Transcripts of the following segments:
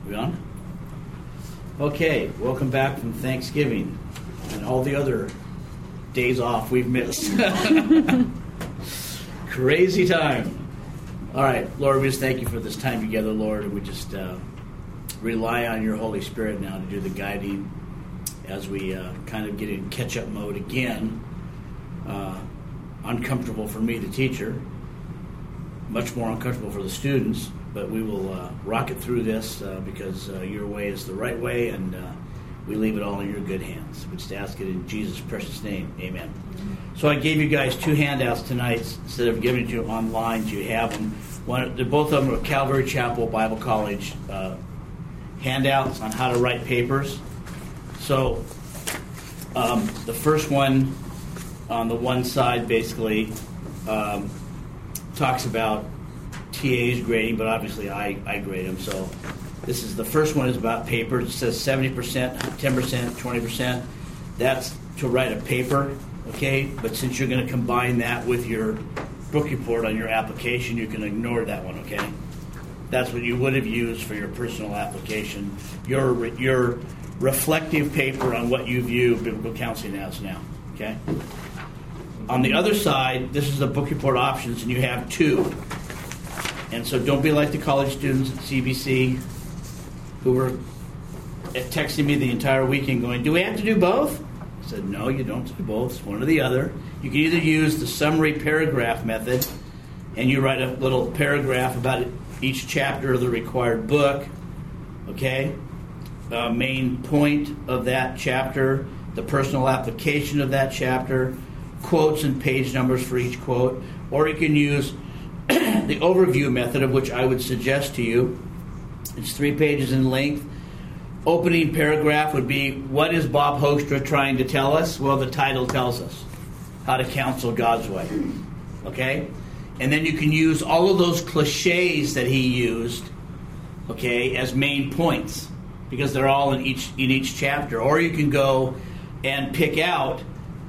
We on? Okay, welcome back from Thanksgiving and all the other days off we've missed. Crazy time. All right, Lord, we just thank you for this time together, Lord, and we just rely on your Holy Spirit now to do the guiding as we kind of get in catch-up mode again. Uncomfortable for me, the teacher, much more uncomfortable for the students, but we will rock it through this because your way is the right way, and we leave it all in your good hands. We just ask it in Jesus' precious name. Amen. So I gave you guys two handouts tonight. Instead of giving it to you online, you have them. Both of them are Calvary Chapel Bible College handouts on how to write papers. So the first one on the one side basically talks about TA's grading, but obviously I grade them. So this is the first one is about paper. It says 70%, 10%, 20%. That's to write a paper, okay? But since you're going to combine that with your book report on your application, you can ignore that one, okay? That's what you would have used for your personal application. Your reflective paper on what you view biblical counseling as now, okay? On the other side, this is the book report options, and you have two. And so don't be like the college students at CBC who were texting me the entire weekend going, do we have to do both? I said, no, you don't have to do both. It's one or the other. You can either use the summary paragraph method, and you write a little paragraph about each chapter of the required book, okay? Main point of that chapter, the personal application of that chapter, quotes and page numbers for each quote, or you can use the overview method, of which I would suggest to you. It's 3 pages in length. Opening paragraph would be, what is Bob Hoekstra trying to tell us? Well, the title tells us how to counsel God's way. Okay? And then you can use all of those cliches that he used, okay, as main points, because they're all in each chapter. Or you can go and pick out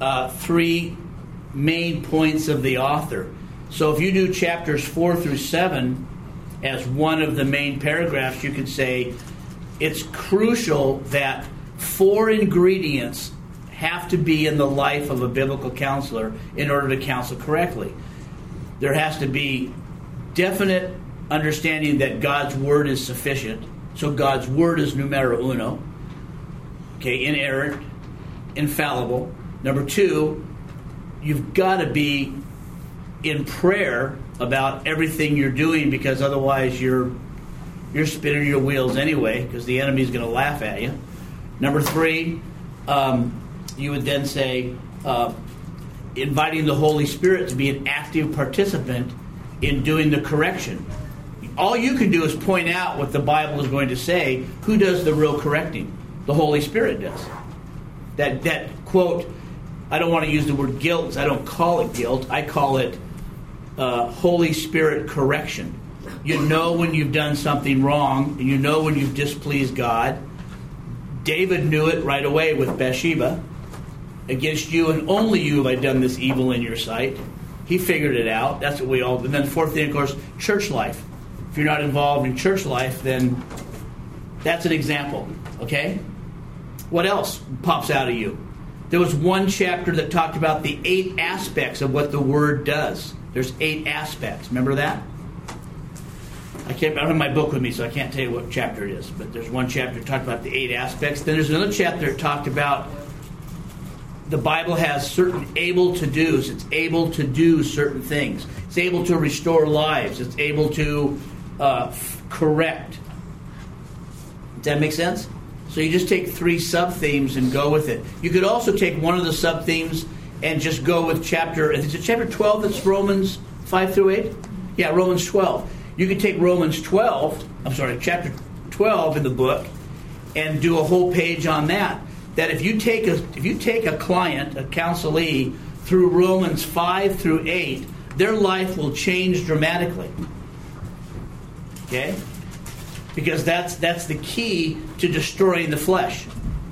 3 main points of the author. So if you do chapters 4 through 7 as one of the main paragraphs, you could say it's crucial that 4 ingredients have to be in the life of a biblical counselor in order to counsel correctly. There has to be definite understanding that God's word is sufficient. So God's word is numero uno. Okay, inerrant, infallible. Number 2, you've got to be in prayer about everything you're doing, because otherwise you're spinning your wheels anyway, because the enemy's going to laugh at you. Number 3, you would then say inviting the Holy Spirit to be an active participant in doing the correction. All you can do is point out what the Bible is going to say. Who does the real correcting? The Holy Spirit does. That quote, I don't want to use the word guilt. I don't call it guilt. I call it Holy Spirit correction. You know when you've done something wrong, and you know when you've displeased God. David knew it right away with Bathsheba. Against you and only you have I done this evil in your sight. He figured it out. That's what we all. And then the fourth thing, of course, church life. If you're not involved in church life, then that's an example. Okay? What else pops out of you? There was one chapter that talked about the 8 aspects of what the Word does. There's 8 aspects. Remember that? I don't have my book with me, so I can't tell you what chapter it is. But there's one chapter that talked about the 8 aspects. Then there's another chapter that talked about the Bible has certain able to do's. It's able to do certain things. It's able to restore lives. It's able to correct. Does that make sense? So you just take 3 sub-themes and go with it. You could also take one of the sub-themes and just go with chapter 12 that's Romans 5 through 8? Yeah, Romans 12. You could take chapter 12 in the book and do a whole page on that. That if you take a client, a counselee, through Romans 5 through 8, their life will change dramatically. Okay? Because that's the key to destroying the flesh.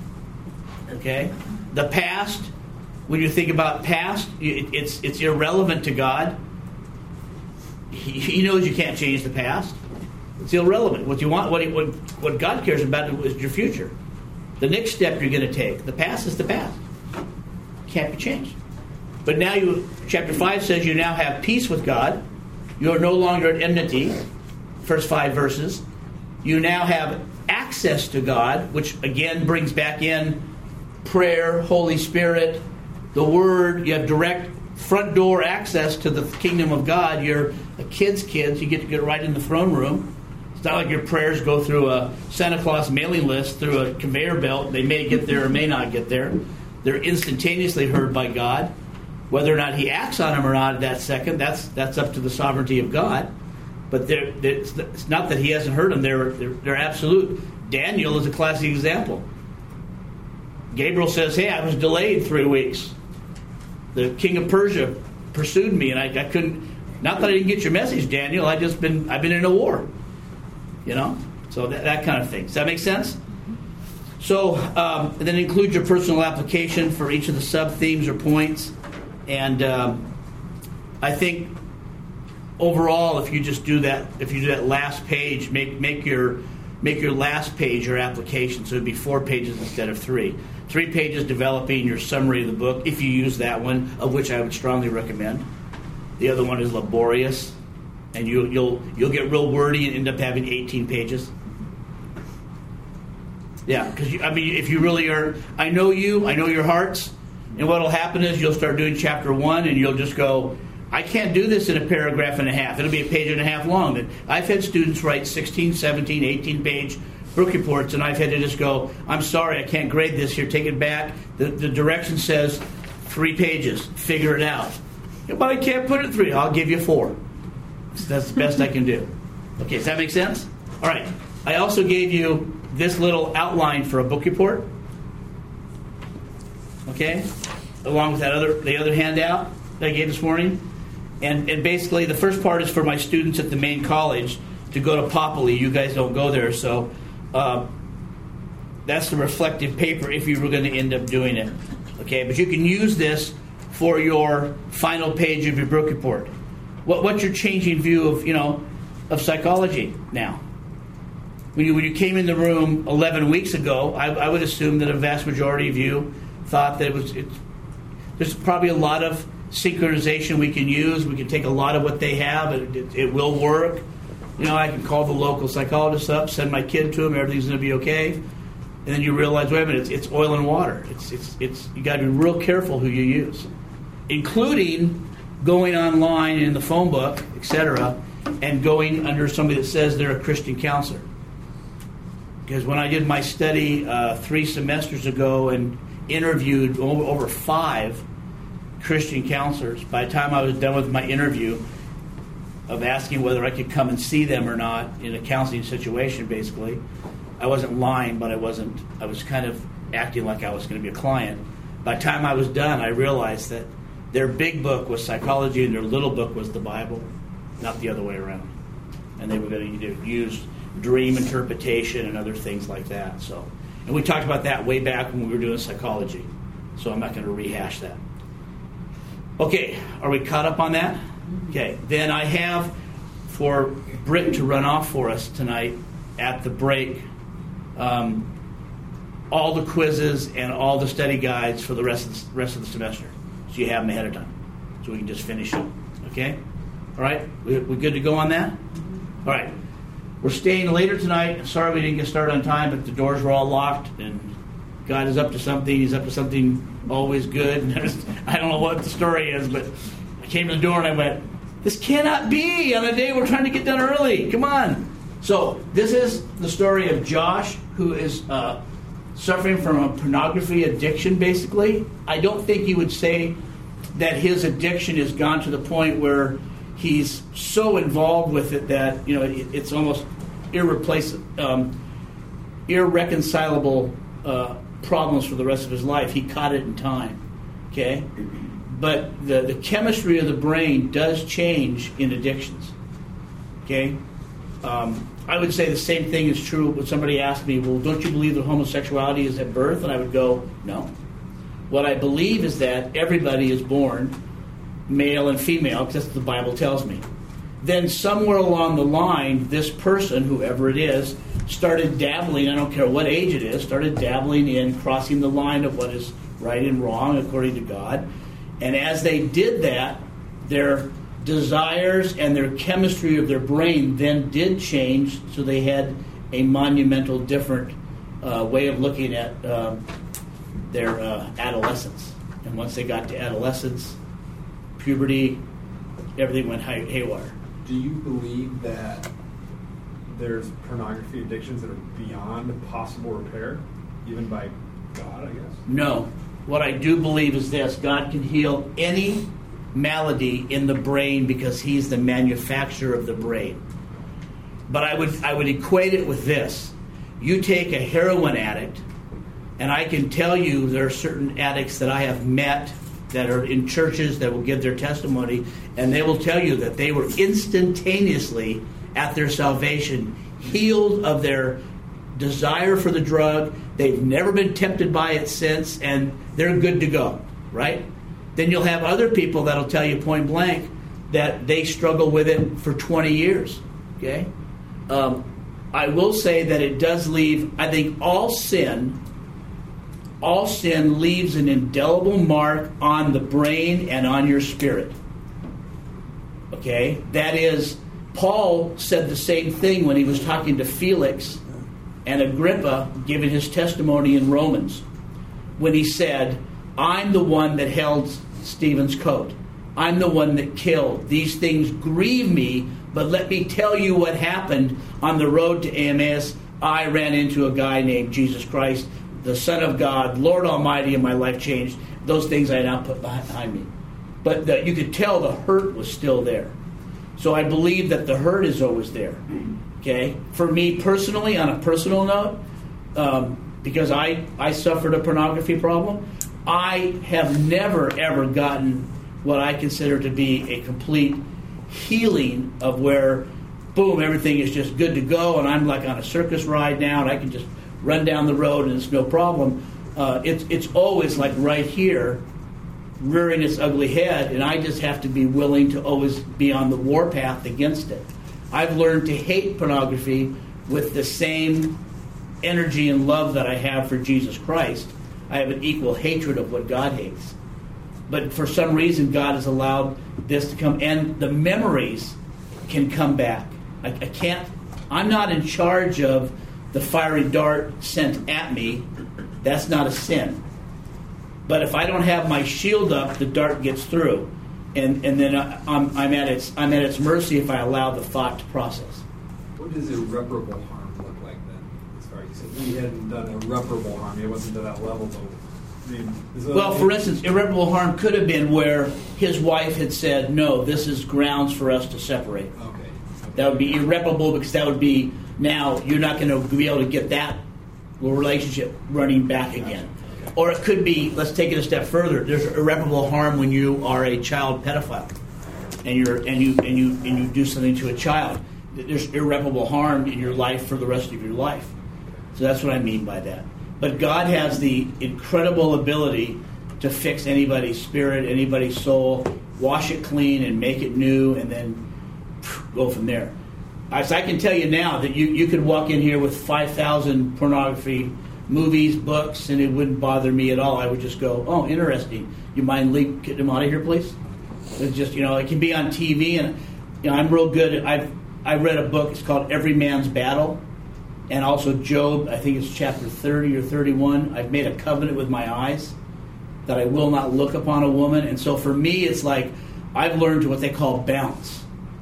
Okay? The past, when you think about past, it's irrelevant to God. He knows you can't change the past. It's irrelevant. What you want, what God cares about is your future. The next step you're going to take. The past is the past. Can't be changed. But now chapter 5 says you now have peace with God. You are no longer at enmity. First 5 verses. You now have access to God, which again brings back in prayer, Holy Spirit, the Word. You have direct front door access to the kingdom of God. You're a kid's kids. You get to get right in the throne room. It's not like your prayers go through a Santa Claus mailing list, through a conveyor belt. They may get there or may not get there. They're instantaneously heard by God. Whether or not He acts on them or not at that second, that's up to the sovereignty of God. But it's not that He hasn't heard them. They're absolute. Daniel is a classic example. Gabriel says, hey, I was delayed 3 weeks. The king of Persia pursued me, and I couldn't. Not that I didn't get your message, Daniel. I've been in a war. So that kind of thing. Does that make sense? So then include your personal application for each of the sub-themes or points. And I think overall, if you just do that last page, make your last page your application. So it'd be 4 pages instead of 3. 3 pages developing your summary of the book, if you use that one, of which I would strongly recommend. The other one is laborious, and you'll get real wordy and end up having 18 pages. Yeah, because if you really are, I know your hearts, and what'll happen is you'll start doing chapter 1, and you'll just go, I can't do this in a paragraph and a half. It'll be a page and a half long. And I've had students write 16, 17, 18-page book reports, and I've had to just go, I'm sorry, I can't grade this here. Take it back. The direction says 3 pages. Figure it out. But I can't put it 3. I'll give you 4. That's the best I can do. Okay, does that make sense? All right. I also gave you this little outline for a book report. Okay? Along with the other handout that I gave this morning. And basically, the first part is for my students at the main college to go to Popoli. You guys don't go there, so that's the reflective paper if you were going to end up doing it. Okay, but you can use this for your final page of your book report. What's your changing view of psychology now? When you came in the room 11 weeks ago, I would assume that a vast majority of you thought that there's probably a lot of synchronization we can use. We can take a lot of what they have. It will work. I can call the local psychologist up, send my kid to him. Everything's going to be okay. And then you realize, wait a minute, it's oil and water. It's you got to be real careful who you use, including going online in the phone book, etc., and going under somebody that says they're a Christian counselor. Because when I did my study 3 semesters ago and interviewed over 5 Christian counselors, by the time I was done with my interview of asking whether I could come and see them or not in a counseling situation, basically, I wasn't lying, but I was kind of acting like I was going to be a client. By the time I was done, I realized that their big book was psychology and their little book was the Bible, not the other way around. And they were going to use dream interpretation and other things like that. And we talked about that way back when we were doing psychology, so I'm not going to rehash that. Okay, are we caught up on that? Okay, then I have for Britt to run off for us tonight at the break all the quizzes and all the study guides for the rest of the semester. So you have them ahead of time. So we can just finish it. Okay? All right? We good to go on that? All right. We're staying later tonight. Sorry we didn't get started on time, but the doors were all locked, and God is up to something. He's up to something always good. I don't know what the story is, but I came to the door and I went, this cannot be on a day we're trying to get done early. Come on. So this is the story of Josh, who is suffering from a pornography addiction, basically. I don't think you would say that his addiction has gone to the point where he's so involved with it that it's almost irreconcilable problems for the rest of his life. He caught it in time. Okay? But the chemistry of the brain does change in addictions. Okay? I would say the same thing is true when somebody asked me, well, don't you believe that homosexuality is at birth? And I would go, no. What I believe is that everybody is born male and female, because that's what the Bible tells me. Then somewhere along the line, this person, whoever it is, started dabbling, I don't care what age it is, started dabbling in crossing the line of what is right and wrong according to God. And as they did that, their desires and their chemistry of their brain then did change, so they had a monumental different way of looking at their adolescence. And once they got to adolescence, puberty, everything went haywire. Do you believe that there's pornography addictions that are beyond possible repair, even by God, I guess? No. What I do believe is this: God can heal any malady in the brain because He's the manufacturer of the brain. But I would equate it with this. You take a heroin addict, and I can tell you there are certain addicts that I have met that are in churches that will give their testimony, and they will tell you that they were instantaneously at their salvation healed of their desire for the drug. They've never been tempted by it since, and they're good to go, right? Then you'll have other people that'll tell you point blank that they struggle with it for 20 years, okay? I will say that it does leave, I think all sin leaves an indelible mark on the brain and on your spirit. Okay? That is, Paul said the same thing when he was talking to Felix and Agrippa, giving his testimony in Romans, when he said, I'm the one that held Stephen's coat. I'm the one that killed. These things grieve me, but let me tell you what happened on the road to Emmaus. I ran into a guy named Jesus Christ, the Son of God, Lord Almighty, and my life changed. Those things I now put behind me. But you could tell the hurt was still there. So I believe that the hurt is always there. Okay? For me personally, on a personal note, because I suffered a pornography problem, I have never, ever gotten what I consider to be a complete healing of where, boom, everything is just good to go, and I'm like on a circus ride now, and I can just run down the road and it's no problem. It's always like right here, rearing its ugly head, and I just have to be willing to always be on the warpath against it. I've learned to hate pornography with the same energy and love that I have for Jesus Christ. I have an equal hatred of what God hates. But for some reason, God has allowed this to come, and the memories can come back. I'm not in charge of the fiery dart sent at me. That's not a sin. But if I don't have my shield up, the dart gets through, and then I'm at its mercy if I allow the thought to process. What does irreparable harm look like then? As far as you said, he hadn't done irreparable harm. It wasn't to that level, though. Well, for instance, irreparable harm could have been where his wife had said, no, this is grounds for us to separate. Okay. That would be irreparable, because that would be, now you're not going to be able to get that relationship running back again. Okay. Or it could be, let's take it a step further, there's irreparable harm when you are a child pedophile and you do something to a child. There's irreparable harm in your life for the rest of your life. So that's what I mean by that. But God has the incredible ability to fix anybody's spirit, anybody's soul, wash it clean and make it new, and then go from there. So I can tell you now that you could walk in here with 5,000 pornography movies, books, and it wouldn't bother me at all. I would just go, oh, interesting. You mind getting them out of here, please? It's just, it can be on TV, and I'm real good. I read a book. It's called Every Man's Battle. And also Job, I think it's chapter 30 or 31. I've made a covenant with my eyes that I will not look upon a woman. And so for me, it's like I've learned what they call bounce.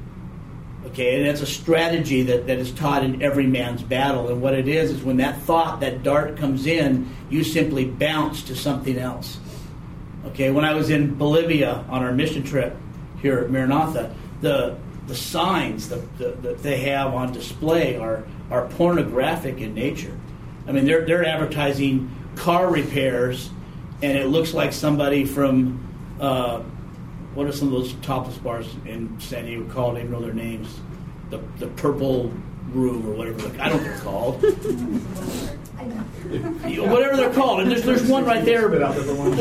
Okay, and it's a strategy that is taught in Every Man's Battle. And what it is when that thought, that dart comes in, you simply bounce to something else. Okay, when I was in Bolivia on our mission trip here at Maranatha, the signs that they have on display are pornographic in nature. I mean, they're advertising car repairs, and it looks like somebody from what are some of those topless bars in San Diego called? I don't even know their names. The Purple Room or whatever. I don't know what they're called. I know. Whatever they're called. And there's one right there. Spit out the one.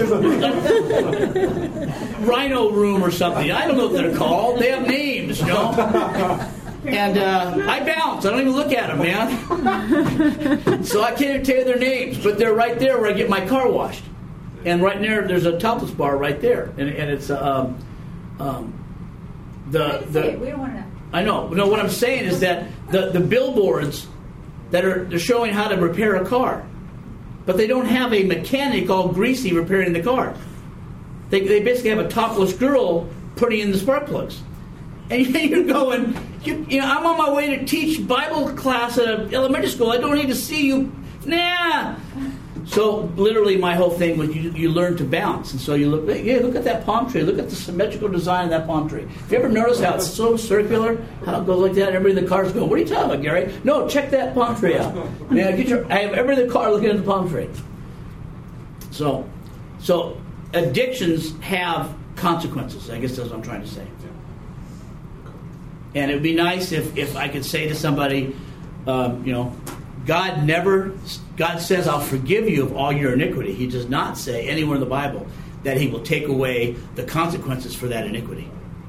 Rhino room or something. I don't know what they're called. They have names, you know. And I bounce. I don't even look at them, man. So I can't even tell you their names, but they're right there where I get my car washed. And right there's a topless bar right there, and it's We don't want to know. I know. No, what I'm saying is that the billboards they're showing how to repair a car, but they don't have a mechanic all greasy repairing the car. They basically have a topless girl putting in the spark plugs, and you're going, I'm on my way to teach Bible class at an elementary school. I don't need to see you. Nah. So literally my whole thing was you learn to bounce. And so you look at that palm tree. Look at the symmetrical design of that palm tree. Have you ever noticed how it's so circular? How it goes like that? Everybody in the cars go, what are you talking about, Gary? No, check that palm tree out. Man, I have everybody in the car looking at the palm tree. So addictions have consequences. I guess that's what I'm trying to say. And it would be nice if I could say to somebody, God says, I'll forgive you of all your iniquity. He does not say anywhere in the Bible that he will take away the consequences for that iniquity.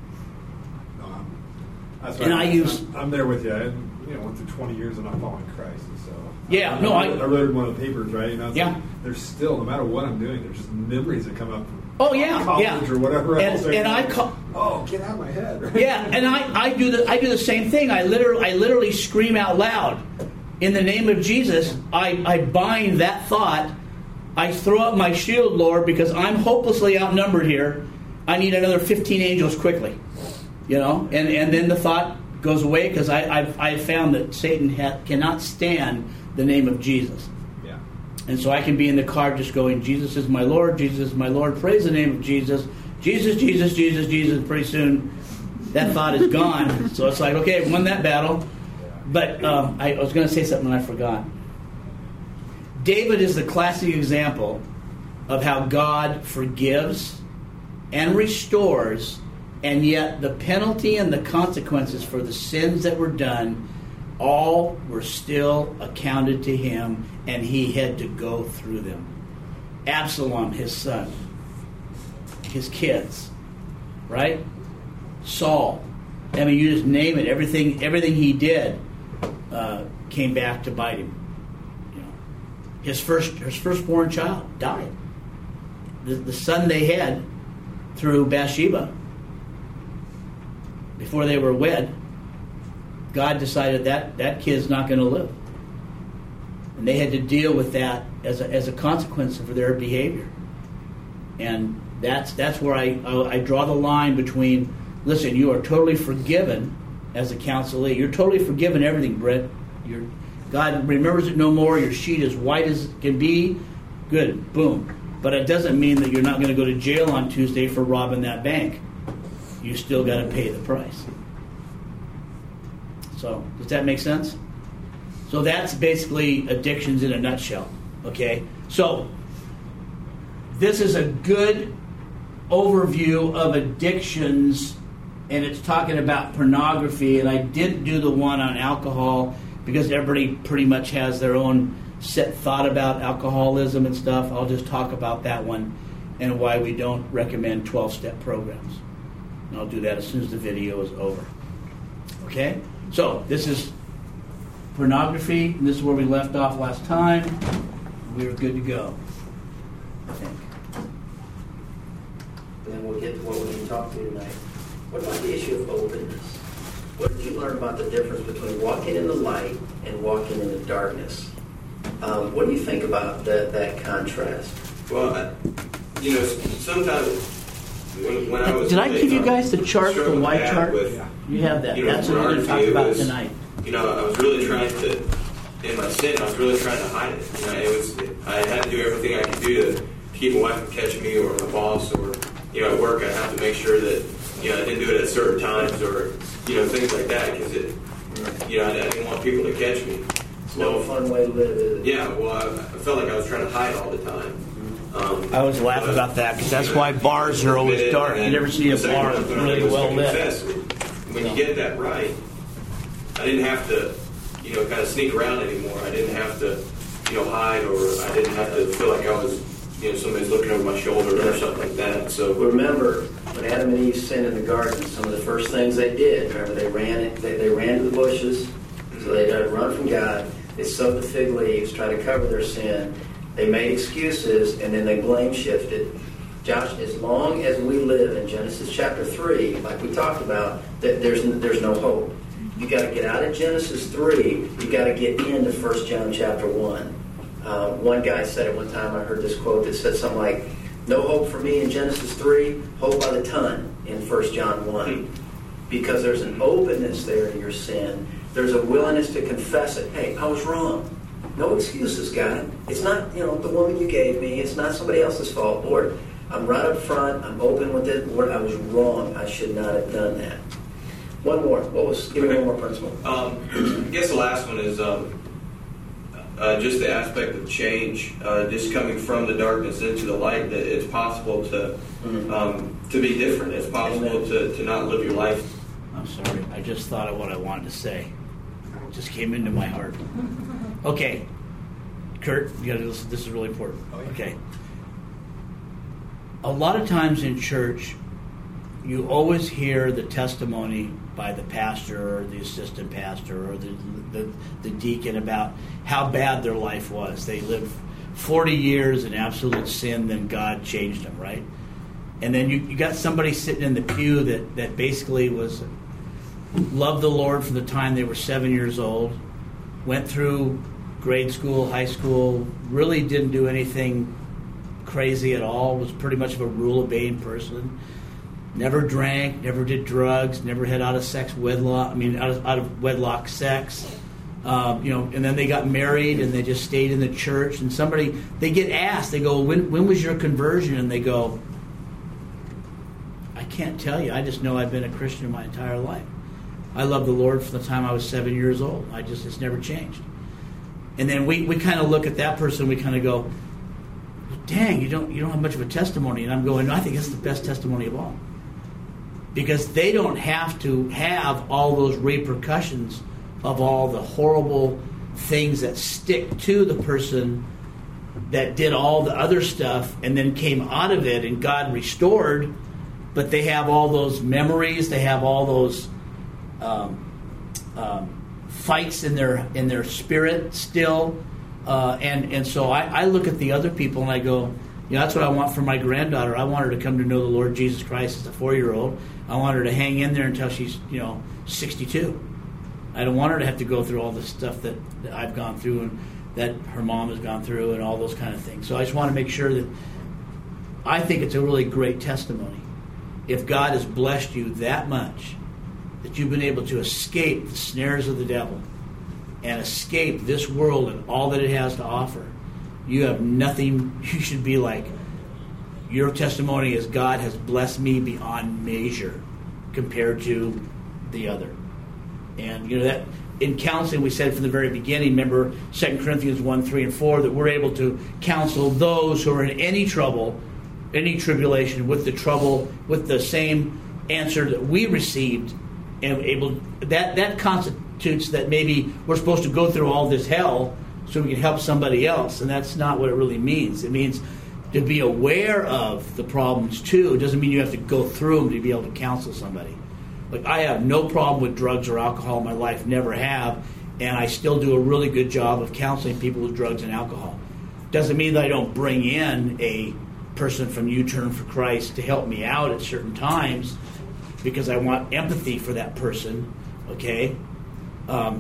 That's and I'm there with you. I went through 20 years of not following Christ. And so I read one of the papers, right? Yeah. There's still, no matter what I'm doing, there's just memories that come up from college or whatever else. And get out of my head. Right? Yeah, and I do the same thing. I literally scream out loud, in the name of Jesus, I bind that thought. I throw up my shield, Lord, because I'm hopelessly outnumbered here. I need another 15 angels quickly. And then the thought goes away because I've found that Satan cannot stand the name of Jesus. Yeah. And so I can be in the car just going, Jesus is my Lord, Jesus is my Lord, praise the name of Jesus, Jesus, Jesus, Jesus, Jesus. Pretty soon that thought is gone. So it's like, okay, won that battle. But I was going to say something and I forgot. David is the classic example of how God forgives and restores, and yet the penalty and the consequences for the sins that were done, all were still accounted to him, and he had to go through them. Absalom, his son, his kids, right? Saul. I mean, you just name it. Everything he did came back to bite him. His firstborn child died. The son they had through Bathsheba, before they were wed, God decided that kid's not going to live, and they had to deal with that as a consequence of their behavior. And that's where I draw the line between. Listen, you are totally forgiven as a counselee. You're totally forgiven everything, Brett. God remembers it no more. Your sheet is white as it can be. Good. Boom. But it doesn't mean that you're not going to go to jail on Tuesday for robbing that bank. You still got to pay the price. So, does that make sense? So that's basically addictions in a nutshell. Okay? So, this is a good overview of addictions, and it's talking about pornography, and I didn't do the one on alcohol because everybody pretty much has their own set thought about alcoholism and stuff. I'll just talk about that one and why we don't recommend 12-step programs. And I'll do that as soon as the video is over. Okay? So, this is pornography, and this is where we left off last time. We were good to go, I think. And then we'll get to what we're going to talk to tonight. What about the issue of openness? What did you learn about the difference between walking in the light and walking in the darkness? What do you think about that contrast? Well, sometimes when I was... Did I give you guys the chart, the white chart? You have that. That's what we're going to talk about tonight. I was really trying to, in my sin, I was really trying to hide it. I had to do everything I could do to keep my wife from catching me, or my boss, or at work I have to make sure that I didn't do it at certain times, or things like that, because I didn't want people to catch me. It's no fun way to live, is it? Yeah, well, I felt like I was trying to hide all the time. I always laugh about that because that's why bars are always dark. You never see a bar that's really well lit. When you get that right, I didn't have to, kind of sneak around anymore. I didn't have to hide, or I didn't have to feel like I was, somebody's looking over my shoulder or something like that. So remember, when Adam and Eve sinned in the garden, some of the first things they did, remember, they ran to the bushes, so they had to run from God. They sowed the fig leaves, tried to cover their sin. They made excuses, and then they blame shifted. Josh, as long as we live in Genesis chapter 3, like we talked about, that there's no hope. You got to get out of Genesis 3. You got to get into 1 John chapter 1. One guy said it one time. I heard this quote that said something like, "No hope for me in Genesis 3, hope by the ton in 1 John 1." Because there's an openness there to your sin. There's a willingness to confess it. Hey, I was wrong. No excuses, God. It's not, the woman you gave me. It's not somebody else's fault. Lord, I'm right up front. I'm open with it. Lord, I was wrong. I should not have done that. One more. Give me one more principle. I guess the last one is just the aspect of change, just coming from the darkness into the light, that it's possible to be different. It's possible to not live your life. I'm sorry. I just thought of what I wanted to say. It just came into my heart. Okay. Kurt, you gotta listen. This is really important. Okay. A lot of times in church, you always hear the testimony by the pastor or the assistant pastor or the deacon about how bad their life was. They lived 40 years in absolute sin, then God changed them, right? And then you got somebody sitting in the pew that basically loved the Lord from the time they were 7 years old, went through grade school, high school, really didn't do anything crazy at all, was pretty much of a rule-obeying person, never drank, never did drugs, never had out of wedlock sex, and then they got married and they just stayed in the church. And they get asked, they go, when was your conversion? And they go, I can't tell you. I just know I've been a Christian my entire life. I love the Lord from the time I was 7 years old. It's never changed. And then we kind of look at that person, we kind of go, dang, you don't have much of a testimony. And I'm going, no, I think that's the best testimony of all. Because they don't have to have all those repercussions of all the horrible things that stick to the person that did all the other stuff and then came out of it and God restored. But they have all those memories, they have all those fights in their spirit still. And so I look at the other people and I go, that's what I want for my granddaughter. I want her to come to know the Lord Jesus Christ as a 4-year-old. I want her to hang in there until she's 62. I don't want her to have to go through all the stuff that I've gone through and that her mom has gone through and all those kind of things. So I just want to make sure that I think it's a really great testimony. If God has blessed you that much that you've been able to escape the snares of the devil and escape this world and all that it has to offer, you have nothing. You should be like, your testimony is God has blessed me beyond measure compared to the other. And that in counseling, we said from the very beginning, remember 2 Corinthians 1, 3, and 4, that we're able to counsel those who are in any trouble, any tribulation, with the same answer that we received, and that constitutes that maybe we're supposed to go through all this hell so we can help somebody else, and that's not what it really means. It means to be aware of the problems too. It doesn't mean you have to go through them to be able to counsel somebody. Like, I have no problem with drugs or alcohol in my life, never have, and I still do a really good job of counseling people with drugs and alcohol. Doesn't mean that I don't bring in a person from U-Turn for Christ to help me out at certain times, because I want empathy for that person. Okay, I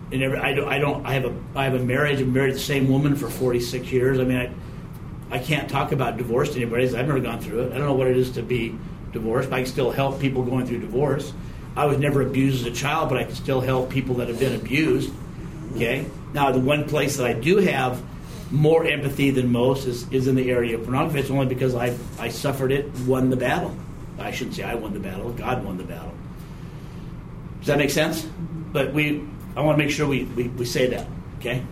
have a marriage. I'm married to the same woman for 46 years. I mean, I can't talk about divorce to anybody. I've never gone through it. I don't know what it is to be divorced, but I can still help people going through divorce. I was never abused as a child, but I can still help people that have been abused. Okay, now the one place that I do have more empathy than most is in the area of pornography. It's only because I suffered it, won the battle. I shouldn't say I won the battle. God won the battle. Does that make sense? But I want to make sure we say that. Okay.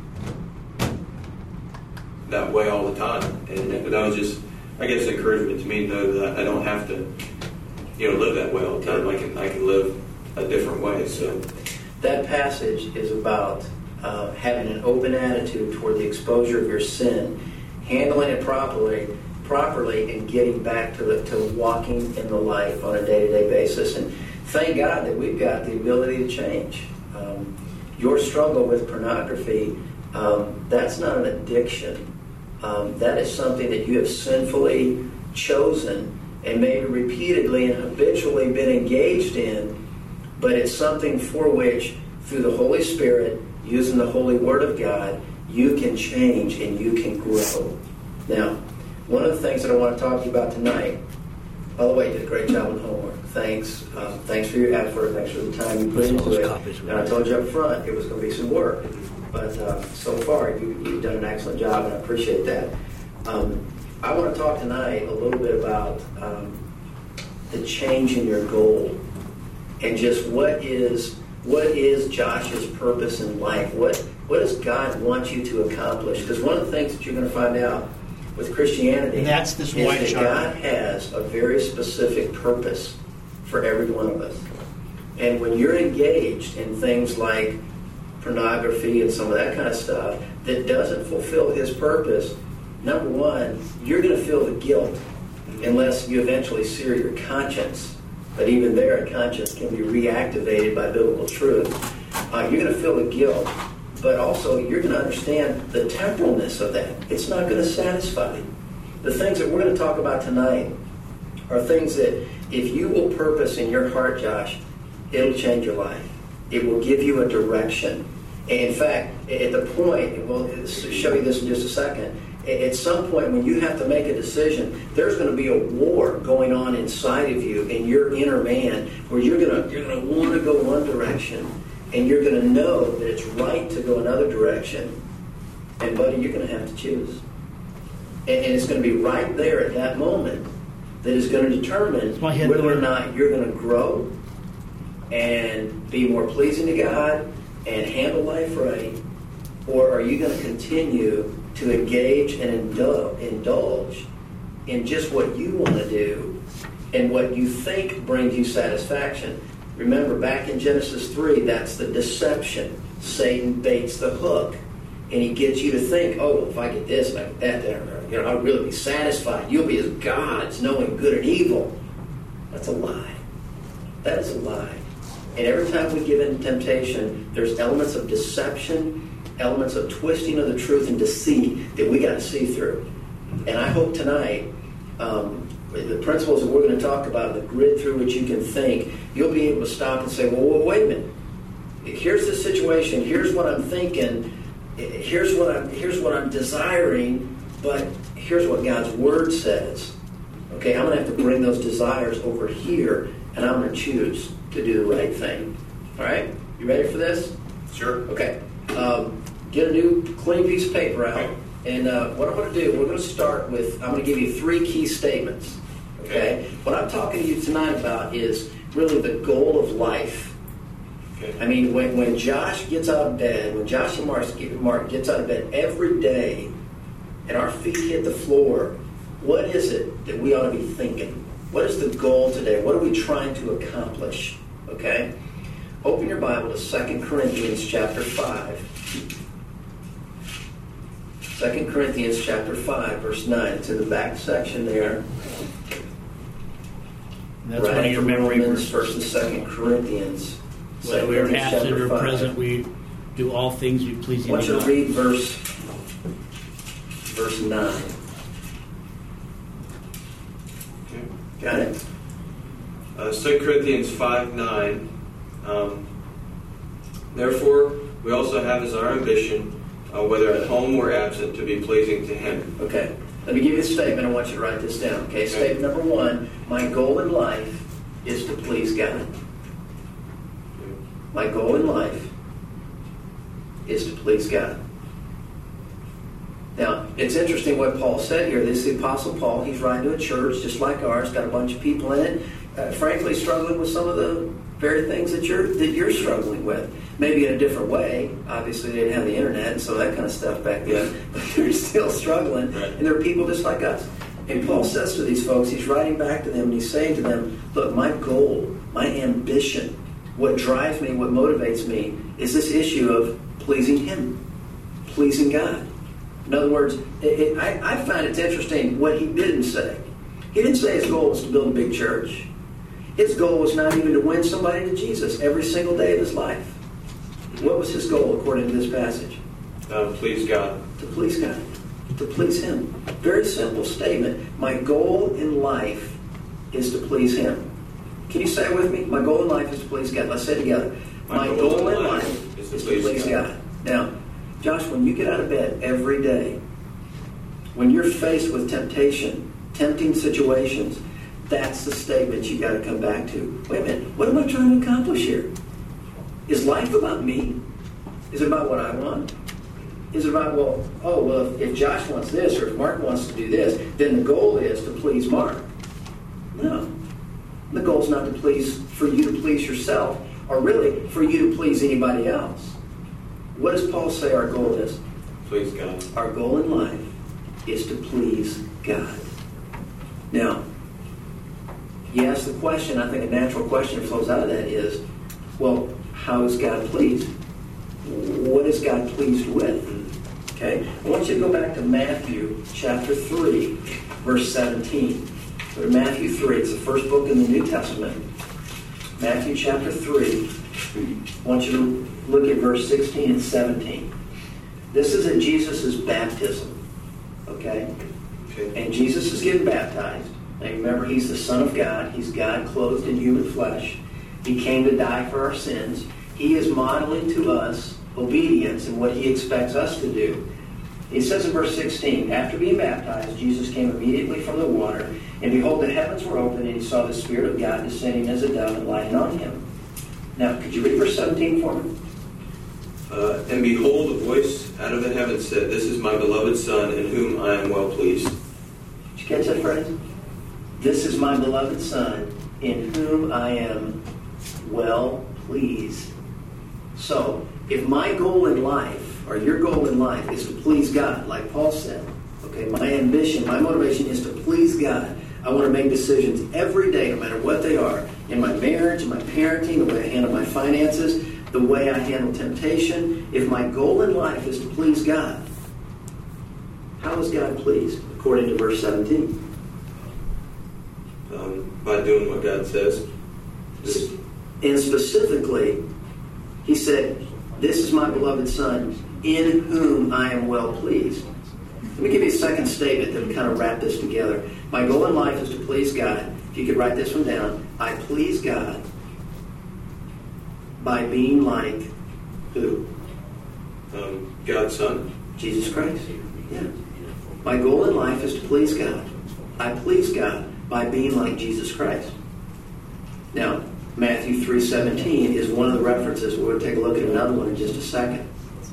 That way all the time, and that was just, I guess, encouragement to me to know that I don't have to, live that way all the time. I can live a different way. So that passage is about having an open attitude toward the exposure of your sin, handling it properly, and getting back to walking in the light on a day-to-day basis. And thank God that we've got the ability to change. Your struggle with pornography, that's not an addiction. That is something that you have sinfully chosen and maybe repeatedly and habitually been engaged in, but it's something for which, through the Holy Spirit, using the Holy Word of God, you can change and you can grow. Now, one of the things that I want to talk to you about tonight, by the way, you did a great job on homework. Thanks. Thanks for your effort. Thanks for the time you put into it. And I told you up front it was going to be some work. But so far, you've done an excellent job, and I appreciate that. I want to talk tonight a little bit about the change in your goal and just what is Josh's purpose in life. What does God want you to accomplish? Because one of the things that you're going to find out with Christianity And that's this is white that chart. God has a very specific purpose for every one of us. And when you're engaged in things like pornography and some of that kind of stuff that doesn't fulfill His purpose, number one, you're going to feel the guilt unless you eventually sear your conscience. But even there, a conscience can be reactivated by biblical truth. You're going to feel the guilt, but also you're going to understand the temporalness of that. It's not going to satisfy you. The things that we're going to talk about tonight are things that if you will purpose in your heart, Josh, it'll change your life. It will give you a direction. And in fact, at the point, and we'll show you this in just a second, at some point when you have to make a decision, there's going to be a war going on inside of you in your inner man where you're going to want to go one direction and you're going to know that it's right to go another direction. And buddy, you're going to have to choose. And it's going to be right there at that moment that is going to determine whether or not you're going to grow and be more pleasing to God and handle life right, or are you going to continue to engage and indulge in just what you want to do and what you think brings you satisfaction. Remember, back in Genesis 3, that's the deception. Satan baits the hook, and he gets you to think, oh, if I get this and I get that, then I'll really be satisfied. You'll be as gods, knowing good and evil. That's a lie. That is a lie. And every time we give in to temptation, there's elements of deception, elements of twisting of the truth and deceit that we got to see through. And I hope tonight, the principles that we're going to talk about, the grid through which you can think, you'll be able to stop and say, well, wait a minute. Here's the situation. Here's what I'm thinking. Here's what I'm desiring. But here's what God's Word says. Okay, I'm going to have to bring those desires over here, and I'm going to choose to do the right thing. All right? You ready for this? Sure. Okay. Get a new clean piece of paper out. Okay. And what I'm going to do, we're going to start with, I'm going to give you 3 key statements. Okay? What I'm talking to you tonight about is really the goal of life. Okay. I mean, when Josh gets out of bed, when Josh and Mark gets out of bed every day, and our feet hit the floor, what is it that we ought to be thinking? What is the goal today? What are we trying to accomplish? Okay? Open your Bible to 2 Corinthians chapter 5. 2 Corinthians chapter 5, verse 9. It's in the back section there. That's one of your memory verses. 1 and 2 Corinthians. Whether we are absent or present, we do all things we please in God. I want you to read verse 9. Okay. Got it? 2 Corinthians 5:9. Therefore, we also have as our ambition, whether at home or absent, to be pleasing to Him. Okay. Let me give you a statement. I want you to write this down. Okay. Statement number 1. My goal in life is to please God. My goal in life is to please God. Now, it's interesting what Paul said here. This is the Apostle Paul. He's writing to a church just like ours, got a bunch of people in it, frankly struggling with some of the very things that you're struggling with. Maybe in a different way. Obviously, they didn't have the internet and so that kind of stuff back then. But they're still struggling, right. And they're people just like us. And Paul says to these folks, he's writing back to them, and he's saying to them, look, my goal, my ambition, what drives me, what motivates me, is this issue of pleasing Him, pleasing God. In other words, I find it's interesting what he didn't say. He didn't say his goal was to build a big church. His goal was not even to win somebody to Jesus every single day of his life. What was his goal according to this passage? Please God. To please God. To please Him. Very simple statement. My goal in life is to please Him. Can you say it with me? My goal in life is to please God. Let's say it together. My goal in life is to please God. Now, Josh, when you get out of bed every day, when you're faced with temptation, tempting situations, that's the statement you got to come back to. Wait a minute, what am I trying to accomplish here? Is life about me? Is it about what I want? Is it about, if Josh wants this or if Mark wants to do this, then the goal is to please Mark? No. The goal is not for you to please yourself, or really for you to please anybody else. What does Paul say our goal is? Please God. Our goal in life is to please God. Now, you ask the question, I think a natural question that flows out of that is, well, how is God pleased? What is God pleased with? Okay? I want you to go back to Matthew chapter 3, verse 17. Go to Matthew 3. It's the first book in the New Testament. Matthew chapter 3. I want you to look at verse 16 and 17. This is at Jesus' baptism. Okay? And Jesus is getting baptized. Now remember, He's the Son of God. He's God clothed in human flesh. He came to die for our sins. He is modeling to us obedience and what He expects us to do. He says in verse 16, after being baptized, Jesus came immediately from the water, and behold, the heavens were opened, and He saw the Spirit of God descending as a dove and lighting on Him. Now, could you read verse 17 for me? And behold, a voice out of the heavens said, "This is my beloved Son, in whom I am well pleased." Did you catch that phrase? This is my beloved Son, in whom I am well pleased. So, if my goal in life, or your goal in life, is to please God, like Paul said, okay, my ambition, my motivation is to please God. I want to make decisions every day, no matter what they are, in my marriage, in my parenting, the way I handle my finances, the way I handle temptation. If my goal in life is to please God, how is God pleased, according to verse 17? By doing what God says. And specifically, He said, this is my beloved Son, in whom I am well pleased. Let me give you a second statement that would kind of wrap this together. My goal in life is to please God. If you could write this one down. I please God by being like who? God's Son. Jesus Christ. Yeah. My goal in life is to please God. I please God by being like Jesus Christ. Now, Matthew 3:17 is one of the references. We're going to take a look at another one in just a second.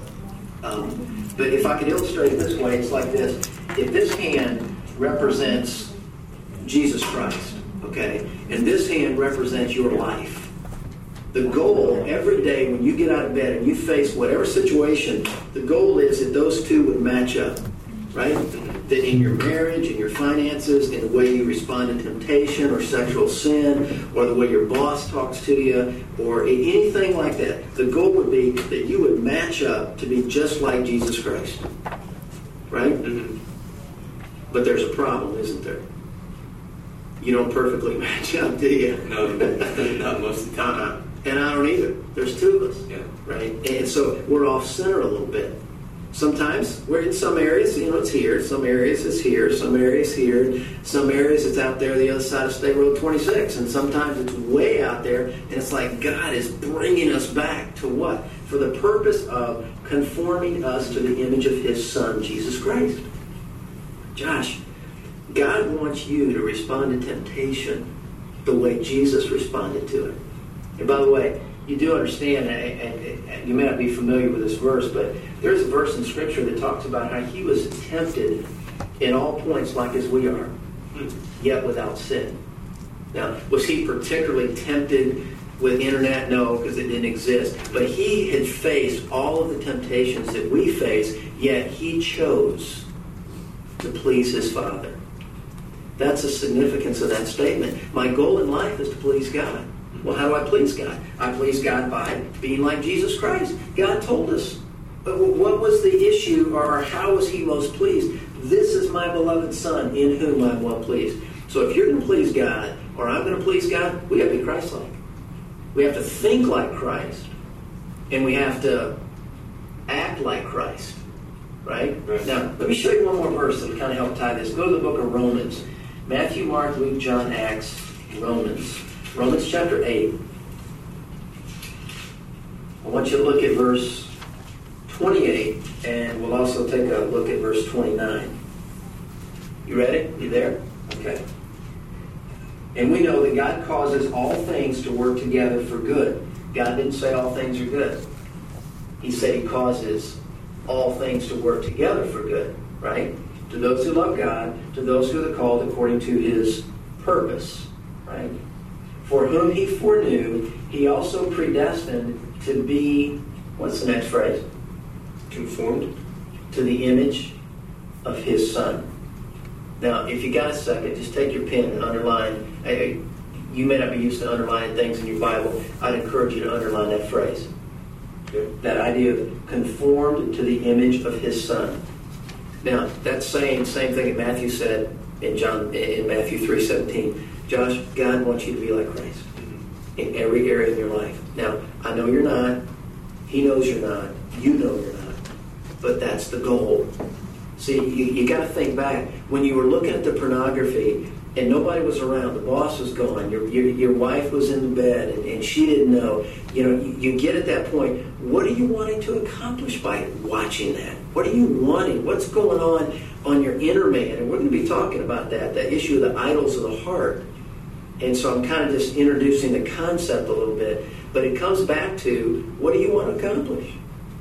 But if I could illustrate it this way, it's like this. If this hand represents Jesus Christ, okay, and this hand represents your life, the goal every day when you get out of bed and you face whatever situation, the goal is that those two would match up, right? That in your marriage, in your finances, in the way you respond to temptation or sexual sin, or the way your boss talks to you, or anything like that, the goal would be that you would match up to be just like Jesus Christ. Right? Mm-hmm. But there's a problem, isn't there? You don't perfectly match up, do you? No, not most of the time. And I don't either. There's two of us. Yeah. Right? And so we're off center a little bit. Sometimes we're in some areas, it's here. Some areas it's here. Some areas here. Some areas it's out there the other side of State Road 26. And sometimes it's way out there. And it's like God is bringing us back to what? For the purpose of conforming us to the image of His Son, Jesus Christ. Josh, God wants you to respond to temptation the way Jesus responded to it. And by the way, you do understand, and you may not be familiar with this verse, but there's a verse in Scripture that talks about how He was tempted in all points like as we are, yet without sin. Now, was He particularly tempted with internet? No, because it didn't exist. But He had faced all of the temptations that we face, yet He chose to please His Father. That's the significance of that statement. My goal in life is to please God. Well, how do I please God? I please God by being like Jesus Christ. God told us But what was the issue, or how was he most pleased? This is my beloved Son, in whom I'm well pleased. So if you're going to please God, or I'm going to please God, we have to be Christ-like. We have to think like Christ. And we have to act like Christ. Right? Now, let me show you one more verse that will kind of help tie this. Go to the book of Romans. Matthew, Mark, Luke, John, Acts, Romans. Romans chapter 8. I want you to look at verse 28, and we'll also take a look at verse 29. You ready? You there? Okay. And we know that God causes all things to work together for good. God didn't say all things are good. He said He causes all things to work together for good, right? To those who love God, to those who are called according to His purpose, right? For whom He foreknew, He also predestined to be, what's the next phrase? Conformed to the image of His Son. Now, if you got a second, just take your pen and underline. You may not be used to underlining things in your Bible. I'd encourage you to underline that phrase. That idea of conformed to the image of His Son. Now, that's saying the same thing that Matthew said in Matthew 3:17. Josh, God wants you to be like Christ in every area of your life. Now, I know you're not. He knows you're not. You know you're not. But that's the goal. See, you got to think back. When you were looking at the pornography and nobody was around, the boss was gone, your wife was in the bed and she didn't know. You get at that point, what are you wanting to accomplish by watching that? What are you wanting? What's going on your inner man? And we're going to be talking about that issue of the idols of the heart. And so I'm kind of just introducing the concept a little bit. But it comes back to, what do you want to accomplish?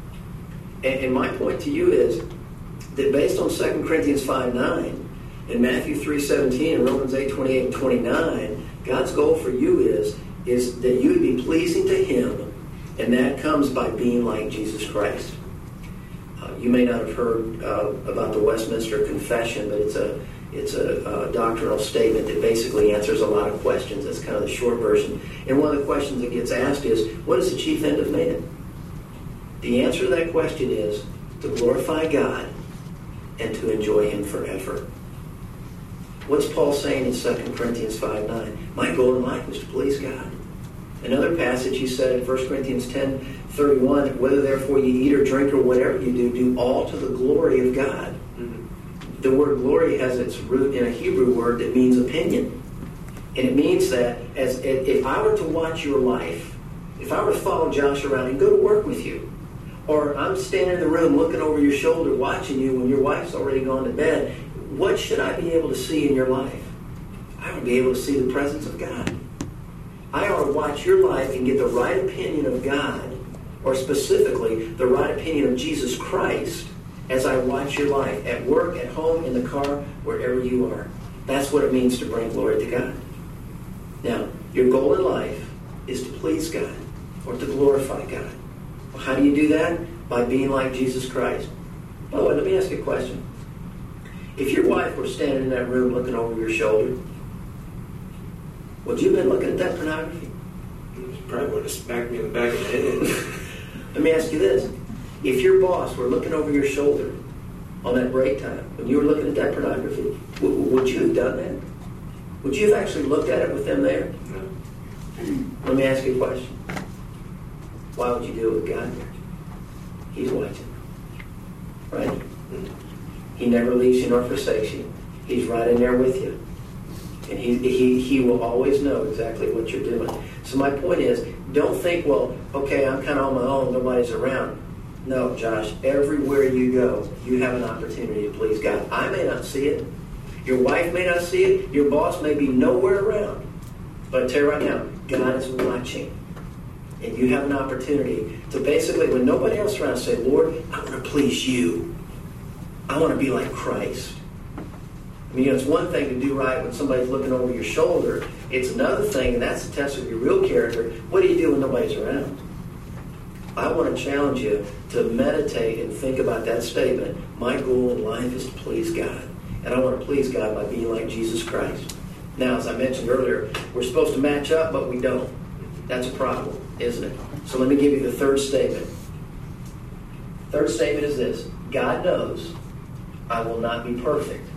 And my point to you is that based on 2 Corinthians 5:9, and Matthew 3:17, and Romans 8:28 and 29, God's goal for you is that you would be pleasing to Him, and that comes by being like Jesus Christ. You may not have heard about the Westminster Confession, but it's a doctrinal statement that basically answers a lot of questions. That's kind of the short version. And one of the questions that gets asked is, what is the chief end of man? The answer to that question is to glorify God and to enjoy Him forever. What's Paul saying in 2 Corinthians 5:9? My goal in life is to please God. Another passage he said in 1 Corinthians 10:31, whether therefore you eat or drink or whatever you do all to the glory of God. Mm-hmm. The word glory has its root in a Hebrew word that means opinion. And it means that if I were to watch your life, if I were to follow Josh around and go to work with you, or I'm standing in the room looking over your shoulder watching you when your wife's already gone to bed, what should I be able to see in your life? I would be able to see the presence of God. I ought to watch your life and get the right opinion of God, or specifically the right opinion of Jesus Christ, as I watch your life at work, at home, in the car, wherever you are. That's what it means to bring glory to God. Now, your goal in life is to please God or to glorify God. Well, how do you do that? By being like Jesus Christ. By the way, let me ask you a question. If your wife were standing in that room looking over your shoulder, would you have been looking at that pornography? She probably would have smacked me in the back of the head. Let me ask you this. If your boss were looking over your shoulder on that break time, when you were looking at that pornography, would you have done that? Would you have actually looked at it with them there? No. Let me ask you a question. Why would you do it with God there? He's watching. Right? He never leaves you nor forsakes you. He's right in there with you. And he will always know exactly what you're doing. So my point is, don't think, well, okay, I'm kind of on my own, nobody's around. No, Josh, everywhere you go, you have an opportunity to please God. I may not see it. Your wife may not see it. Your boss may be nowhere around. But I tell you right now, God is watching. And you have an opportunity to basically, when nobody else is around, say, Lord, I want to please you. I want to be like Christ. I mean, it's one thing to do right when somebody's looking over your shoulder. It's another thing, and that's the test of your real character. What do you do when nobody's around? I want to challenge you to meditate and think about that statement. My goal in life is to please God. And I want to please God by being like Jesus Christ. Now, as I mentioned earlier, we're supposed to match up, but we don't. That's a problem, isn't it? So let me give you the third statement. Third statement is this: God knows I will not be perfect.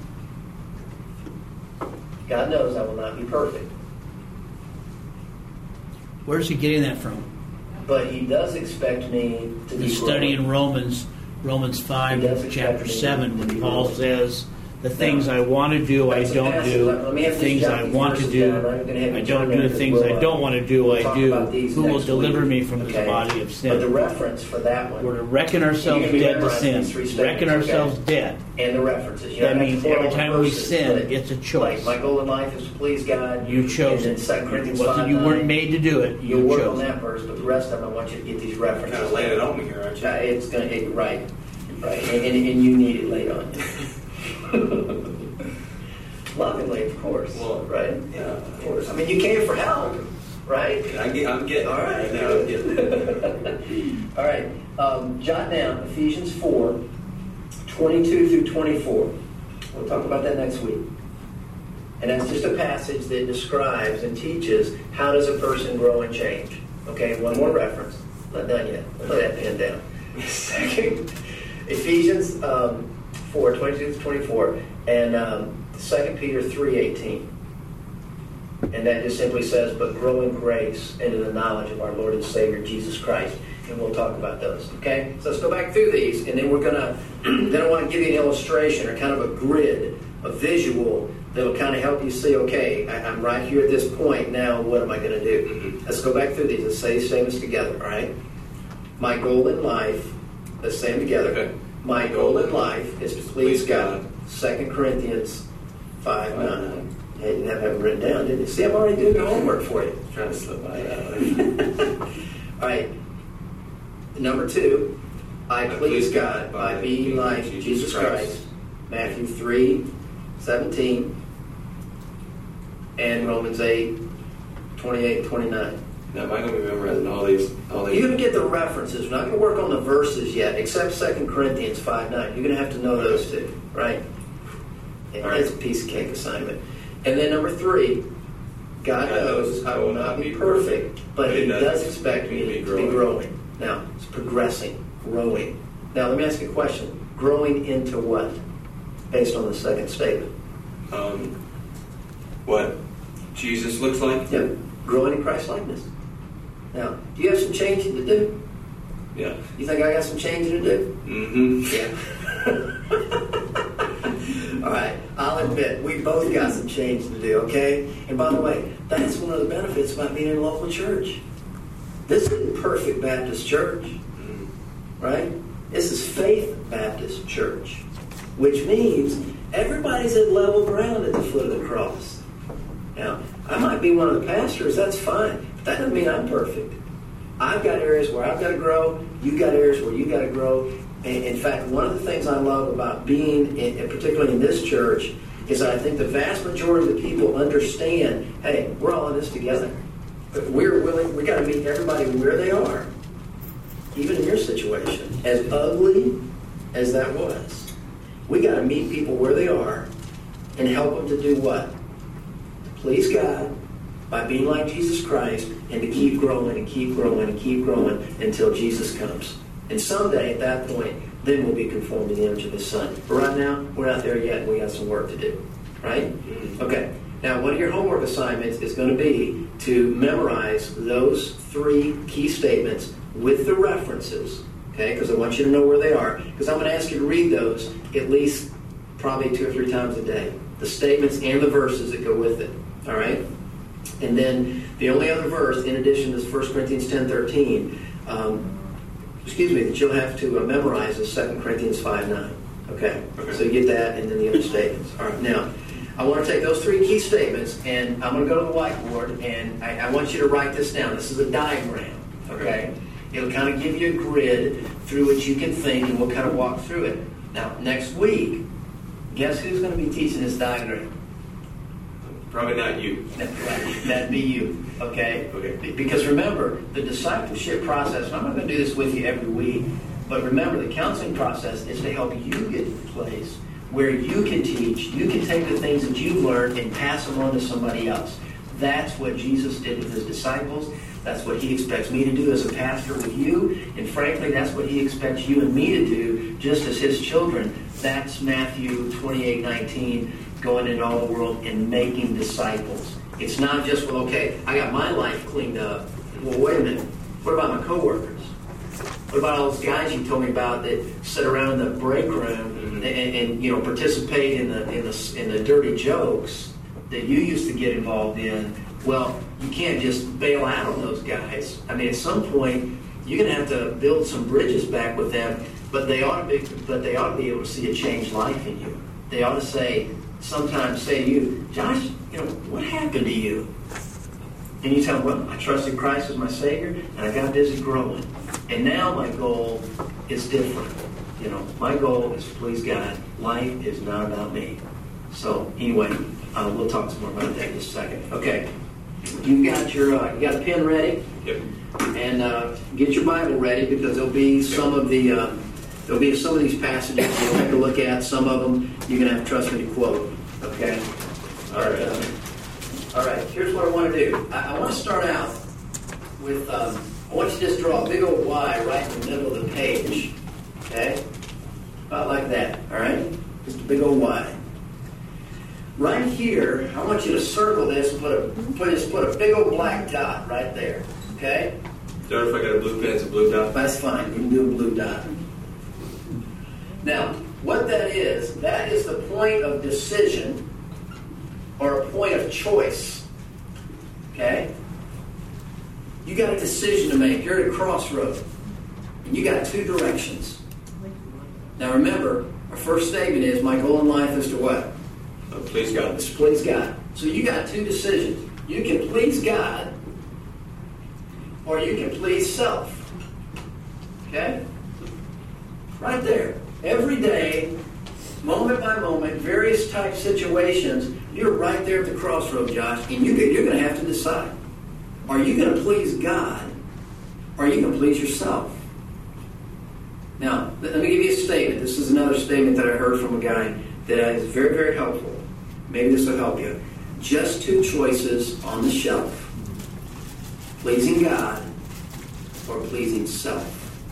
God knows I will not be perfect. Where's he getting that from? But he does expect me to be He's studying Romans 5, chapter 7, when Paul says, the things I want to do, I don't do. The things I want to do, I don't do. The things I don't want to do, I do. Who will deliver me from this body of sin? But the reference for that one, we're to reckon ourselves dead to sin. Reckon ourselves dead. And the references. That means every time we sin, it's a choice. My goal in life is to please God. You chose it. It wasn't you weren't made to do it. You'll work on chose that verse, but the rest of them, I want you to get these references. Kind of laying it on me here, aren't you? It's going to hit right, and you need it laid on. Lovingly, of course. Well, right? Yeah, of course. I mean, you came for help, right? I'm getting all right. Now I'm getting it. All right. Jot down Ephesians 4, 22 through 24. We'll talk about that next week. And that's just a passage that describes and teaches how does a person grow and change. Okay, one more reference. Not done yet. Put that pen down. Second, Ephesians 4, 22 to 24, and 2 Peter 3:18. And that just simply says, but grow in grace into the knowledge of our Lord and Savior, Jesus Christ. And we'll talk about those, okay? So let's go back through these, and then we're going to, then I want to give you an illustration or kind of a grid, a visual that'll kind of help you see, okay, I'm right here at this point, now what am I going to do? Mm-hmm. Let's go back through these. Let's say these statements together, all right? My goal in life, let's say them together. Okay. My goal in life is to please God. 2 Corinthians 5:9. Hey, you didn't have that written down, did you? See, I'm already doing the homework for you. Trying to slip by that. All right. Number 2, I please God by being like Jesus Christ. Matthew 3:17 and Romans 8:28, 29. Now, am I going to be memorizing all these? You're going to get the references. We're not going to work on the verses yet, except 2 Corinthians 5:9. You're going to have to know those two, right? It's a piece of cake assignment. And then number 3, God knows I will not be perfect, but He does expect me to be growing. Now, it's progressing, growing. Now, let me ask you a question. Growing into what? Based on the second statement. What Jesus looks like? Yeah, growing in Christ-likeness. Now, do you have some changing to do? Yeah. You think I got some changing to do? Mm-hmm. Yeah. All right, I'll admit, we both got some change to do, okay? And by the way, that's one of the benefits about being in a local church. This isn't Perfect Baptist Church, right? This is Faith Baptist Church, which means everybody's at level ground at the foot of the cross. Now, I might be one of the pastors, that's fine, but that doesn't mean I'm perfect. I've got areas where I've got to grow, you've got areas where you've got to grow. And in fact, one of the things I love about being, particularly in this church, is that I think the vast majority of the people understand, hey, we're all in this together. But we're willing, we got to meet everybody where they are, even in your situation, as ugly as that was. We got to meet people where they are and help them to do what? Please God by being like Jesus Christ and to keep growing and keep growing and keep growing until Jesus comes. And someday at that point, then we'll be conformed to the image of His Son. But right now, we're not there yet. We got some work to do. Right? Okay. Now, one of your homework assignments is going to be to memorize those 3 key statements with the references. Okay? Because I want you to know where they are. Because I'm going to ask you to read those at least probably 2 or 3 times a day. The statements and the verses that go with it. All right? And then the only other verse, in addition to 1 Corinthians 10:13, that you'll have to memorize is 2 Corinthians 5:9. Okay? So you get that and then the other statements. All right. Now, I want to take those 3 key statements and I'm going to go to the whiteboard and I want you to write this down. This is a diagram. Okay? It'll kind of give you a grid through which you can think and we'll kind of walk through it. Now, next week, guess who's going to be teaching this diagram? Probably not you. That'd be you, okay? Because remember, the discipleship process, and I'm not going to do this with you every week, but remember, the counseling process is to help you get to the place where you can teach, you can take the things that you've learned and pass them on to somebody else. That's what Jesus did with His disciples. That's what he expects me to do as a pastor with you. And frankly, that's what he expects you and me to do just as his children. That's Matthew 28:19, going into all the world and making disciples. It's not just, well, okay, I got my life cleaned up. Well, wait a minute. What about my coworkers? What about all those guys you told me about that sit around in the break room and participate in the dirty jokes that you used to get involved in? Well, you can't just bail out on those guys. I mean, at some point, you're going to have to build some bridges back with them. But they ought to be able to see a changed life in you. They ought to sometimes say to you, Josh, what happened to you? And you tell them, well, I trusted Christ as my Savior, and I got busy growing. And now my goal is different. My goal is to please God. Life is not about me. So anyway, we'll talk some more about that in just a second. Okay, you got a pen ready? Yep. And get your Bible ready, because there'll be some of these passages you'll have to look at. Some of them you're going to have to trust me to quote. Okay? All right. Here's what I want to do. I want to start out with, I want you to just draw a big old Y right in the middle of the page. Okay? About like that. All right? Just a big old Y. Right here, I want you to circle this and put a big old black dot right there. Okay? So if I got a blue pen, it's a blue dot? That's fine. You can do a blue dot. Now, what that is the point of decision or a point of choice. Okay? You got a decision to make. You're at a crossroad. And you got two directions. Now remember, our first statement is, my goal in life is to what? Please God. It's to please God. So you got two decisions. You can please God, or you can please self. Okay? Right there. Every day, moment by moment, various type situations, you're right there at the crossroad, Josh, and you're going to have to decide. Are you going to please God, or are you going to please yourself? Now, let me give you a statement. This is another statement that I heard from a guy that is very, very helpful. Maybe this will help you. Just two choices on the shelf. Pleasing God or pleasing self.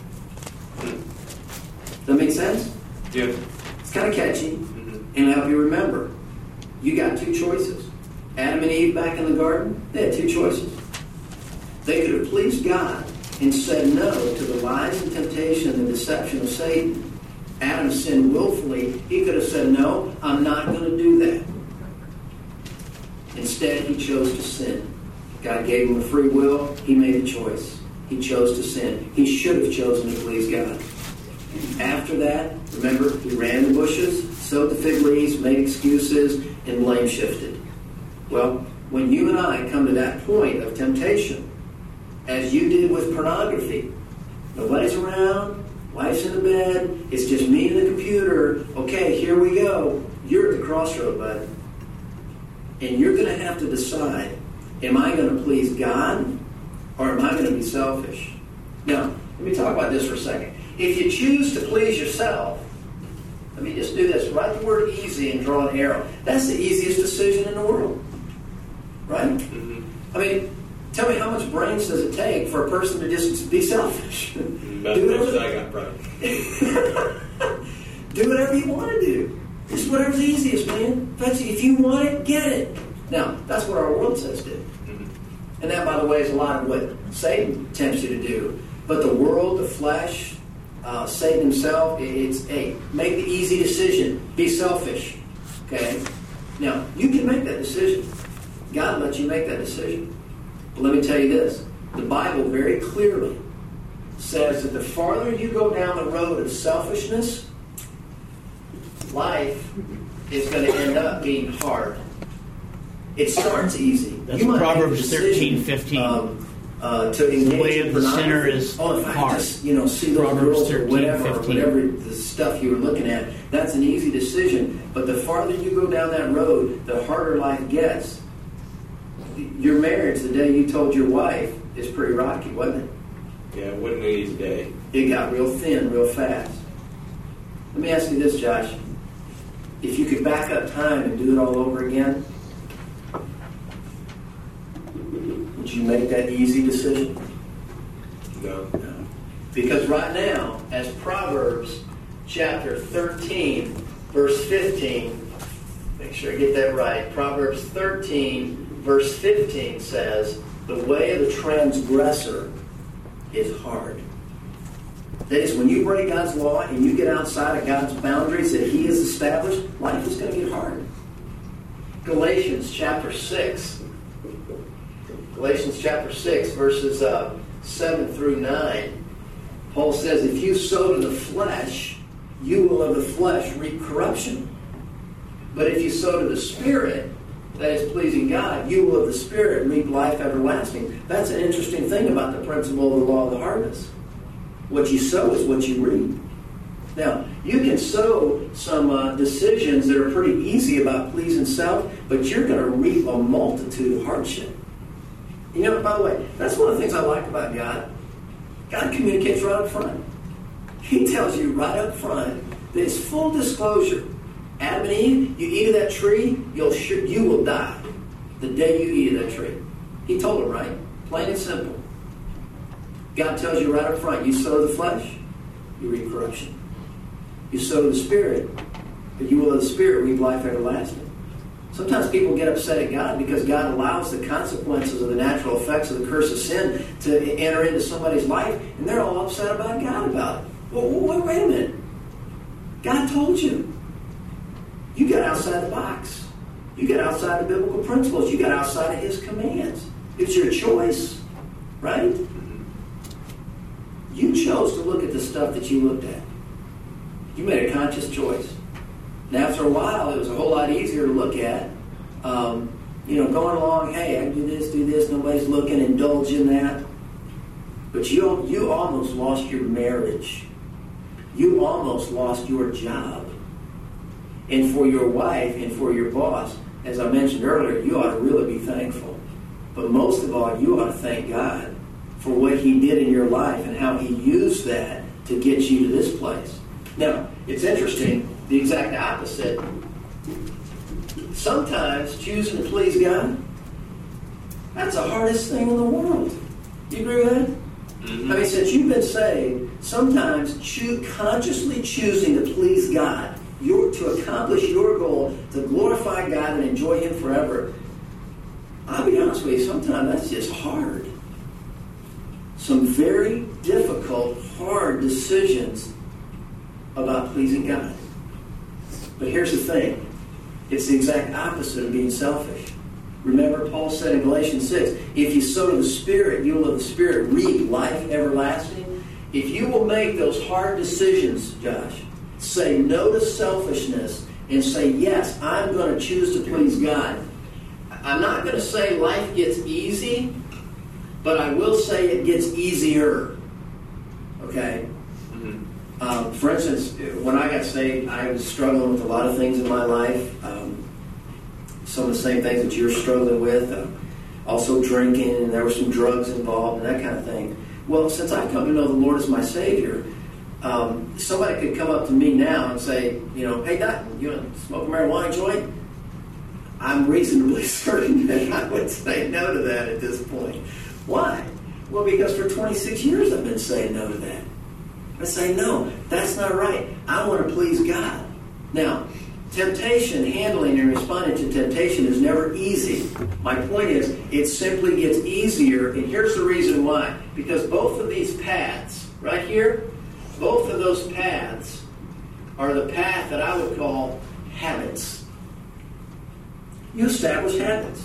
Does that make sense? Yeah. It's kind of catchy, and it'll help you remember. You got two choices. Adam and Eve back in the garden, they had two choices. They could have pleased God and said no to the lies and temptation and the deception of Satan. Adam sinned willfully. He could have said, no, I'm not going to do that. Instead, he chose to sin. God gave him a free will. He made a choice. He chose to sin. He should have chosen to please God. After that, remember, he ran the bushes, sowed the fig leaves, made excuses, and blame shifted. Well, when you and I come to that point of temptation, as you did with pornography, nobody's around, wife's in the bed, it's just me and the computer, okay, here we go. You're at the crossroad, bud. And you're going to have to decide, am I going to please God, or am I going to be selfish? Now, let me talk about this for a second. If you choose to please yourself, let me just do this. Write the word easy and draw an arrow. That's the easiest decision in the world. Right? I mean, tell me, how much brains does it take for a person to just be selfish? About as much as I got, probably. Do whatever you want to do. Just whatever's easiest, man. If you want it, get it. Now, that's what our world says do. And that, by the way, is a lot of what Satan tempts you to do. But the world, the flesh, Satan himself, it's, hey, make the easy decision. Be selfish. Okay? Now, you can make that decision. God lets you make that decision. But let me tell you this. The Bible very clearly says that the farther you go down the road of selfishness, life is going to end up being hard. It starts easy. That's you might Proverbs make a decision, 13:15. To engage The way of the sinner pornography. is if I hard. just, see those Proverbs girls or 13:15. whatever the stuff you were looking at, that's an easy decision. But the farther you go down that road, the harder life gets. Your marriage, the day you told your wife, is pretty rocky, wasn't it? Yeah, it wasn't an easy day. It got real thin real fast. Let me ask you this, Josh. If you could back up time and do it all over again, Would you make that easy decision? No. No. Because right now, as Proverbs chapter 13, verse 15, make sure I get that right. Proverbs 13, verse 15 says, the way of the transgressor is hard. That is, when you break God's law and you get outside of God's boundaries that He has established, life is going to get hard. Galatians chapter 6. Galatians chapter 6, verses 7 through 9. Paul says, if you sow to the flesh, you will of the flesh reap corruption. But if you sow to the Spirit, that is pleasing God, you will of the Spirit reap life everlasting. That's an interesting thing about the principle of the law of the harvest. What you sow is what you reap. Now, you can sow some decisions that are pretty easy about pleasing self, but you're going to reap a multitude of hardship. You know, by the way, that's one of the things I like about God. God communicates right up front. He tells you right up front that it's full disclosure. Adam and Eve, you eat of that tree, you will die the day you eat of that tree. He told them, right? Plain and simple. God tells you right up front, you sow the flesh, you reap corruption. You sow the Spirit, but you will of the Spirit reap life everlasting. Sometimes people get upset at God because God allows the consequences of the natural effects of the curse of sin to enter into somebody's life, and they're all upset about God about it. Well, wait a minute. God told you. You got outside the box. You got outside the biblical principles. You got outside of His commands. It's your choice, right? You chose to look at the stuff that you looked at. You made a conscious choice. And after a while, it was a whole lot easier to look at. Going along, hey, I can do this, nobody's looking, indulge in that. But you almost lost your marriage. You almost lost your job. And for your wife and for your boss, as I mentioned earlier, you ought to really be thankful. But most of all, you ought to thank God for what He did in your life and how He used that to get you to this place. Now, it's interesting, the exact opposite. Sometimes choosing to please God, that's the hardest thing in the world. You agree with that? Mm-hmm. I mean, since you've been saved, sometimes consciously choosing to please God, to accomplish your goal, to glorify God and enjoy Him forever, I'll be honest with you, sometimes that's just hard. Some very difficult, hard decisions about pleasing God. But here's the thing. It's the exact opposite of being selfish. Remember, Paul said in Galatians 6, if you sow to the Spirit, you will of the Spirit reap life everlasting. If you will make those hard decisions, Josh, say no to selfishness and say, yes, I'm going to choose to please God. I'm not going to say life gets easy, but I will say it gets easier. Okay? Mm-hmm. For instance, when I got saved, I was struggling with a lot of things in my life. Some of the same things that you're struggling with. Also drinking, and there were some drugs involved and that kind of thing. Well, since I've come to know the Lord as my Savior, somebody could come up to me now and say, hey, Doc, you want to smoke a marijuana joint? I'm reasonably certain that I would say no to that at this point. Why? Well, because for 26 years I've been saying no to that. I say, no, that's not right. I want to please God. Now, temptation, handling and responding to temptation is never easy. My point is, it simply gets easier, and here's the reason why. Because both of these paths, right here, both of those paths are the path that I would call habits. You establish habits.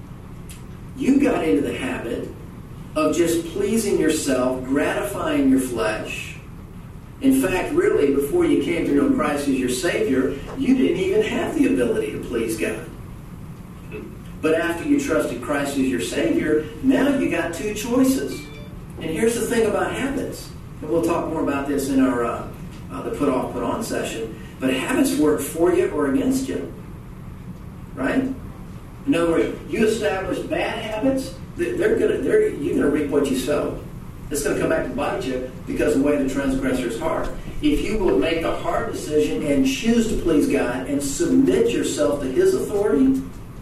You got into the habit of just pleasing yourself, gratifying your flesh. In fact, really, before you came to know Christ as your Savior, you didn't even have the ability to please God. But after you trusted Christ as your Savior, now you got two choices. And here's the thing about habits. And we'll talk more about this in our the Put Off, Put On session. But habits work for you or against you. Right? In other words, you establish bad habits, you're going to reap what you sow. It's going to come back to bite you because of the way the transgressor's heart. If you will make a hard decision and choose to please God and submit yourself to His authority,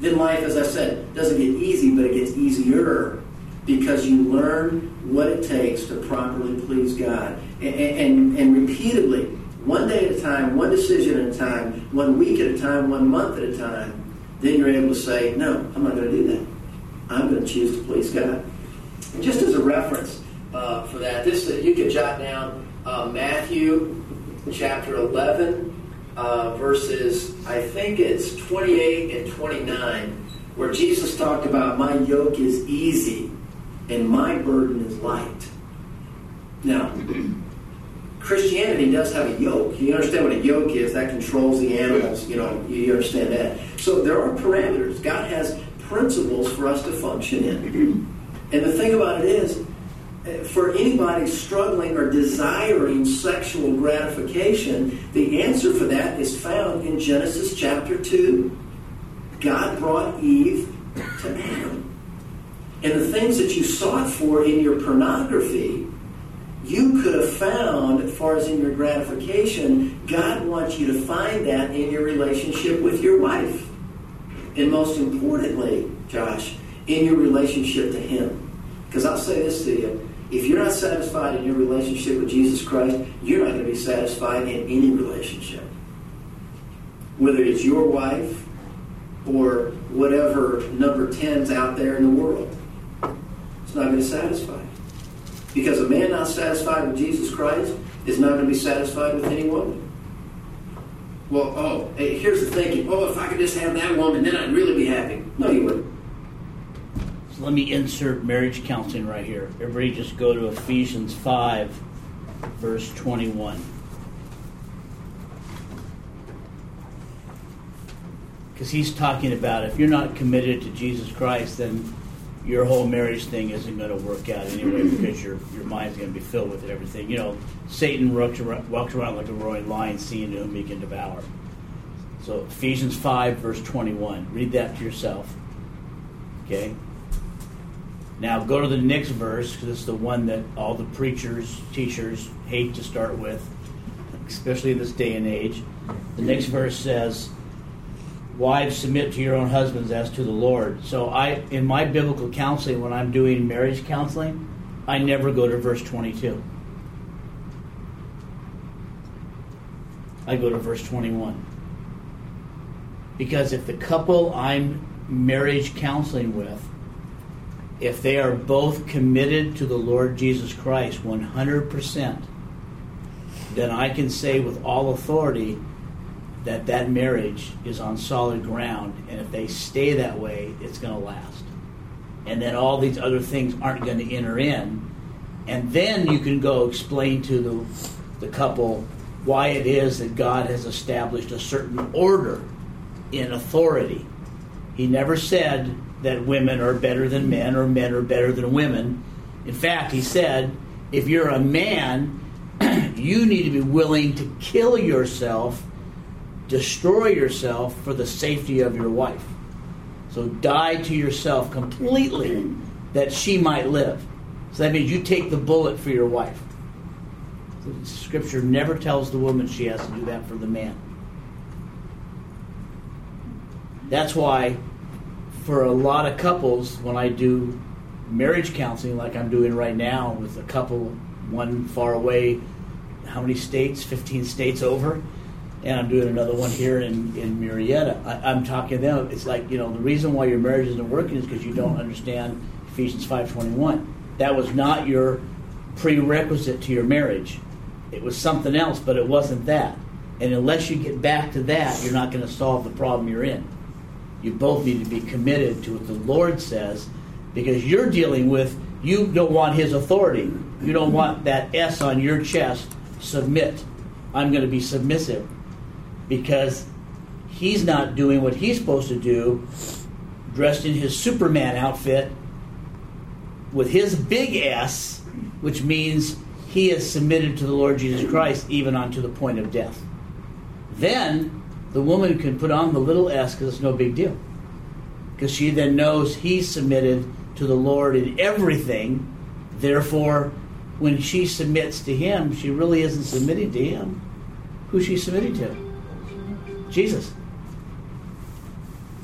then life, as I said, doesn't get easy, but it gets easier because you learn what it takes to properly please God. And repeatedly, one day at a time, one decision at a time, 1 week at a time, 1 month at a time, then you're able to say, no, I'm not going to do that. I'm going to choose to please God. And just as a reference for that, this you can jot down Matthew chapter 11, verses, I think it's 28 and 29, where Jesus talked about, my yoke is easy and my burden is light. Now, Christianity does have a yoke. You understand what a yoke is? That controls the animals. You understand that. So there are parameters. God has principles for us to function in. And the thing about it is, for anybody struggling or desiring sexual gratification, the answer for that is found in Genesis chapter 2. God brought Eve to Adam. And the things that you sought for in your pornography, you could have found, as far as in your gratification, God wants you to find that in your relationship with your wife. And most importantly, Josh, in your relationship to Him. Because I'll say this to you, if you're not satisfied in your relationship with Jesus Christ, you're not going to be satisfied in any relationship. Whether it's your wife or whatever number 10's out there in the world. It's not going to satisfy. Because a man not satisfied with Jesus Christ is not going to be satisfied with any woman. Well, hey, here's the thinking. If I could just have that woman, then I'd really be happy. No, you wouldn't. So let me insert marriage counseling right here. Everybody just go to Ephesians 5, verse 21. Because he's talking about if you're not committed to Jesus Christ, then your whole marriage thing isn't going to work out anyway, because your mind's going to be filled with it, everything. Satan walks around like a roaring lion, seeing whom he can devour. So Ephesians 5, verse 21. Read that to yourself. Okay? Now go to the next verse, because it's the one that all the preachers, teachers hate to start with, especially in this day and age. The next verse says, wives, submit to your own husbands as to the Lord. So in my biblical counseling, when I'm doing marriage counseling, I never go to verse 22. I go to verse 21. Because if the couple I'm marriage counseling with, if they are both committed to the Lord Jesus Christ 100%, then I can say with all authority that marriage is on solid ground, and if they stay that way, it's going to last. And then all these other things aren't going to enter in. And then you can go explain to the couple why it is that God has established a certain order in authority. He never said that women are better than men or men are better than women. In fact, he said, if you're a man, you need to be willing to kill yourself, destroy yourself for the safety of your wife. So die to yourself completely that she might live. So that means you take the bullet for your wife. The Scripture never tells the woman she has to do that for the man. That's why for a lot of couples, when I do marriage counseling like I'm doing right now with a couple, one far away, how many states? 15 states over. And I'm doing another one here in Marietta. I'm talking to them. It's like, the reason why your marriage isn't working is because you don't understand Ephesians 5:21. That was not your prerequisite to your marriage. It was something else, but it wasn't that. And unless you get back to that, you're not going to solve the problem you're in. You both need to be committed to what the Lord says, because you're dealing with, you don't want His authority. You don't want that S on your chest, submit. I'm going to be submissive. Because He's not doing what He's supposed to do, dressed in His Superman outfit with His big S, which means He is submitted to the Lord Jesus Christ even unto the point of death. Then the woman can put on the little s because it's no big deal. Because she then knows He's submitted to the Lord in everything. Therefore, when she submits to Him, she really isn't submitting to Him. Who's she submitting to? Jesus.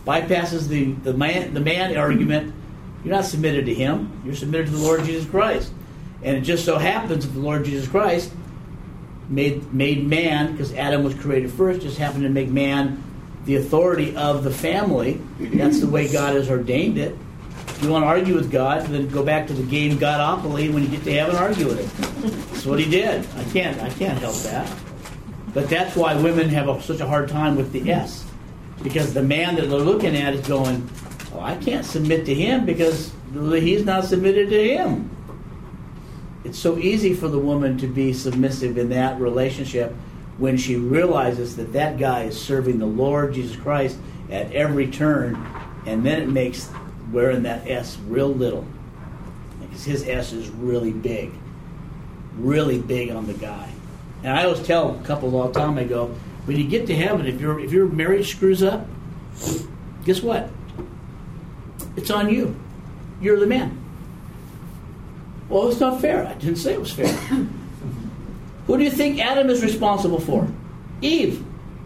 bypasses the man argument. You're not submitted to him. You're submitted to the Lord Jesus Christ. And it just so happens that the Lord Jesus Christ made man, because Adam was created first, just happened to make man the authority of the family. That's the way God has ordained it. If you want to argue with God, then go back to the game Godopoly. When you get to heaven, argue with him. That's what he did. I can't help that. But that's why women have such a hard time with the S. Because the man that they're looking at is going, oh, I can't submit to him because he's not submitted to him. It's so easy for the woman to be submissive in that relationship when she realizes that that guy is serving the Lord Jesus Christ at every turn, and then it makes wearing that S real little. Because his S is really big on the guy. And I always tell couples all the time, I go, when you get to heaven, if your marriage screws up, guess what? It's on you. You're the man. Well, it's not fair. I didn't say it was fair. Who do you think Adam is responsible for? Eve.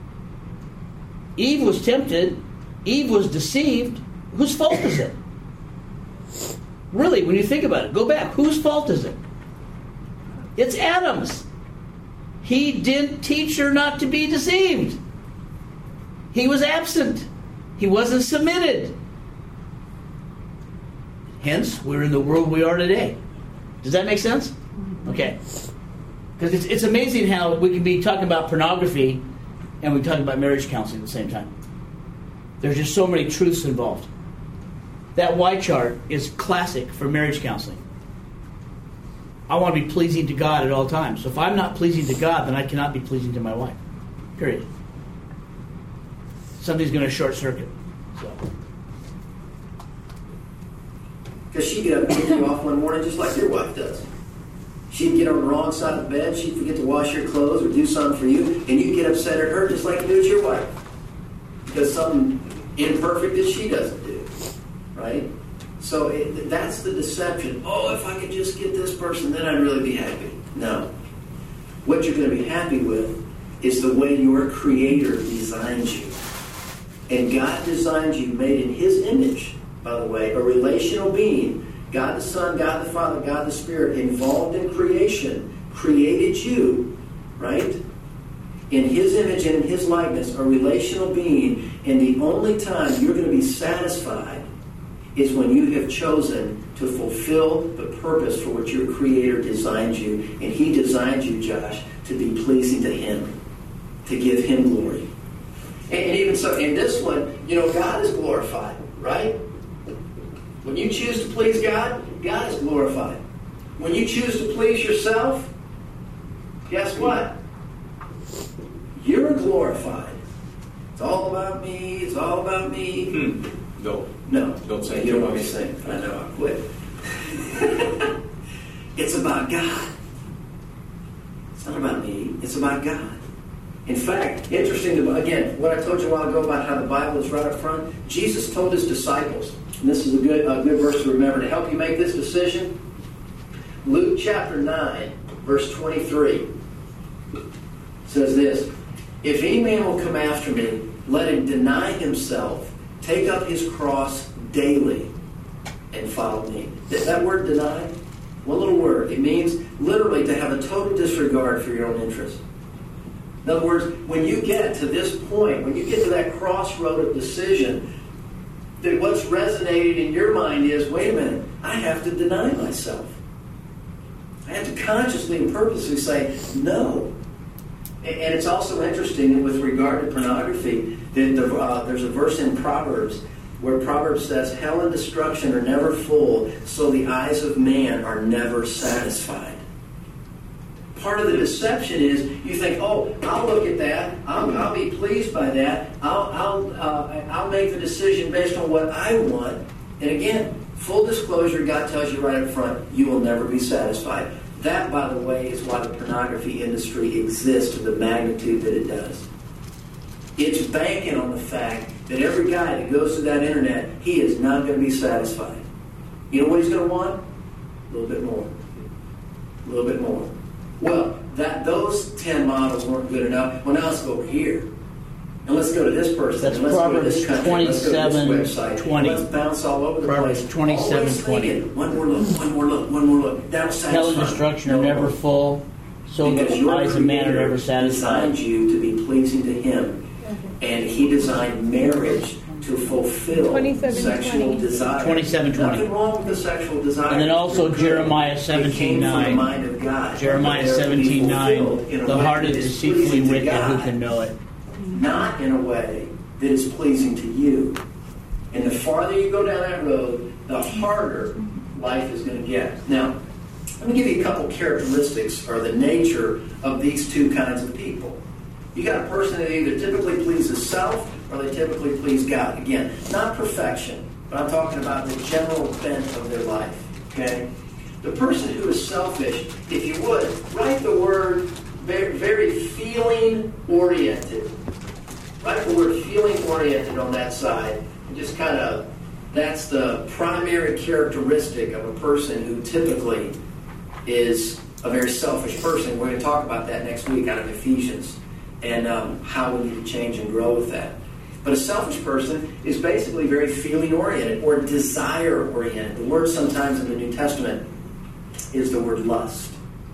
Eve was tempted. Eve was deceived. Whose fault is it? Really, when you think about it, go back. Whose fault is it? It's Adam's. He didn't teach her not to be deceived. He was absent. He wasn't submitted. Hence, we're in the world we are today. Does that make sense? Okay. Because it's amazing how we can be talking about pornography and we talk about marriage counseling at the same time. There's just so many truths involved. That Y chart is classic for marriage counseling. I want to be pleasing to God at all times. So if I'm not pleasing to God, then I cannot be pleasing to my wife. Period. Something's going to short circuit. So. Because she'd get up and kick you off one morning just like your wife does. She'd get on the wrong side of the bed, she'd forget to wash your clothes or do something for you, and you'd get upset at her just like you do at your wife. Because something imperfect that she doesn't do. Right? So that's the deception. Oh, if I could just get this person, then I'd really be happy. No. What you're going to be happy with is the way your Creator designed you. And God designed you, made in His image, by the way, a relational being. God the Son, God the Father, God the Spirit, involved in creation, created you, right? In His image and in His likeness, a relational being. And the only time you're going to be satisfied is when you have chosen to fulfill the purpose for which your Creator designed you. And He designed you, Josh, to be pleasing to Him, to give Him glory. And even so, in this one, God is glorified, right? When you choose to please God, God is glorified. When you choose to please yourself, guess what? You're glorified. It's all about me. It's all about me. No. Don't say it. You don't want me to say it. I know. I quit. It's about God. It's not about me. It's about God. In fact, interesting, again, what I told you a while ago about how the Bible is right up front, Jesus told His disciples, and this is a good verse to remember to help you make this decision. Luke chapter 9, verse 23 says this, "If any man will come after me, let him deny himself, take up his cross daily, and follow me." That word deny, one little word, it means literally to have a total disregard for your own interest. In other words, when you get to this point, when you get to that crossroad of decision, that what's resonated in your mind is, wait a minute, I have to deny myself. I have to consciously and purposely say no. And it's also interesting with regard to pornography that there's a verse in Proverbs where Proverbs says, "Hell and destruction are never full, so the eyes of man are never satisfied." Part of the deception is you think, oh, I'll look at that, I'll be pleased by that, I'll make the decision based on what I want. And again, full disclosure, God tells you right up front, you will never be satisfied. That, by the way, is why the pornography industry exists to the magnitude that it does. It's banking on the fact that every guy that goes to that internet, he is not going to be satisfied. You know what he's going to want? A little bit more. A little bit more. Well, those 10 models weren't good enough. Well, now let's go over here. And let's go to this person. That's and let's go to Proverbs this country. Let's go to this 27:20. website. Let's bounce all over the Proverbs place. 27:20. Always thinking, one more look, one more look, one more look. That'll satisfy. Hell and destruction are never full, so the Because your eyes of man are Creator never satisfied. designed you to be pleasing to Him, and He designed marriage to fulfill 27:20. sexual desire. 27:20. Nothing wrong with the sexual desire. And then also It's good. Jeremiah It came from the 17:9. mind of God. Jeremiah But they're to be 17:9. fulfilled in a The way heart that is is deceitfully pleasing to wicked, who God, can know it? not in a way that is pleasing to you. And the farther you go down that road, the harder life is going to get. Now, let me give you a couple characteristics or the nature of these two kinds of people. You got a person that either typically pleases self or they typically please God. Again, not perfection, but I'm talking about the general bent of their life. Okay? The person who is selfish, if you would, write the word very, very feeling oriented. Write the word feeling oriented on that side. And just kind of, that's the primary characteristic of a person who typically is a very selfish person. We're going to talk about that next week out of Ephesians and how we need to change and grow with that. But a selfish person is basically very feeling oriented or desire oriented. The word sometimes in the New Testament is the word lust.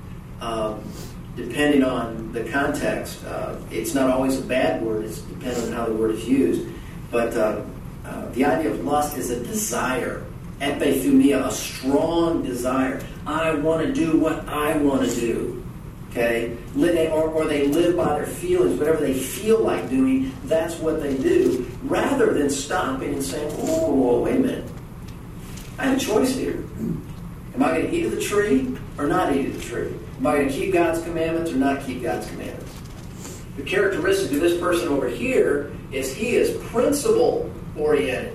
Depending on the context, it's not always a bad word. It's depending on how the word is used. But the idea of lust is a desire. Epithumia, a strong desire. I want to do what I want to do. Okay? Or they live by their feelings. Whatever they feel like doing, that's what they do. Rather than stopping and saying, whoa, wait a minute. I have a choice here. Am I going to eat of the tree or not eat of the tree? Am I going to keep God's commandments or not keep God's commandments? The characteristic of this person over here is he is principle-oriented.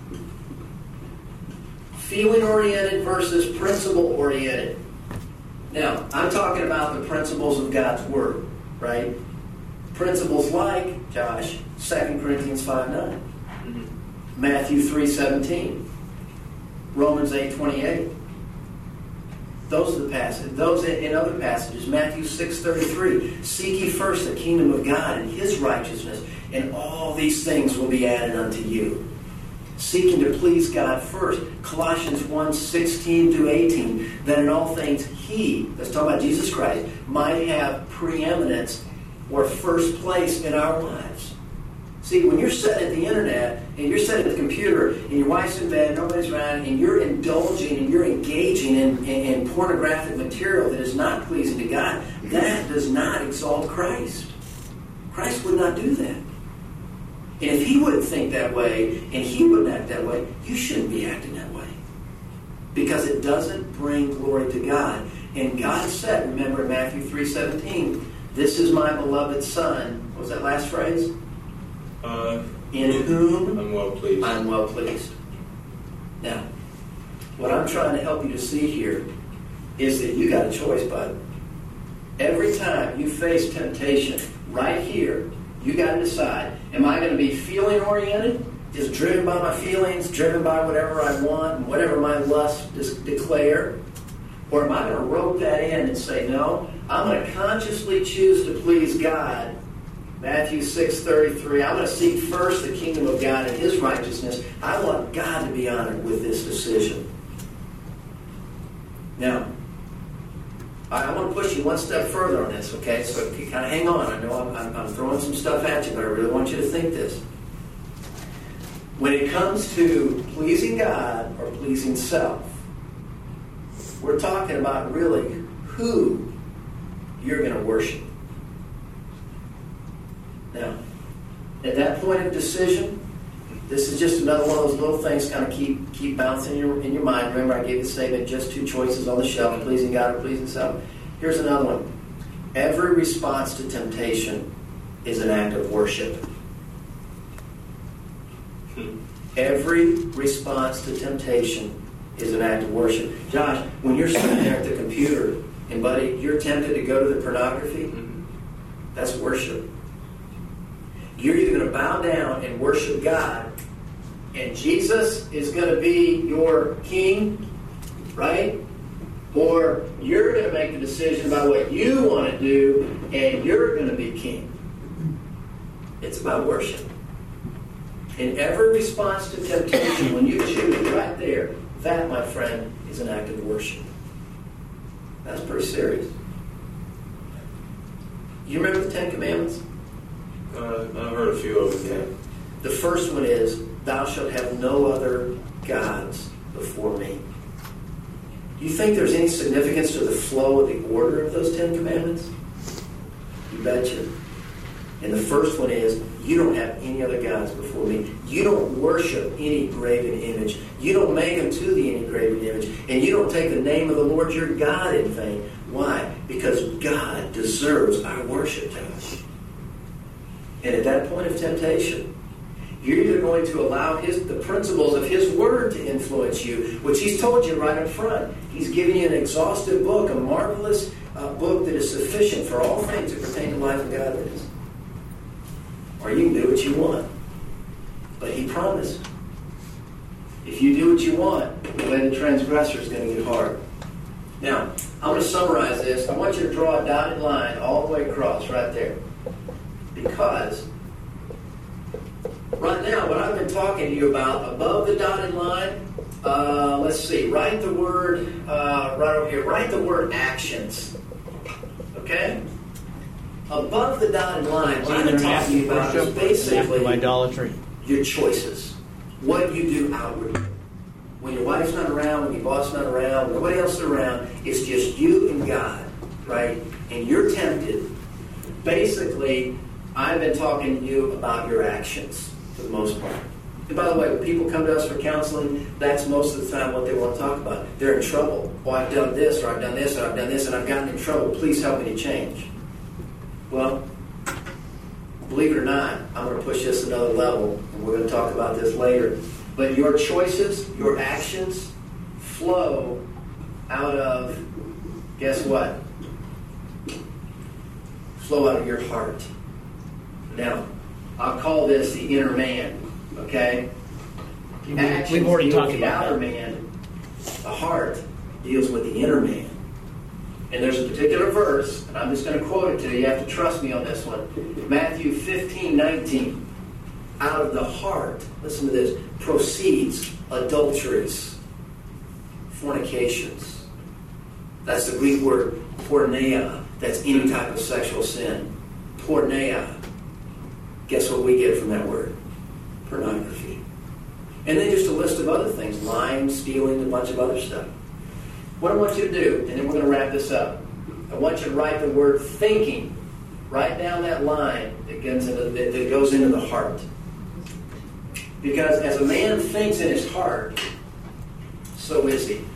Feeling-oriented versus principle-oriented. Now, I'm talking about the principles of God's Word, right? Principles like, Josh, 2 Corinthians 5:9, Matthew 3:17, Romans 8:28. Those are the passages. Those in other passages, Matthew 6:33, seek ye first the kingdom of God and His righteousness, and all these things will be added unto you. Seeking to please God first. Colossians 1:16-18, that in all things He, let's talk about Jesus Christ, might have preeminence or first place in our lives. See, when you're sitting at the internet and you're sitting at the computer and your wife's in bed, nobody's around, and you're indulging and you're engaging in pornographic material that is not pleasing to God, that does not exalt Christ. Christ would not do that. And if He wouldn't think that way and He wouldn't act that way, you shouldn't be acting that way. Because it doesn't bring glory to God. And God said, remember in Matthew 3:17, this is my beloved Son. What was that last phrase? In whom I'm well pleased. I'm well pleased. Now, what I'm trying to help you to see here is that you got a choice, bud. Every time you face temptation, right here, you got to decide, am I going to be feeling oriented, just driven by my feelings, driven by whatever I want, and whatever my lust declare? Or am I going to rope that in and say, no, I'm going to consciously choose to please God. Matthew 6:33, I'm going to seek first the kingdom of God and His righteousness. I want God to be honored with this decision. Now, I want to push you one step further on this, okay? So you kind of hang on. I know I'm throwing some stuff at you, but I really want you to think this. When it comes to pleasing God or pleasing self, we're talking about really who you're going to worship. Now, at that point of decision, this is just another one of those little things kind of keep bouncing in your mind. Remember, I gave the statement, just two choices on the shelf, pleasing God or pleasing self. Here's another one. Every response to temptation is an act of worship. Every response to temptation is an act of worship. Josh, when you're sitting there at the computer and, buddy, you're tempted to go to the pornography, that's worship. You're either going to bow down and worship God, and Jesus is going to be your king, right? Or you're going to make the decision about what you want to do, and you're going to be king. It's about worship. In every response to temptation, when you choose right there, that, my friend, is an act of worship. That's pretty serious. You remember the Ten Commandments? I've heard a few of them, yeah. The first one is, thou shalt have no other gods before me. Do you think there's any significance to the flow of the order of those Ten Commandments? You betcha. And the first one is, you don't have any other gods before me. You don't worship any graven image. You don't make unto thee any graven image. And you don't take the name of the Lord your God in vain. Why? Because God deserves our worship, Josh. And at that point of temptation, you're either going to allow the principles of His Word to influence you, which He's told you right up front. He's given you an exhaustive book, a marvelous book that is sufficient for all things that pertain to life and godliness. Or you can do what you want. But He promised, if you do what you want, the way the transgressor is going to get hard. Now, I'm going to summarize this. I want you to draw a dotted line all the way across right there. Because right now, what I've been talking to you about, above the dotted line, let's see, write the word, right over here, write the word actions. Okay? Above the dotted line, what I've been talking to you about is basically idolatry. Your choices. What you do outwardly. When your wife's not around, when your boss is not around, nobody else is around, it's just you and God, right? And you're tempted. Basically, I've been talking to you about your actions for the most part. And by the way, when people come to us for counseling, that's most of the time what they want to talk about. They're in trouble. Oh, I've done this, or I've done this, or I've done this, and I've gotten in trouble. Please help me to change. Well, believe it or not, I'm going to push this another level, and we're going to talk about this later. But your choices, your actions, flow out of, guess what? Flow out of your heart. Now, I'll call this the inner man, okay? Actions We've already deal talked with the about outer that. man. The heart deals with the inner man. And there's a particular verse, and I'm just going to quote it to you. You have to trust me on this one. Matthew 15:19. Out of the heart, listen to this, proceeds adulteries, fornications. That's the Greek word porneia. That's any type of sexual sin. Porneia. Guess what we get from that word? Pornography. And then just a list of other things. Lying, stealing, a bunch of other stuff. What I want you to do, and then we're going to wrap this up. I want you to write the word thinking right down that line that goes into the heart. Because as a man thinks in his heart, so is he.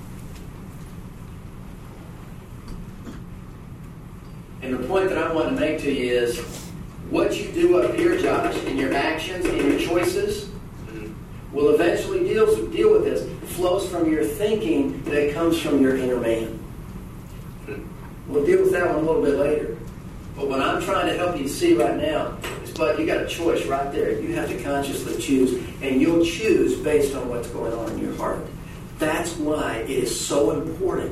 And the point that I want to make to you is, what you do up here, Josh, in your actions and your choices, will eventually deal with this. Flows from your thinking that comes from your inner man. We'll deal with that one a little bit later. But what I'm trying to help you see right now is, but you got a choice right there. You have to consciously choose, and you'll choose based on what's going on in your heart. That's why it is so important.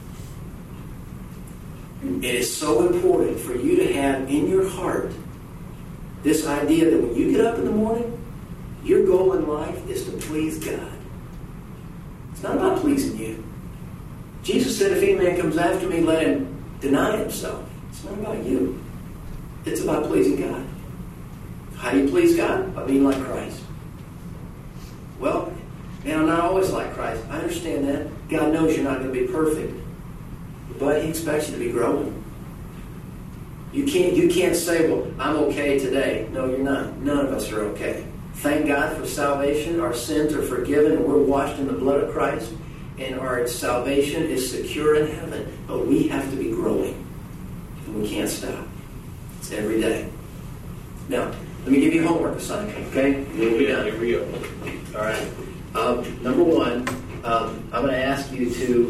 It is so important for you to have in your heart this idea that when you get up in the morning, your goal in life is to please God. It's not about pleasing you. Jesus said, if any man comes after me, let him deny himself. It's not about you. It's about pleasing God. How do you please God? By being like Christ. Well, man, I'm not always like Christ. I understand that. God knows you're not going to be perfect. But He expects you to be growing. You can't say, well, I'm okay today. No, you're not. None of us are okay. Thank God for salvation. Our sins are forgiven and we're washed in the blood of Christ. And our salvation is secure in heaven. But we have to be growing. And we can't stop. It's every day. Now, let me give you a homework assignment, okay? We'll be done. Here we go. All right. Number one, I'm going to ask you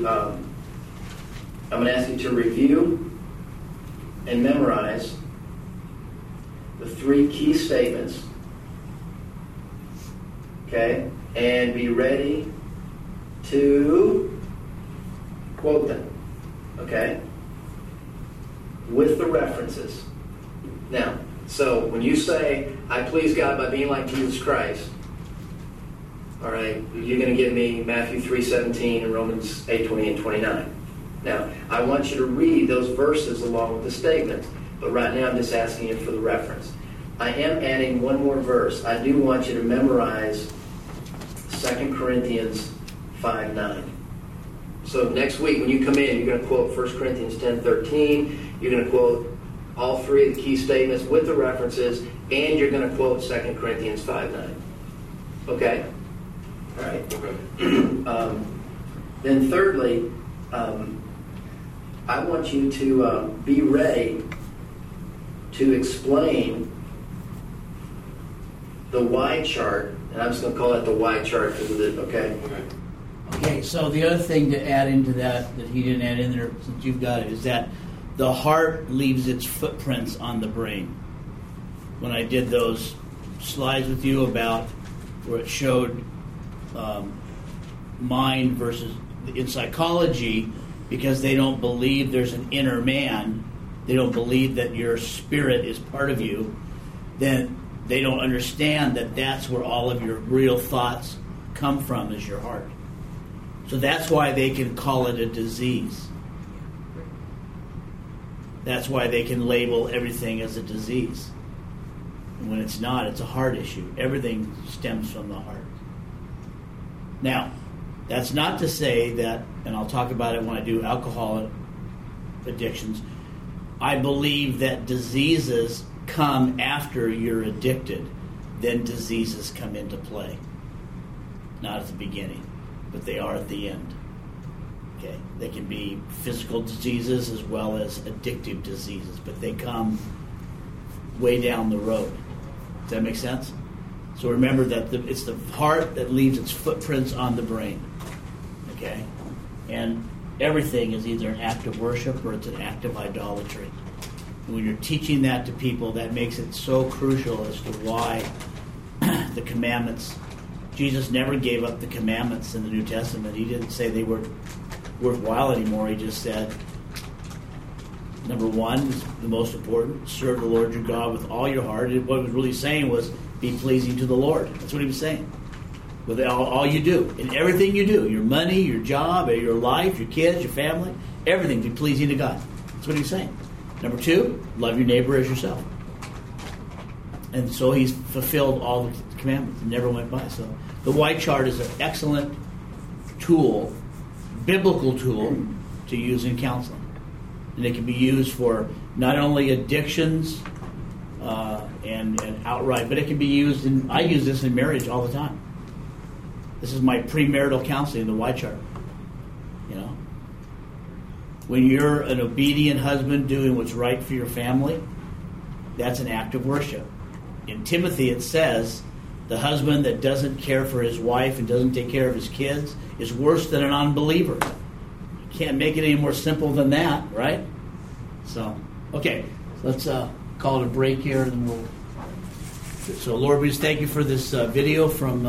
to review and memorize the 3 key statements. Okay? And be ready to quote them. Okay? With the references. Now, So when you say, I please God by being like Jesus Christ, all right, you're going to give me Matthew 3:17 and Romans 8:28 and 29. Now, I want you to read those verses along with the statement, but right now I'm just asking you for the reference. I am adding one more verse. I do want you to memorize 2 Corinthians 5:9. So next week when you come in, you're going to quote 1 Corinthians 10:13. You're going to quote all three of the key statements with the references, and you're going to quote 2 Corinthians 5:9. Okay? All right. Okay. Then thirdly, I want you to be ready to explain the Y chart, and I'm just going to call it the Y chart because of it, okay? Okay, so the other thing to add into that he didn't add in there since you've got it is that the heart leaves its footprints on the brain. When I did those slides with you about where it showed mind versus in psychology, because they don't believe there's an inner man, they don't believe that your spirit is part of you, then they don't understand that that's where all of your real thoughts come from, is your heart. So that's why they can call it a disease. That's why they can label everything as a disease. And when it's not, it's a heart issue. Everything stems from the heart. Now, that's not to say that, and I'll talk about it when I do alcohol addictions, I believe that diseases come after you're addicted. Then diseases come into play. Not at the beginning, but they are at the end. Okay, they can be physical diseases as well as addictive diseases, but they come way down the road. Does that make sense? So remember that it's the heart that leaves its footprints on the brain. Okay? And everything is either an act of worship or it's an act of idolatry. And when you're teaching that to people, that makes it so crucial as to why the commandments, Jesus never gave up the commandments in the New Testament. He didn't say they weren't worthwhile anymore. He just said, number one is the most important, serve the Lord your God with all your heart. And what he was really saying was, be pleasing to the Lord. That's what he was saying. With all you do, in everything you do, your money, your job, your life, your kids, your family, everything, be pleasing to God. That's what he's saying. Number two, love your neighbor as yourself. And so he's fulfilled all the commandments and never went by. So the Y chart is an excellent tool, biblical tool, to use in counseling. And it can be used for not only addictions and outright, but it can be used in, I use this in marriage all the time. This is my premarital counseling, the Y chart. You know? When you're an obedient husband doing what's right for your family, that's an act of worship. In Timothy it says, the husband that doesn't care for his wife and doesn't take care of his kids is worse than an unbeliever. You can't make it any more simple than that, right? So, okay, let's call it a break here, and then we'll. So, Lord, we just thank you for this video from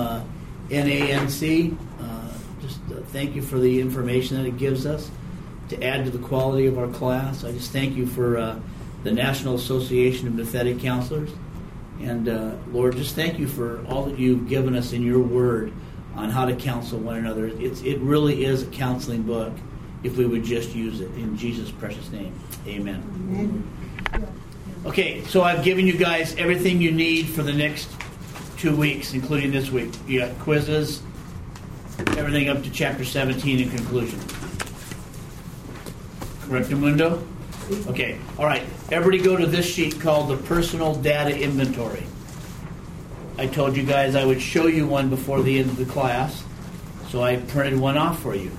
NANC. Thank you for the information that it gives us to add to the quality of our class. I just thank you for the National Association of Pathetic Counselors. And, Lord, just thank you for all that you've given us in your word on how to counsel one another. It really is a counseling book if we would just use it. In Jesus' precious name, amen. Okay, so I've given you guys everything you need for the next 2 weeks, including this week. You got quizzes, everything up to chapter 17 in conclusion. Correctamundo? Okay, all right. Everybody go to this sheet called the Personal Data Inventory. I told you guys I would show you one before the end of the class, so I printed one off for you.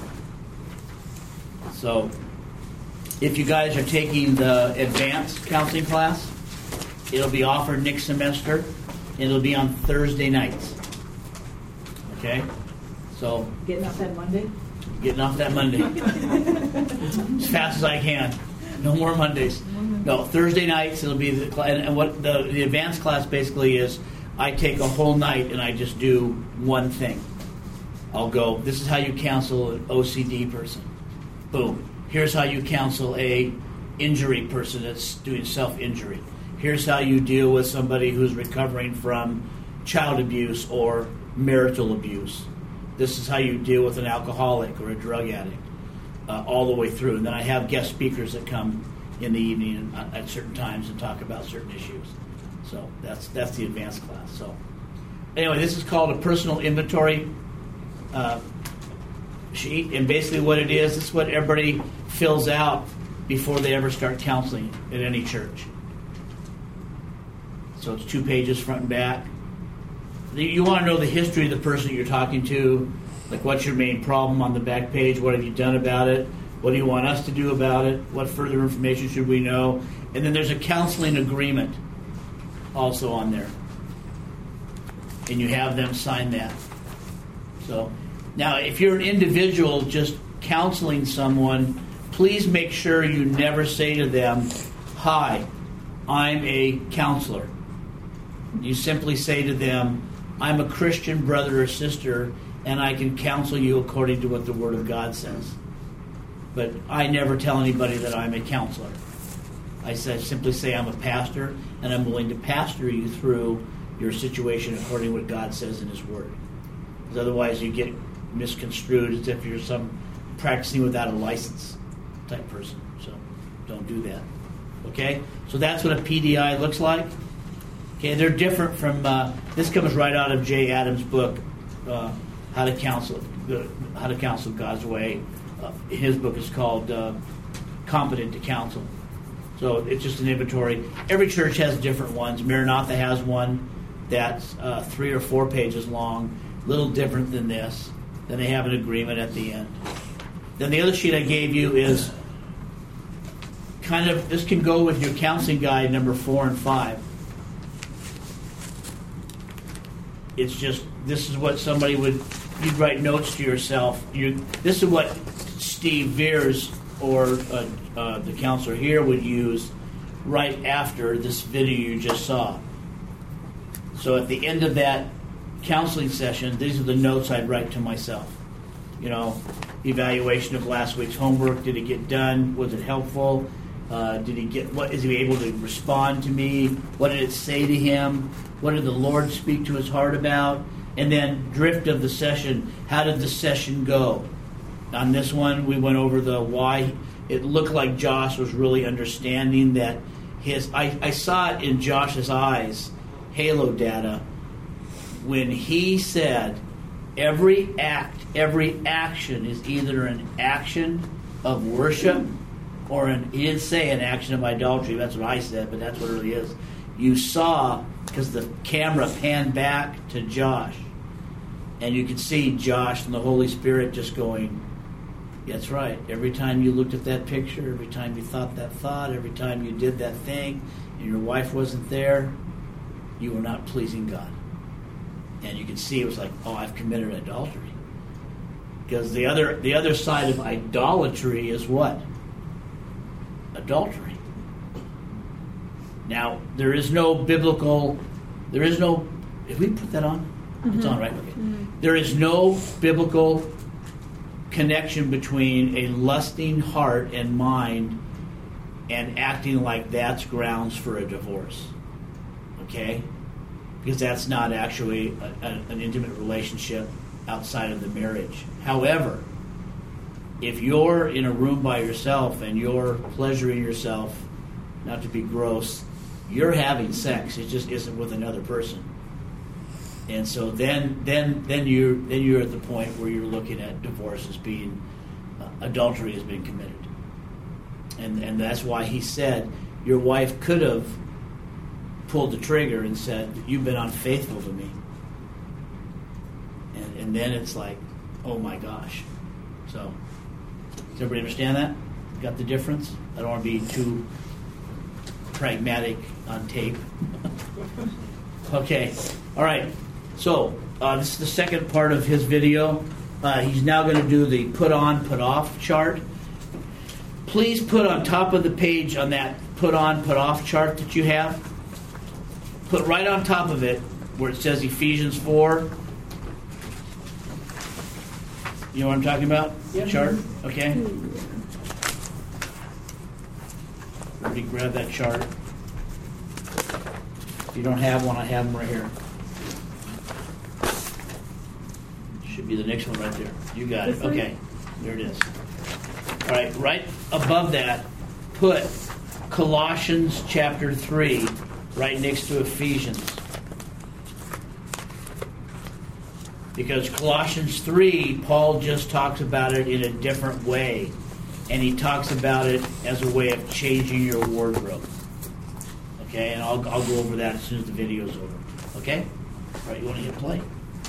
So, if you guys are taking the advanced counseling class, it'll be offered next semester, and it'll be on Thursday nights. Okay? So, Getting off that Monday? Getting off that Monday. As fast as I can. No more Mondays. No, Thursday nights it'll be the class. And what the advanced class basically is, I take a whole night and I just do one thing. I'll go, this is how you counsel an OCD person. Boom. Here's how you counsel a injury person that's doing self-injury. Here's how you deal with somebody who's recovering from child abuse or marital abuse. This is how you deal with an alcoholic or a drug addict, all the way through. And then I have guest speakers that come in the evening at certain times and talk about certain issues. So that's the advanced class. So anyway, this is called a personal inventory sheet, and basically what it is, it's what everybody fills out before they ever start counseling at any church. So it's 2 pages front and back. You want to know the history of the person you're talking to, like what's your main problem on the back page, what have you done about it, what do you want us to do about it, what further information should we know, and then there's a counseling agreement also on there. And you have them sign that. So now if you're an individual just counseling someone, please make sure you never say to them, "Hi, I'm a counselor." You simply say to them, "I'm a Christian brother or sister, and I can counsel you according to what the Word of God says." But I never tell anybody that I'm a counselor. I simply say I'm a pastor, and I'm willing to pastor you through your situation according to what God says in His Word. Because otherwise you get misconstrued as if you're some practicing without a license type person. So don't do that. Okay? So that's what a PDI looks like. Okay, they're different from, this comes right out of Jay Adams' book, How to Counsel God's Way. His book is called Competent to Counsel. So it's just an inventory. Every church has different ones. Maranatha has one that's 3 or 4 pages long, a little different than this. Then they have an agreement at the end. Then the other sheet I gave you is kind of, this can go with your counseling guide number 4 and 5. It's just, this is what somebody would, you'd write notes to yourself. This is what Steve Veers or the counselor here would use right after this video you just saw. So at the end of that counseling session, these are the notes I'd write to myself. You know, evaluation of last week's homework. Did it get done? Was it helpful? Is he able to respond to me? What did it say to him? What did the Lord speak to his heart about? And then drift of the session. How did the session go? On this one, we went over the why. It looked like Josh was really understanding that I saw it in Josh's eyes, halo data, when he said every action is either an action of worship or he didn't say an action of idolatry. That's what I said, but that's what it really is. You saw, because the camera panned back to Josh, and you could see Josh and the Holy Spirit just going, that's right. Every time you looked at that picture, every time you thought that thought, every time you did that thing, and your wife wasn't there, you were not pleasing God. And you could see it was like, oh, I've committed adultery. Because the other side of idolatry is what? Adultery. Now, there is no, if we put that on? Mm-hmm. It's on, right? Okay. Mm-hmm. There is no biblical connection between a lusting heart and mind and acting like that's grounds for a divorce. Okay? Because that's not actually an intimate relationship outside of the marriage. However, if you're in a room by yourself and you're pleasuring yourself, not to be gross, you're having sex. It just isn't with another person. And so then you're at the point where you're looking at divorce as being adultery has been committed. And that's why he said your wife could have pulled the trigger and said, you've been unfaithful to me. And then it's like, oh my gosh. So, does everybody understand that? Got the difference? I don't want to be too pragmatic on tape. Okay. All right. So, this is the second part of his video. He's now going to do the put on, put off chart. Please put on top of the page on that put on, put off chart that you have. Put right on top of it where it says Ephesians 4. You know what I'm talking about? Yep. Chart? Okay. Everybody grab that chart. If you don't have one, I have them right here. Should be the next one right there. You got it. Okay. There it is. All right. Right above that, put Colossians chapter 3 right next to Ephesians. Because Colossians 3, Paul just talks about it in a different way. And he talks about it as a way of changing your wardrobe. Okay, and I'll go over that as soon as the video's over. Okay? All right, you want to hit play?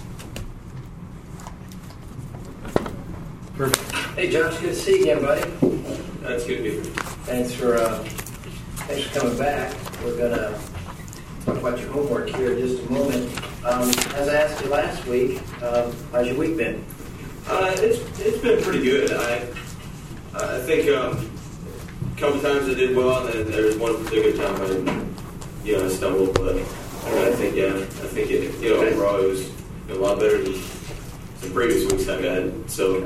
Perfect. Hey, Josh, good to see you again, buddy. That's good to be here. Thanks for coming back. We're going to talk about your homework here in just a moment. As I asked you last week, how's your week been? It's been pretty good. I think a couple times I did well, and then there was one particular time I stumbled. But I think it, overall it was a lot better than the previous weeks I've had. So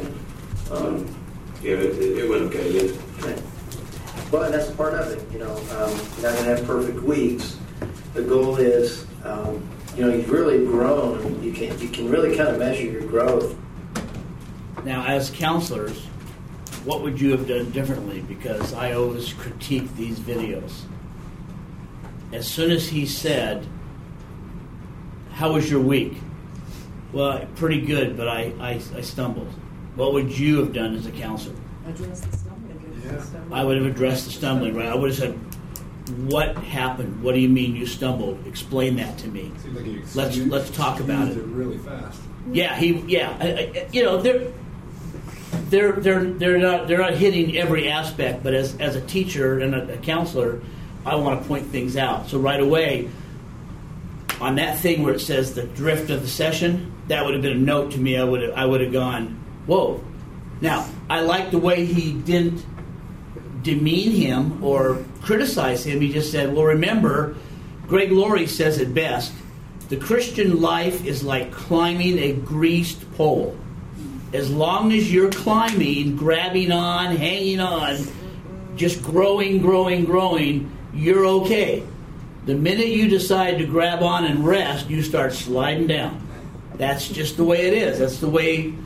it went okay. Yeah. Okay. Well, and that's part of it. You're not going to have perfect weeks. The goal is, you've really grown. You can really kind of measure your growth. Now, as counselors, what would you have done differently? Because I always critique these videos. As soon as he said, "How was your week?" Well, pretty good, but I stumbled. What would you have done as a counselor? Address the stumbling. Yeah. I would have addressed the stumbling, right? I would have said, "What happened? What do you mean you stumbled? Explain that to me." Seems like Let's talk about it. Really fast. Yeah, they're not hitting every aspect, but as a teacher and a counselor, I want to point things out. So right away, on that thing where it says the drift of the session, that would have been a note to me. I would have gone, whoa. Now, I like the way he didn't demean him or criticize him. He just said, well, remember, Greg Laurie says it best, the Christian life is like climbing a greased pole. As long as you're climbing, grabbing on, hanging on, just growing, you're okay. The minute you decide to grab on and rest, you start sliding down. That's just the way it is. That's the way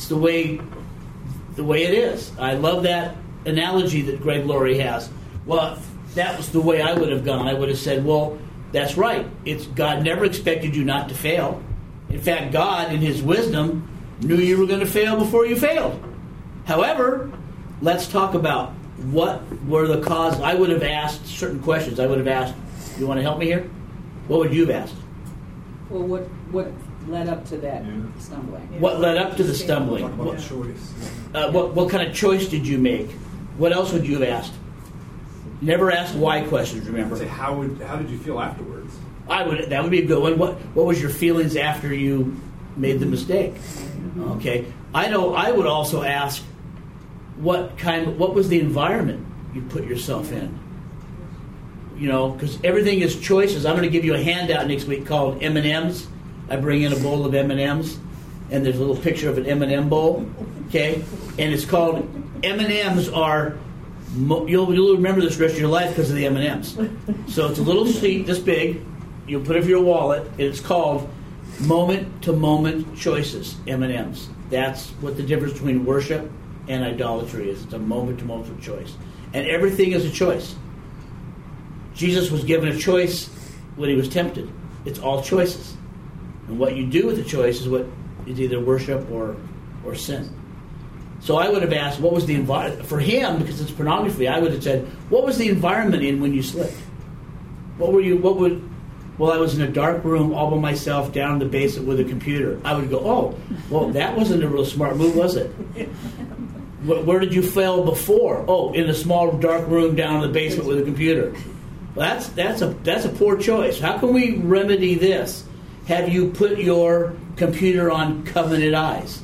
it is. I love that analogy that Greg Laurie has. Well, that was the way I would have gone. I would have said, well, that's right. God never expected you not to fail. In fact, God, in His wisdom, knew you were going to fail before you failed. However, let's talk about what were the causes. I would have asked certain questions. I would have asked, you want to help me here? What would you have asked? Well, what led up to that stumbling? What led up to the stumbling? Talk about choice. What kind of choice did you make? What else would you have asked? Never asked why questions, remember? Say, how did you feel afterwards? That would be a good one. What was your feelings after you made the mistake? Okay. I would also ask what was the environment you put yourself in? Because everything is choices. I'm going to give you a handout next week called M&Ms. I bring in a bowl of M&Ms, and there's a little picture of an M&M bowl. Okay, and it's called M&Ms are. You'll remember this the rest of your life because of the M&Ms. So it's a little sheet this big. You'll put it in your wallet, and it's called moment-to-moment choices, M&Ms. That's what the difference between worship and idolatry is. It's a moment-to-moment choice. And everything is a choice. Jesus was given a choice when He was tempted. It's all choices. And what you do with the choice is what is either worship or sin. So I would have asked, what was the environment? For him, because it's pornography, I would have said, what was the environment in when you slipped? Well, I was in a dark room all by myself down in the basement with a computer. I would go, oh, well, that wasn't a real smart move, was it? Where did you fail before? Oh, in a small dark room down in the basement with a computer. Well, that's a poor choice. How can we remedy this? Have you put your computer on covenant eyes?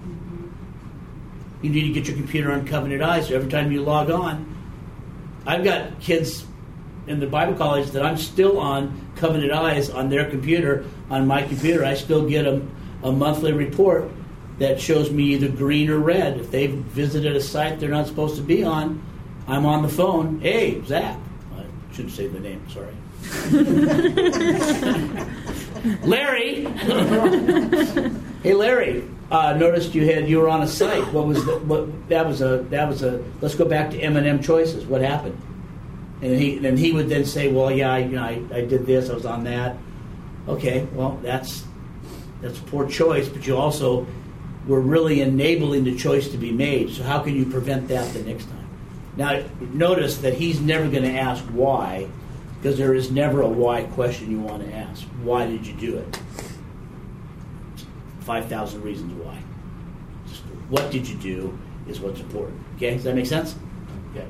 You need to get your computer on covenant eyes so every time you log on. I've got kids in the Bible college that I'm still on covenant eyes on their computer. On my computer, I still get a monthly report that shows me either green or red. If they've visited a site they're not supposed to be on, I'm on the phone. Hey, Zach. I shouldn't say the name, sorry. Larry. Hey, Larry. Noticed you were on a site. What was that was a. Let's go back to M&M Choices. What happened? And he would then say, well, yeah, I did this. I was on that. Okay, well, that's a poor choice, but you also were really enabling the choice to be made. So how can you prevent that the next time? Now, notice that he's never going to ask why, because there is never a why question you want to ask. Why did you do it? 5,000 reasons why. Just what did you do is what's important. Okay, does that make sense? Okay.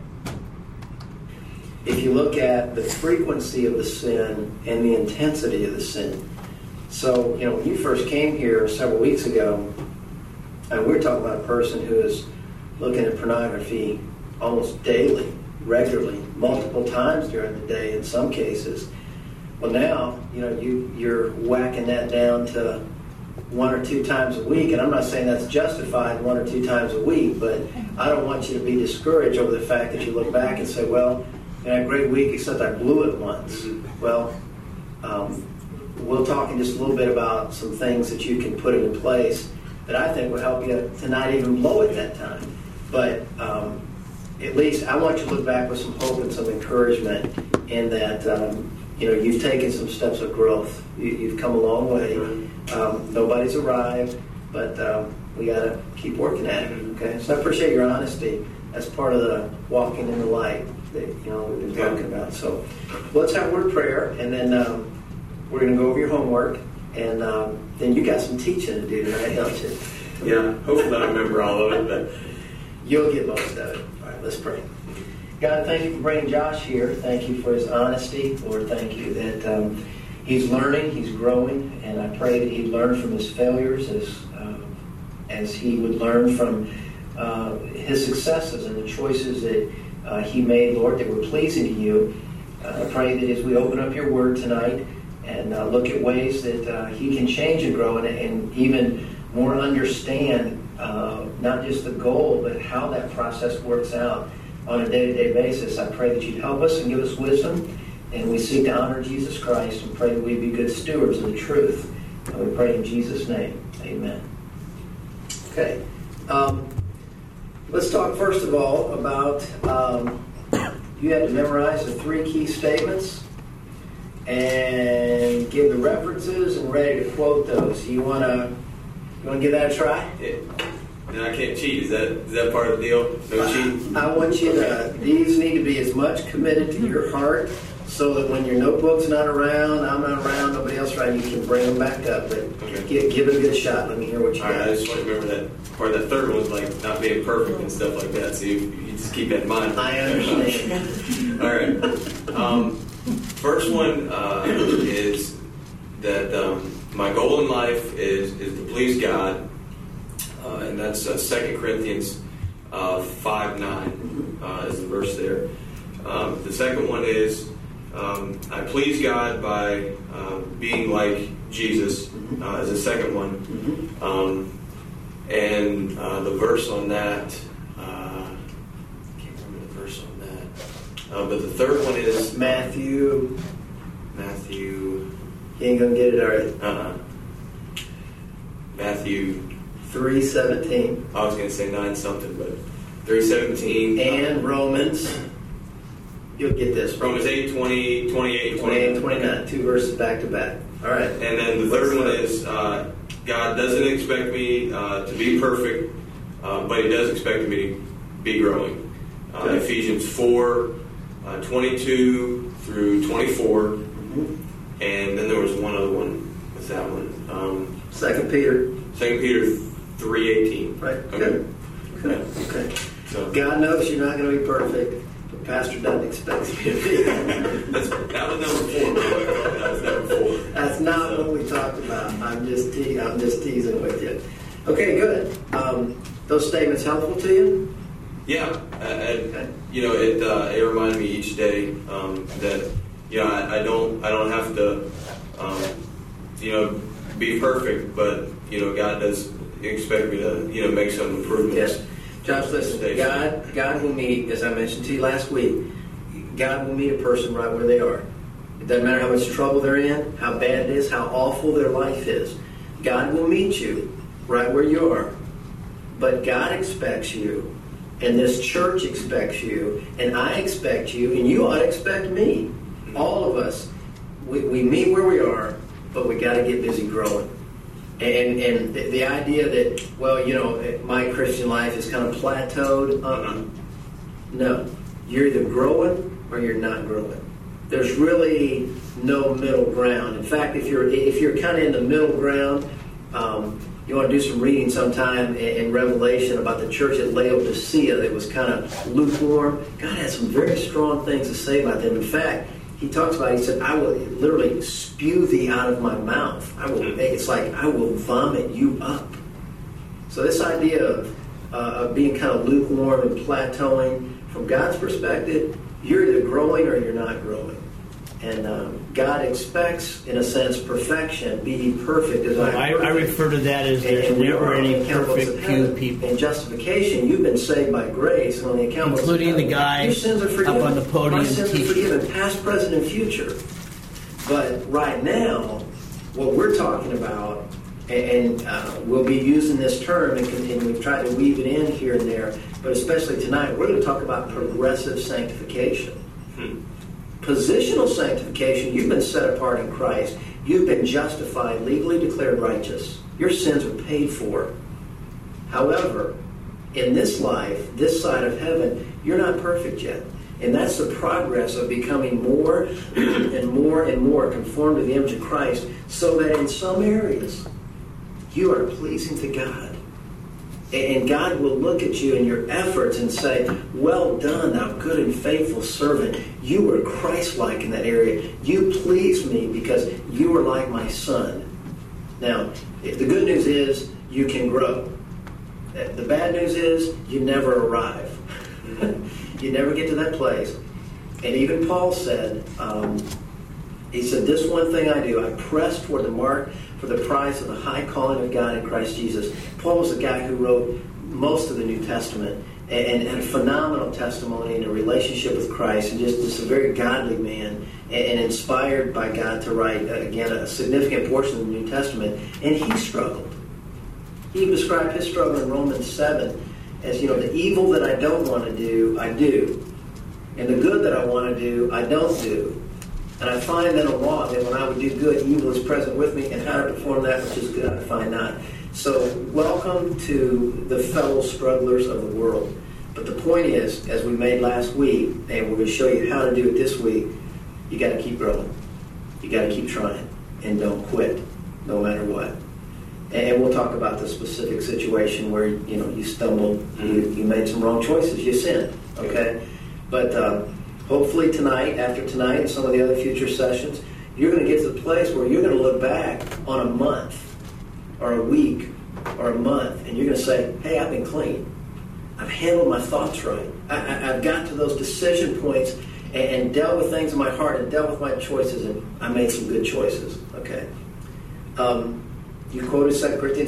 If you look at the frequency of the sin and the intensity of the sin. So, when you first came here several weeks ago, and we were talking about a person who is looking at pornography almost daily, regularly, multiple times during the day in some cases. Well, now, you're whacking that down to 1 or 2 times a week, and I'm not saying that's justified 1 or 2 times a week, but I don't want you to be discouraged over the fact that you look back and say, well, I had a great week except I blew it once. Well, we'll talk in just a little bit about some things that you can put into place that I think will help you to not even blow it that time. But at least I want you to look back with some hope and some encouragement in that, you've taken some steps of growth. You've come a long way. Nobody's arrived, but we got to keep working at it. Okay, so I appreciate your honesty. That's part of the walking in the light that we've been talking about. So let's have a word of prayer, and then we're going to go over your homework, and then you got some teaching to do tonight, don't you? Yeah, hopefully I remember all of it, but you'll get most of it. All right, let's pray. God, thank you for bringing Josh here. Thank you for his honesty. Lord, thank you that he's learning, he's growing, and I pray that he'd learn from his failures as he would learn from his successes and the choices that he made, Lord, that were pleasing to you. I pray that as we open up your word tonight and look at ways that he can change and grow and even more understand not just the goal, but how that process works out on a day-to-day basis. I pray that you'd help us and give us wisdom, and we seek to honor Jesus Christ and pray that we be good stewards of the truth. And we pray in Jesus' name. Amen. Okay. Let's talk first of all about you have to memorize the 3 key statements and give the references and ready to quote those. You want to give that a try? Yeah. No, I can't cheat. Is that part of the deal? No cheating? I want you to, these need to be as much committed to your heart so that when your notebook's not around, I'm not around, nobody else around, you can bring them back up. But okay. Give it a good shot. Let me hear what you got. All right, I just want to remember that part of that third one was like not being perfect and stuff like that. So you just keep that in mind. I understand. All right. First one is that my goal in life is to please God. And that's 2 Corinthians 5:9 is the verse there. The second one is I please God by being like Jesus is the second one. And the verse on that, I can't remember the verse on that. But the third one is Matthew. You ain't going to get it already. Matthew 3:17. I was going to say 9 something, but 3:17. And Romans. You'll get this. Romans 8:20, 28, 28, 29. 2 verses back to back. All right. And then the third one is God doesn't expect me to be perfect, but He does expect me to be growing. Ephesians 4:22 through 24. And then there was one other one. What's that one? 2 Peter. 2 Peter 3:18. Right. Okay. Okay. So God knows you're not going to be perfect, but Pastor doesn't expect you to be. that was number 4. That was number 4. That's not what we talked about. I'm just teasing with you. Okay, good. Those statements helpful to you? Yeah. Okay. It reminded me each day that I don't have to be perfect, but God does expect me to make some improvements. Yes. Josh, listen, God will meet, as I mentioned to you last week, God will meet a person right where they are. It doesn't matter how much trouble they're in, how bad it is, how awful their life is. God will meet you right where you are. But God expects you, and this church expects you, and I expect you, and you ought to expect me. All of us. We meet where we are, but we got to get busy growing. And the idea that, well, my Christian life is kind of plateaued. No. You're either growing or you're not growing. There's really no middle ground. In fact, if you're kind of in the middle ground, you want to do some reading sometime in Revelation about the church at Laodicea that was kind of lukewarm. God had some very strong things to say about them. In fact, he talks about, he said, I will literally spew thee out of my mouth. It's like I will vomit you up. So this idea of being kind of lukewarm and plateauing, from God's perspective, you're either growing or you're not growing. And God expects, in a sense, perfection. Be ye perfect as I am perfect. I refer to that as there's never any perfect few people. In justification, you've been saved by grace. And on the account including the guy your sins are forgiven. up on the podium. My sins are forgiven, past, present, and future. But right now, what we're talking about, and we'll be using this term, and we've tried to weave it in here and there, but especially tonight, we're going to talk about progressive sanctification. Positional sanctification, you've been set apart in Christ. You've been justified, legally declared righteous. Your sins are paid for. However, in this life, this side of heaven, you're not perfect yet. And that's the progress of becoming more and more and more conformed to the image of Christ, so that in some areas, you are pleasing to God. And God will look at you and your efforts and say, well done, thou good and faithful servant. You were Christ-like in that area. You pleased me because you were like my son. Now, the good news is you can grow. The bad news is you never arrive. You never get to that place. And even Paul said, he said, this one thing I do, I press toward the mark for the prize of the high calling of God in Christ Jesus. Paul was the guy who wrote most of the New Testament and had a phenomenal testimony and a relationship with Christ, and just a very godly man and inspired by God to write, again, a significant portion of the New Testament. And he struggled. He described his struggle in Romans 7 as, the evil that I don't want to do, I do. And the good that I want to do, I don't do. And I find then a law that when I would do good, evil is present with me, and how to perform that which is good, I find not. So, welcome to the fellow strugglers of the world. But the point is, as we made last week, and we're going to show you how to do it this week, you got to keep growing. You got to keep trying, and don't quit, no matter what. And we'll talk about the specific situation where you stumbled, you made some wrong choices, you sinned. Okay, but. Hopefully tonight, after tonight, and some of the other future sessions, you're going to get to the place where you're going to look back on a month or a week or a month, and you're going to say, hey, I've been clean. I've handled my thoughts right. I've got to those decision points and dealt with things in my heart and dealt with my choices, and I made some good choices. Okay. You quoted 2 Corinthians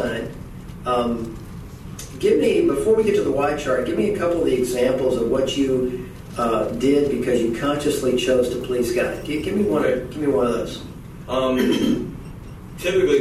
5:9. Give me, before we get to the Y chart, give me a couple of the examples of what you did because you consciously chose to please God. Give me one. Okay. Give me one of those. Typically,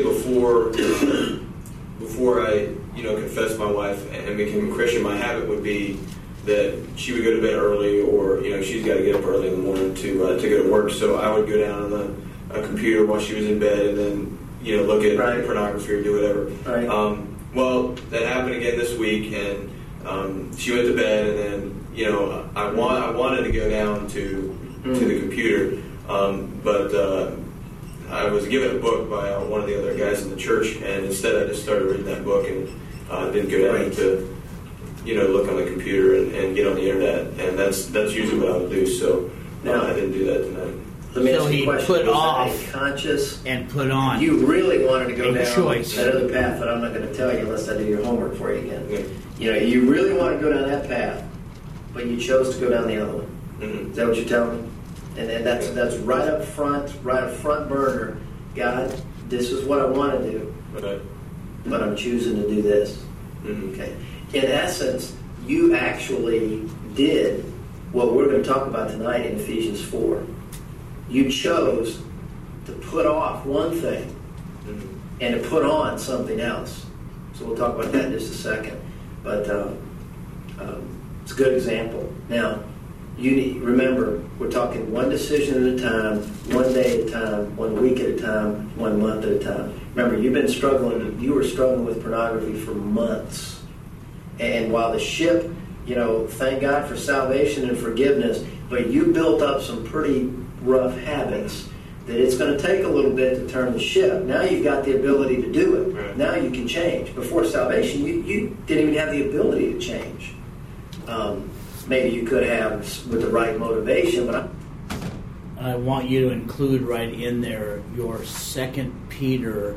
before I confessed my wife and became a Christian, my habit would be that she would go to bed early, or she's got to get up early in the morning to go to work. So I would go down on the computer while she was in bed, and then look at pornography or do whatever. Right. Well, that happened again this week, and she went to bed, and then. I wanted to go down to the computer, but I was given a book by one of the other guys in the church, and instead I just started reading that book and didn't go down to look on the computer and get on the internet, and that's usually what I would do. So I didn't do that tonight. Let me ask you a question. Put off conscious and put on. You really wanted to go down choice. that other path that I'm not going to tell you unless I do your homework for you again. Yeah. You really want to go down that path, but you chose to go down the other one. Mm-hmm. Is that what you're telling me? And then that's right up front burner. God, this is what I want to do, but I'm choosing to do this. Mm-hmm. Okay. In essence, you actually did what we're going to talk about tonight in Ephesians 4. you chose to put off one thing and to put on something else. So we'll talk about that in just a second. But it's a good example. Now, remember, we're talking one decision at a time, one day at a time, 1 week at a time, 1 month at a time. Remember, you were struggling with pornography for months. And while the ship, thank God for salvation and forgiveness, but you built up some pretty rough habits that it's going to take a little bit to turn the ship. Now you've got the ability to do it. Right. Now you can change. Before salvation, you didn't even have the ability to change. Maybe you could have with the right motivation, but I want you to include right in there your 2 Peter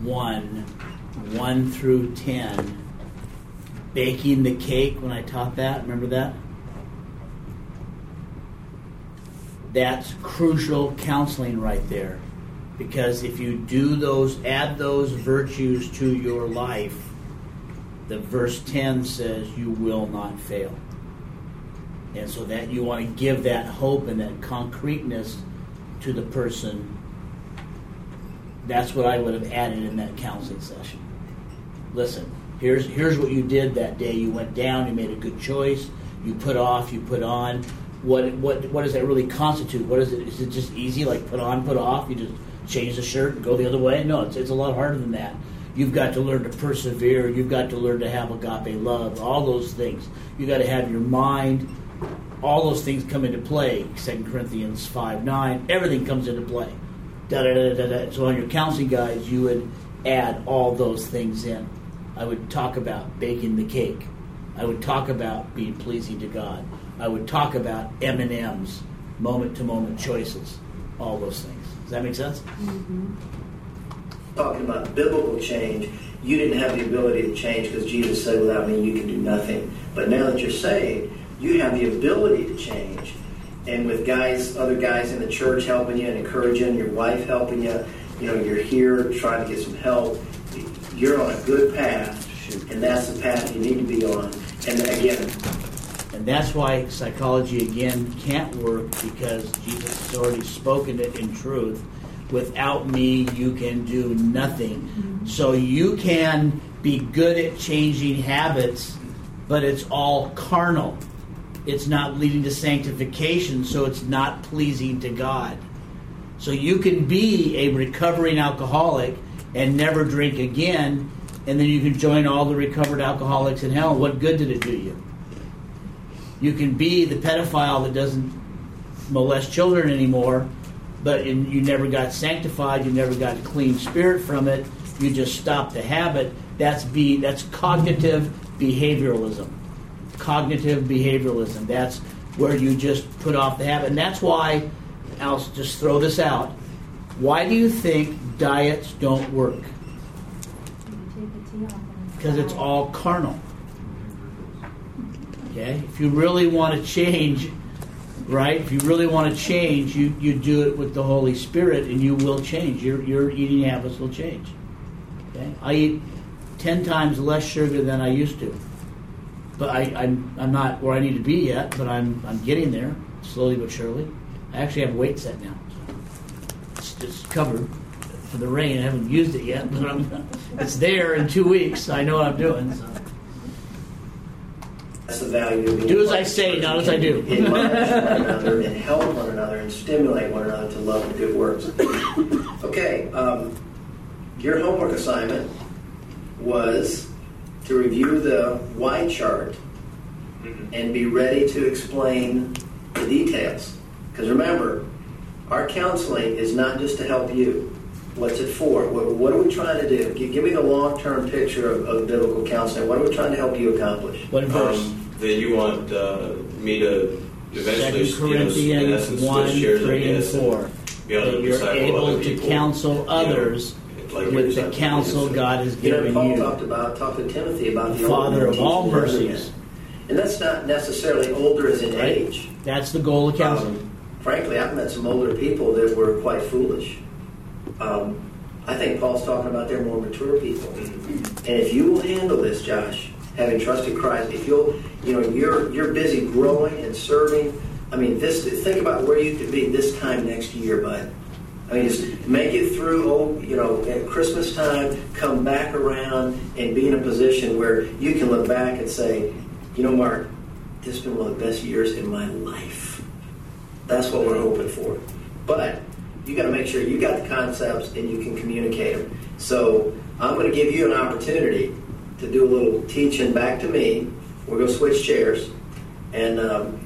1 through 10. Baking the cake, when I taught that, remember that? That's crucial counseling right there. Because if you add those virtues to your life, the verse 10 says you will not fail. And so that you want to give that hope and that concreteness to the person. That's what I would have added in that counseling session. Listen, here's what you did that day. You went down, you made a good choice, you put off, you put on. What does that really constitute? What is it? Is it just easy, like put on, put off? You just change the shirt and go the other way? No, it's a lot harder than that. You've got to learn to persevere. You've got to learn to have agape love. All those things. You've got to have your mind. All those things come into play. 2 Corinthians 5:9. Everything comes into play. So on your counseling guides, you would add all those things in. I would talk about baking the cake. I would talk about being pleasing to God. I would talk about M&Ms, moment-to-moment choices. All those things. Does that make sense? Mm-hmm. Talking about biblical change, you didn't have the ability to change because Jesus said, without me you can do nothing. But now that you're saved, you have the ability to change. And with other guys in the church helping you and encouraging, your wife helping you, you're here trying to get some help. You're on a good path, and that's the path you need to be on. And again, and that's why psychology, again, can't work, because Jesus has already spoken it in truth. Without me, you can do nothing. Mm-hmm. So you can be good at changing habits, but it's all carnal. It's not leading to sanctification, so it's not pleasing to God. So you can be a recovering alcoholic and never drink again, and then you can join all the recovered alcoholics in hell. What good did it do you? You can be the pedophile that doesn't molest children anymore, but you never got sanctified, you never got a clean spirit from it, you just stopped the habit. That's cognitive behavioralism. Cognitive behavioralism. That's where you just put off the habit. And that's why, I'll just throw this out, why do you think diets don't work? Because it's all carnal. Okay? If you really want to change, right? If you really want to change, you do it with the Holy Spirit, and you will change. Your eating habits will change. Okay? I eat 10 times less sugar than I used to. But I'm not where I need to be yet, but I'm getting there, slowly but surely. I actually have a weight set now. So it's covered for the rain. I haven't used it yet, but it's there in 2 weeks. I know what I'm doing. So. That's the value of being do as I say, not as I do. Admonish one another and help one another and stimulate one another to love and good works. Okay, your homework assignment was to review the Y chart and be ready to explain the details. Because remember, our counseling is not just to help you. What's it for? What are we trying to do? Give me the long-term picture of biblical counseling. What are we trying to help you accomplish? What verse? That you want me to eventually, 2 Corinthians 1, 3, and 4. That you're able to counsel others with the counsel God has given Paul you. talked to Timothy about the Father of all mercies. And that's not necessarily older as in age. That's the goal of counseling. Frankly, I've met some older people that were quite foolish. I think Paul's talking about they're more mature people. And if you will handle this, Josh, having trusted Christ, if you're busy growing and serving I mean, think about where you could be this time next year, bud. I mean, just make it through, at Christmas time, come back around and be in a position where you can look back and say, Mark, this has been one of the best years in my life. That's what we're hoping for. But you got to make sure you got the concepts and you can communicate them. So I'm going to give you an opportunity to do a little teaching back to me. We're going to switch chairs. And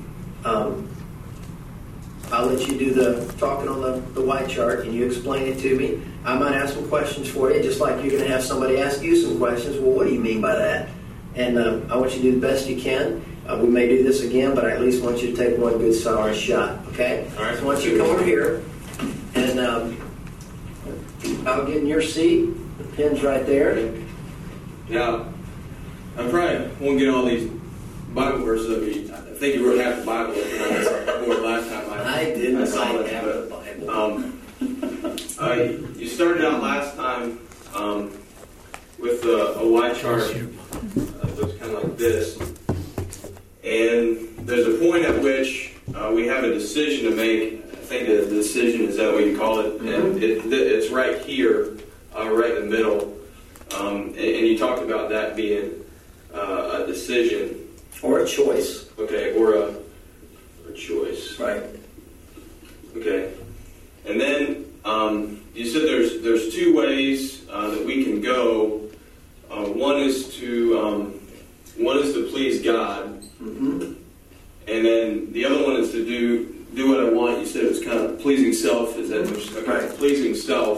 I'll let you do the talking on the white chart, and you explain it to me. I might ask some questions for you, just like you're going to have somebody ask you some questions. Well, what do you mean by that? And I want you to do the best you can. We may do this again, but I at least want you to take one good solid shot, okay? All right. So I want you to come over here, and I'll get in your seat. The pen's right there. Now, I probably won't get all these Bible verses of you. I think you wrote half the Bible more last time. I didn't I saw write that, half the Bible. You started out last time with a white chart that looks kind of like this. And there's a point at which we have a decision to make. I think the decision is that what you call it. And it's right here, right in the middle. And you talked about that being a decision. Or a choice. Okay, or a choice. Right. Okay. And then you said there's two ways that we can go. One is to please God, Mm-hmm. and then the other one is to do what I want. You said it was kind of pleasing self. Is that okay? Right. Pleasing self.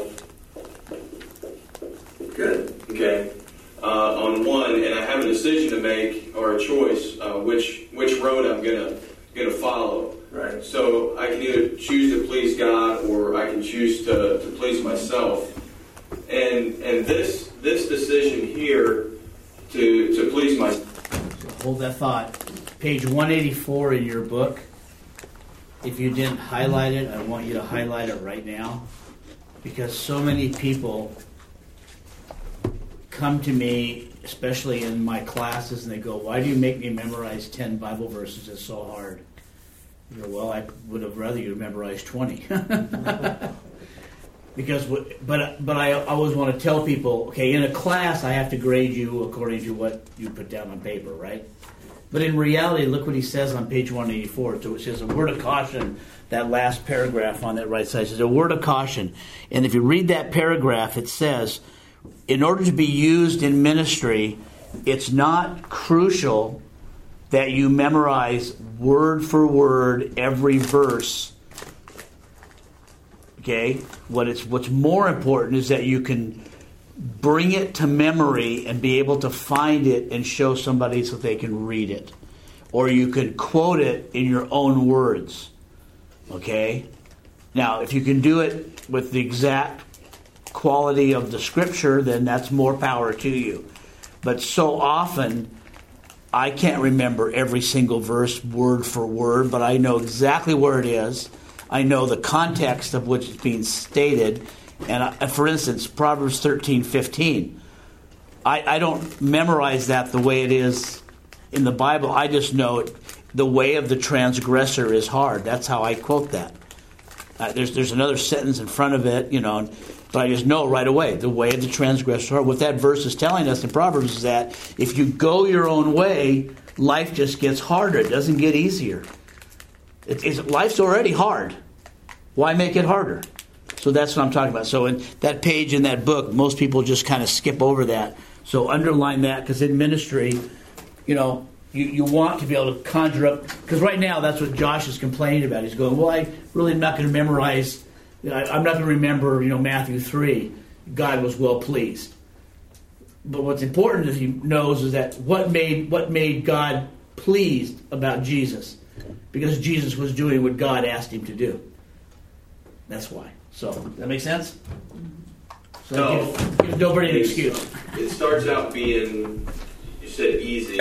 Good. Okay. On one, and I have a decision to make or a choice which road I'm gonna follow. Right. So I can either choose to please God or I can choose to please myself. And this decision here to please myself. So hold that thought. Page 184 in your book. If you didn't highlight it, I want you to highlight it right now, because so many people come to me, especially in my classes, and they go, "Why do you make me memorize 10 Bible verses? It's so hard." You go, "Well, I would have rather you memorize 20." But I always want to tell people, okay, in a class I have to grade you according to what you put down on paper, right? But in reality, look what he says on page 184. So it says a word of caution. That last paragraph on that right side says a word of caution. And if you read that paragraph, it says, in order to be used in ministry, it's not crucial that you memorize word for word every verse. Okay? What's more important is that you can bring it to memory and be able to find it and show somebody so they can read it. Or you can quote it in your own words. Okay? Now, if you can do it with the exact quality of the scripture, then that's more power to you. But so often, I can't remember every single verse word for word, but I know exactly where it is. I know the context of which it's being stated. And for instance, Proverbs 13:15. I don't memorize that the way it is in the Bible. I just know it, the way of the transgressor is hard. That's how I quote that. There's another sentence in front of it, but I just know right away, the way of the transgressor is hard. What that verse is telling us in Proverbs is that if you go your own way, life just gets harder. It doesn't get easier. Life's already hard. Why make it harder? So that's what I'm talking about. So in that page in that book, most people just kind of skip over that. So underline that, because in ministry, you want to be able to conjure up. Because right now, that's what Josh is complaining about. He's going, well, I really am not going to memorize. I'm not going to remember, Matthew 3. God was well pleased. But what's important that he knows is that what made God pleased about Jesus? Because Jesus was doing what God asked him to do. That's why. So, does that make sense? So No. give nobody an excuse. It starts out being, you said easy,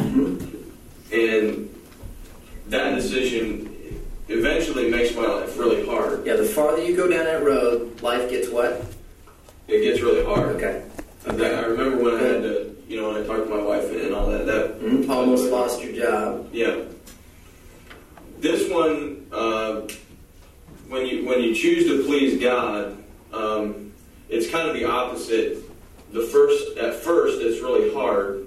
and that decision eventually makes my life really hard. Yeah, the farther you go down that road, life gets what? It gets really hard. Okay. I remember when I had to, when I talked to my wife and all that. Almost lost your job. Yeah. this one, when you choose to please God, it's kind of the opposite. At first, it's really hard,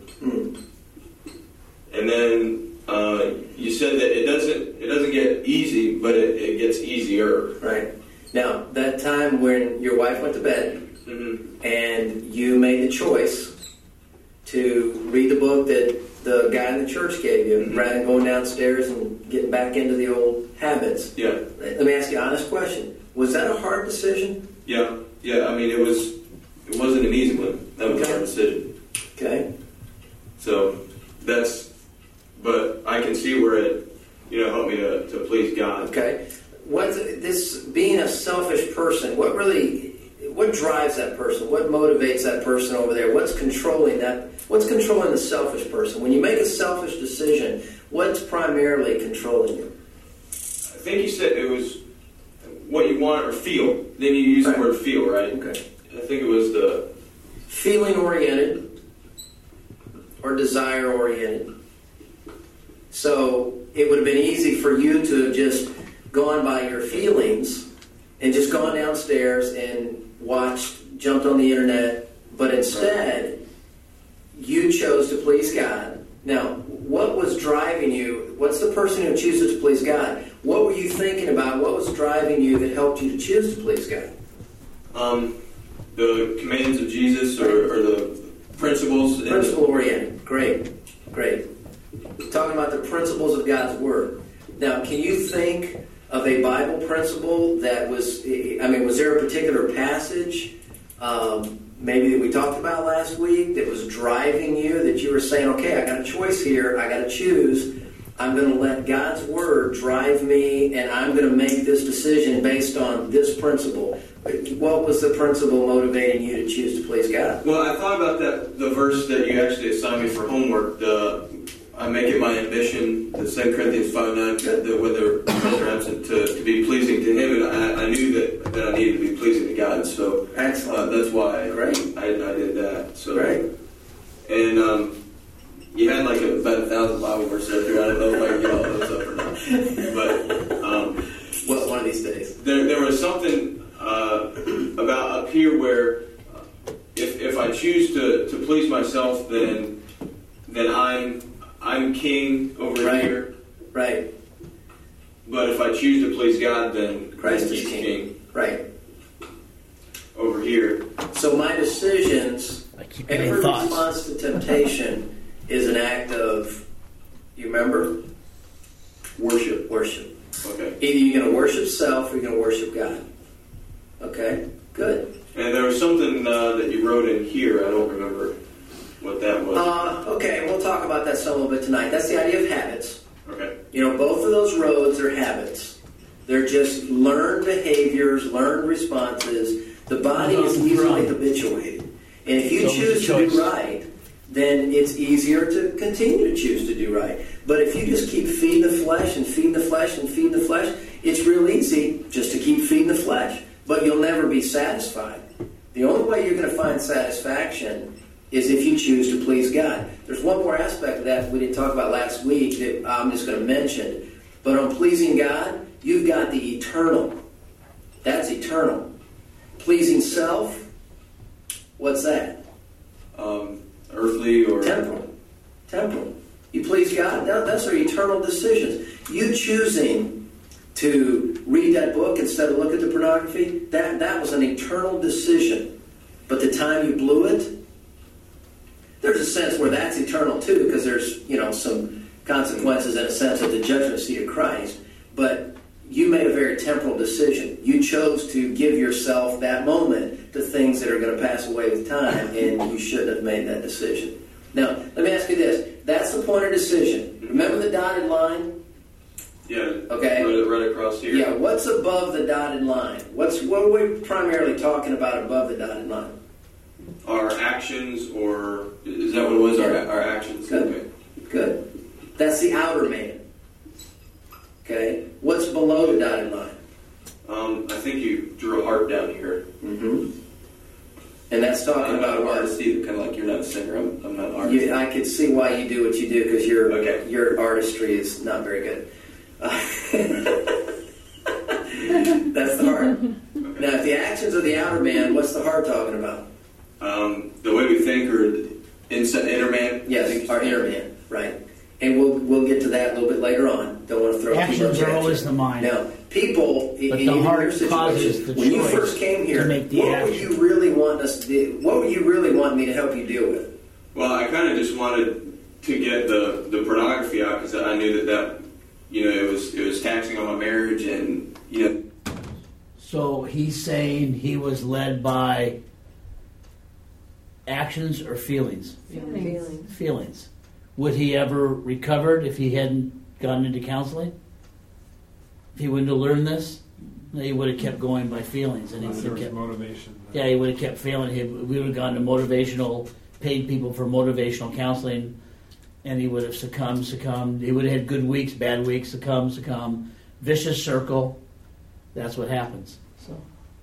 and then you said that it doesn't get easy, but it gets easier. Right. Now, that time when your wife went to bed, and you made the choice to read the book that the guy in the church gave you, rather than going downstairs and getting back into the old habits. Yeah. Let me ask you an honest question. Was that a hard decision? Yeah. I mean, it wasn't an easy one. That was a hard decision. Okay. So but I can see where it, helped me to please God. Okay. This being a selfish person, what drives that person? What motivates that person over there? What's controlling that? What's controlling the selfish person? When you make a selfish decision, what's primarily controlling you? I think you said it was what you want or feel. Then you use the word feel, right? Okay. I think it was the feeling-oriented or desire-oriented. So it would have been easy for you to have just gone by your feelings and just gone downstairs and jumped on the internet, but instead you chose to please God. Now, what was driving you? What's the person who chooses to please God? What were you thinking about? What was driving you that helped you to choose to please God? The commands of Jesus or the principles. Principle-oriented. Great. Talking about the principles of God's Word. Now, can you think of a Bible principle that was there a particular passage maybe that we talked about last week that was driving you, that you were saying, okay, I got a choice here, I got to choose, I'm going to let God's Word drive me, and I'm going to make this decision based on this principle? What was the principle motivating you to choose to please God? Well, I thought about the verse that you actually assigned me for homework, I make it my ambition, the 2 Corinthians 5:9, whether present or absent, to be pleasing to Him, and I knew that I needed to be pleasing to God, so excellent. That's why I did that. So great. And you had about 1,000 Bible verses up there. I don't know if I can get all those up or not, but well, one of these days there was something about up here where if I choose to please myself, then I'm king over here. Right. But if I choose to please God, then Christ is king. Right. Over here. So my decisions, every response to temptation is an act of, you remember? Worship. Okay. Either you're going to worship self or you're going to worship God. Okay? Good. And there was something that you wrote in here. I don't remember what that was. Okay, we'll talk about that some a little bit tonight. That's the idea of habits. Okay. Both of those roads are habits. They're just learned behaviors, learned responses. The body is easily habituated. And if you choose to do right, then it's easier to continue to choose to do right. But if you just keep feeding the flesh and feeding the flesh and feeding the flesh, it's real easy just to keep feeding the flesh. But you'll never be satisfied. The only way you're going to find satisfaction is if you choose to please God. There's one more aspect of that we didn't talk about last week that I'm just going to mention. But on pleasing God, you've got the eternal. That's eternal. Pleasing self, what's that? Earthly or Temporal. You please God, those are eternal decisions. You choosing to read that book instead of look at the pornography, that was an eternal decision. But the time you blew it, there's a sense where that's eternal too, because there's some consequences in a sense at the judgment seat of Christ. But you made a very temporal decision. You chose to give yourself that moment to things that are going to pass away with time, and you shouldn't have made that decision. Now, let me ask you this. That's the point of decision. Remember the dotted line? Yeah. Okay. Right across here. Yeah. What's above the dotted line? What are we primarily talking about above the dotted line? Our actions, or is that what it was? Yeah. Our actions. Good. Okay. Good. That's the outer man. Okay. What's below the dotted line? I think you drew a heart down here. Mm-hmm. And that's talking about an artist either, kind of like you're not a singer. I'm not an artist. I could see why you do what you do, because your artistry is not very good. actions of the outer man, what's the heart talking about? The way we think, or inner man. Yes, our inner man, right. And we'll get to that a little bit later on. Don't want to throw too much Actions are at always you. the mind. Now, people, But in the your heart situation, causes the when you choice first came here, to make the what would action. you really want us to do? What would you really want me to help you deal with? Well, I kind of just wanted to get the pornography out because I knew that it was taxing on my marriage, and So he's saying he was led by actions or feelings? Feelings. Would he ever recovered if he hadn't gone into counseling? If he wouldn't have learned this, he would have kept going by feelings, and he Unless would there have was kept. motivation. Yeah, he would have kept failing. We would have gone to motivational, paid people for motivational counseling, and he would have succumbed. He would have had good weeks, bad weeks, succumb. Vicious circle. That's what happens. So.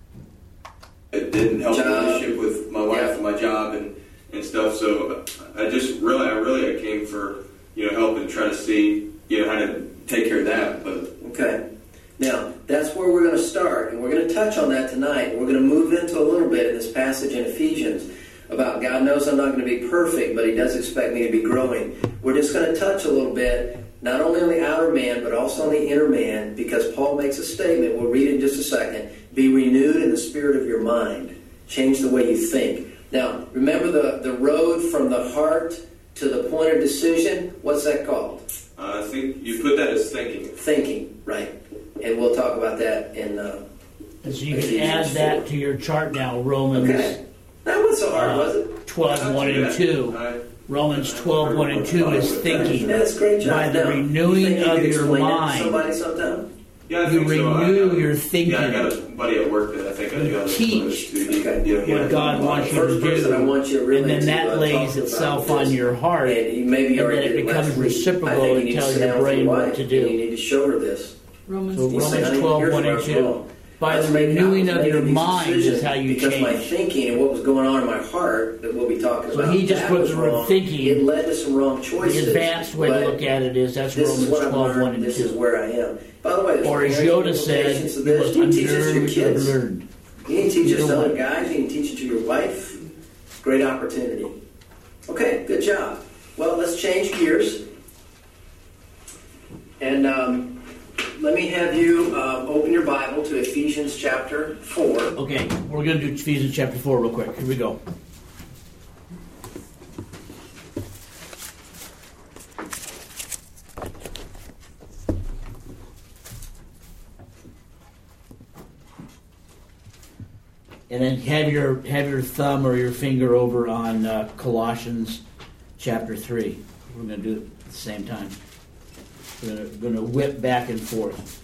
it didn't help the Job. relationship with my wife and my job and stuff. So I came for help and try to see how to take care of that. But Okay. Now, that's where we're going to start, and we're going to touch on that tonight. We're going to move into a little bit in this passage in Ephesians about God knows I'm not going to be perfect, but He does expect me to be growing. We're just going to touch a little bit, not only on the outer man, but also on the inner man, because Paul makes a statement. We'll read it in just a second. Be renewed in the spirit of your mind. Change the way you think. Now, remember the road from the heart to the point of decision? What's that called? I think you put that as thinking. Thinking, right. And we'll talk about that in And so you can add that to your chart now, Romans Okay. That wasn't so hard, was it? 12, 1 and 2. Romans 12, 1 and 2 is thinking. That's a great job. By the Now, renewing you think you of could your explain that to mind. somebody sometime? Yeah, I You think so. renew your thinking. Yeah, I got a buddy at work that I think I You do have teach Okay. what God wants you First to person I want you do, really and then to, that talk lays about itself this. on your heart, And you maybe and already then it did becomes last week. reciprocal I think you and need to tells sit your down with brain what wife, to and You do. need to show her this. Romans So You say, Romans "Honey, 12, here's 1 where and I'm 2. going. By That's the maybe how I renewing was of making your these mind is decisions, how you because my change. thinking and what was going on in my heart that we'll be talking So about. he just that put was the word wrong. thinking. It led to some wrong choices. The advanced way to but look at it is that's This Romans is what I've 12, 1 learned. and This is 2. where I am. By the way, there's Or as financial Yoda said, implications of you this. must You teach this to your observe what you have kids. learned. You need to teach this Either to other way. guys. You need to teach it to your wife. Great opportunity. Okay, good job. Well, let's change gears. And let me have you open your Bible to Ephesians chapter 4. Okay, we're going to do Ephesians chapter 4 real quick. Here we go. And then have your thumb or your finger over on Colossians chapter 3. We're going to do it at the same time. We're going to whip back and forth.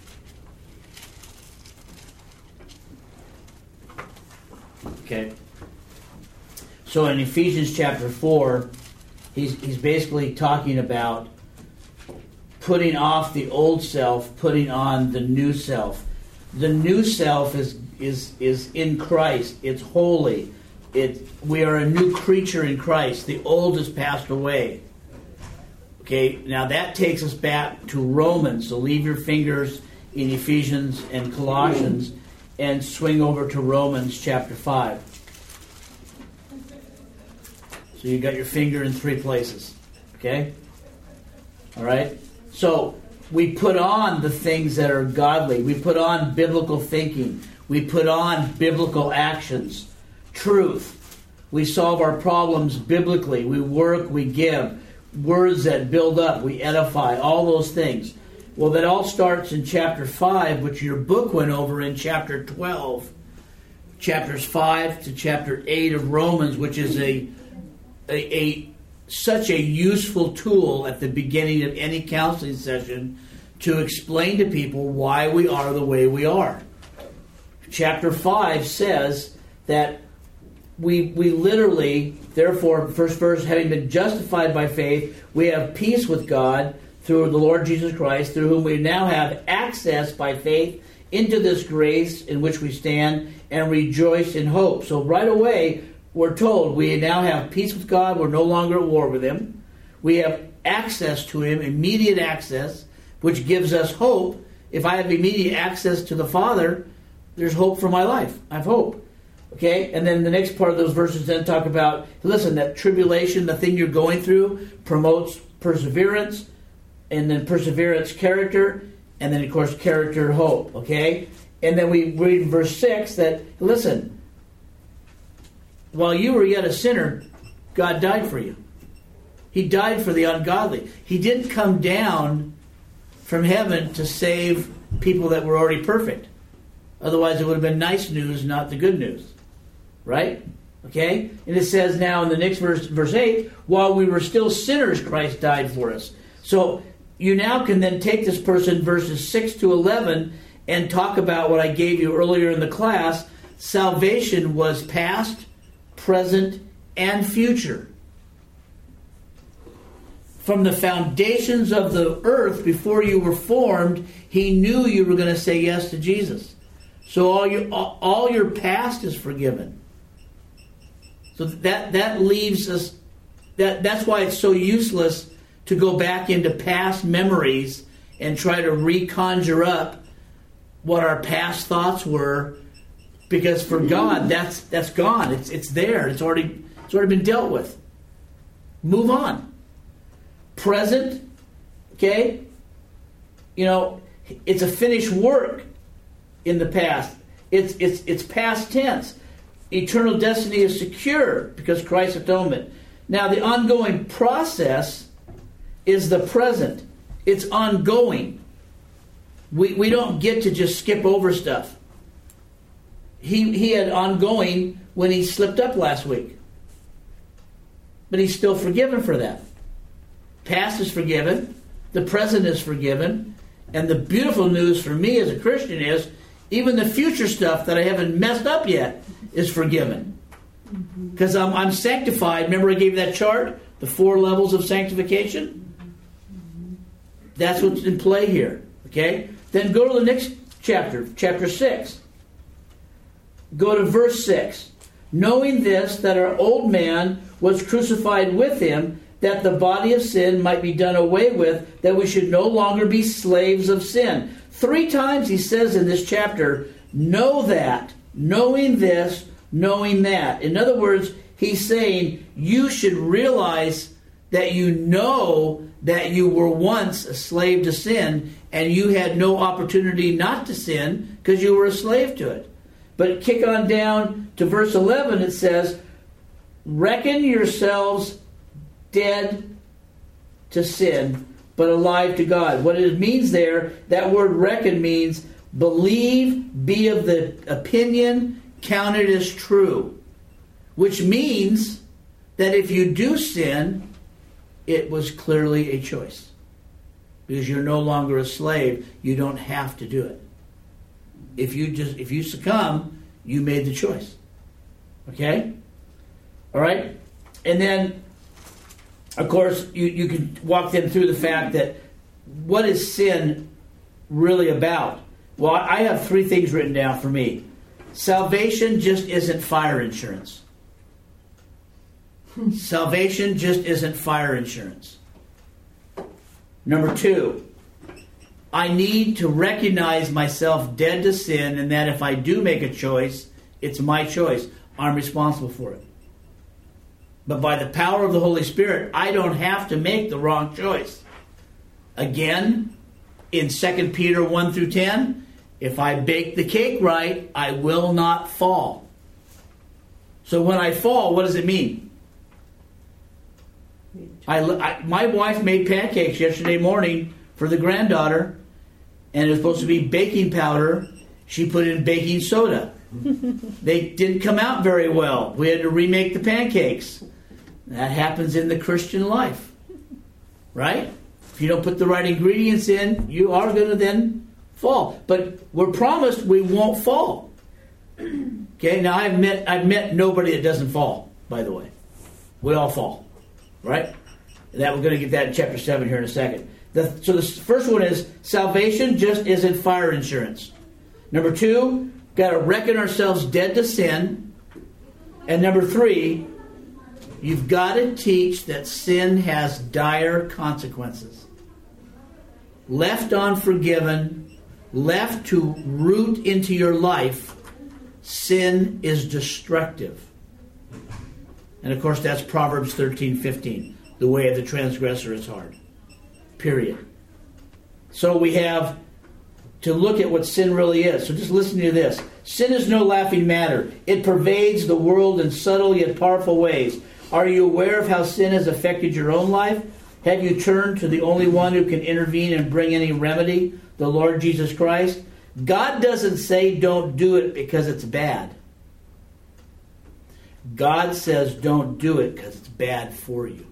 Okay. So in Ephesians chapter 4, he's basically talking about putting off the old self, putting on the new self. The new self is in Christ. It's holy. We are a new creature in Christ. The old has passed away. Okay, now that takes us back to Romans. So leave your fingers in Ephesians and Colossians and swing over to Romans chapter 5. So you got your finger in 3 places. Okay? All right? So we put on the things that are godly. We put on biblical thinking. We put on biblical actions. Truth. We solve our problems biblically. We work, we give. Words that build up, we edify, all those things. Well, that all starts in chapter 5, which your book went over in chapter 12. Chapters 5 to chapter 8 of Romans, which is such a useful tool at the beginning of any counseling session to explain to people why we are the way we are. Chapter 5 says that we literally, therefore, first verse, having been justified by faith, we have peace with God through the Lord Jesus Christ, through whom we now have access by faith into this grace in which we stand and rejoice in hope. So right away, we're told we now have peace with God. We're no longer at war with Him. We have access to Him, immediate access, which gives us hope. If I have immediate access to the Father, there's hope for my life. I have hope. Okay? And then the next part of those verses then talk about, listen, that tribulation, the thing you're going through, promotes perseverance, and then perseverance, character, and then, of course, character, hope. Okay? And then we read in verse 6 that, listen, while you were yet a sinner, God died for you. He died for the ungodly. He didn't come down from heaven to save people that were already perfect. Otherwise, it would have been nice news, not the good news. Right? Okay? And it says now in the next verse, verse 8, while we were still sinners, Christ died for us. So you now can then take this person, verses 6 to 11, and talk about what I gave you earlier in the class. Salvation was past, present, and future. From the foundations of the earth, before you were formed, He knew you were going to say yes to Jesus. So all your past is forgiven. So that leaves us. That's why it's so useless to go back into past memories and try to reconjure up what our past thoughts were, because for God that's gone. It's there. It's already been dealt with. Move on. Present, okay? You know, it's a finished work in the past. It's past tense. Eternal destiny is secure because Christ's atonement. Now the ongoing process is the present. It's ongoing. We don't get to just skip over stuff. He had ongoing when he slipped up last week. But he's still forgiven for that. Past is forgiven. The present is forgiven. And the beautiful news for me as a Christian is even the future stuff that I haven't messed up yet is forgiven. Because I'm sanctified. Remember I gave you that chart? The 4 levels of sanctification? That's what's in play here. Okay? Then go to the next chapter, chapter 6. Go to verse 6. Knowing this, that our old man was crucified with him, that the body of sin might be done away with, that we should no longer be slaves of sin. 3 times he says in this chapter, know that, knowing this, knowing that. In other words, he's saying you should realize that you know that you were once a slave to sin and you had no opportunity not to sin because you were a slave to it. But kick on down to verse 11, it says, reckon yourselves dead to sin, but alive to God. What it means there, that word reckon means believe, be of the opinion, count it as true. Which means that if you do sin, it was clearly a choice. Because you're no longer a slave, you don't have to do it. If you succumb, you made the choice. Okay? All right? And then, of course, you can walk them through the fact that what is sin really about? Well, I have 3 things written down for me. Salvation just isn't fire insurance. Salvation just isn't fire insurance. Number 2, I need to recognize myself dead to sin, and that if I do make a choice, it's my choice. I'm responsible for it. But by the power of the Holy Spirit, I don't have to make the wrong choice. Again, in 2 Peter 1 through 10, if I bake the cake right, I will not fall. So when I fall, what does it mean? My wife made pancakes yesterday morning for the granddaughter, and it was supposed to be baking powder. She put in baking soda. They didn't come out very well. We had to remake the pancakes. That happens in the Christian life. Right? If you don't put the right ingredients in, you are going to then fall. But we're promised we won't fall. Okay, now I've met nobody that doesn't fall, by the way. We all fall. Right? That we're going to get that in chapter 7 here in a second. So the first one is salvation just isn't fire insurance. Number 2, got to reckon ourselves dead to sin. And number 3, you've got to teach that sin has dire consequences. Left unforgiven, left to root into your life, sin is destructive. And of course, that's Proverbs 13:15. The way of the transgressor is hard. Period. So we have to look at what sin really is. So just listen to this. Sin is no laughing matter. It pervades the world in subtle yet powerful ways. Are you aware of how sin has affected your own life? Have you turned to the only one who can intervene and bring any remedy, the Lord Jesus Christ? God doesn't say don't do it because it's bad. God says don't do it because it's bad for you.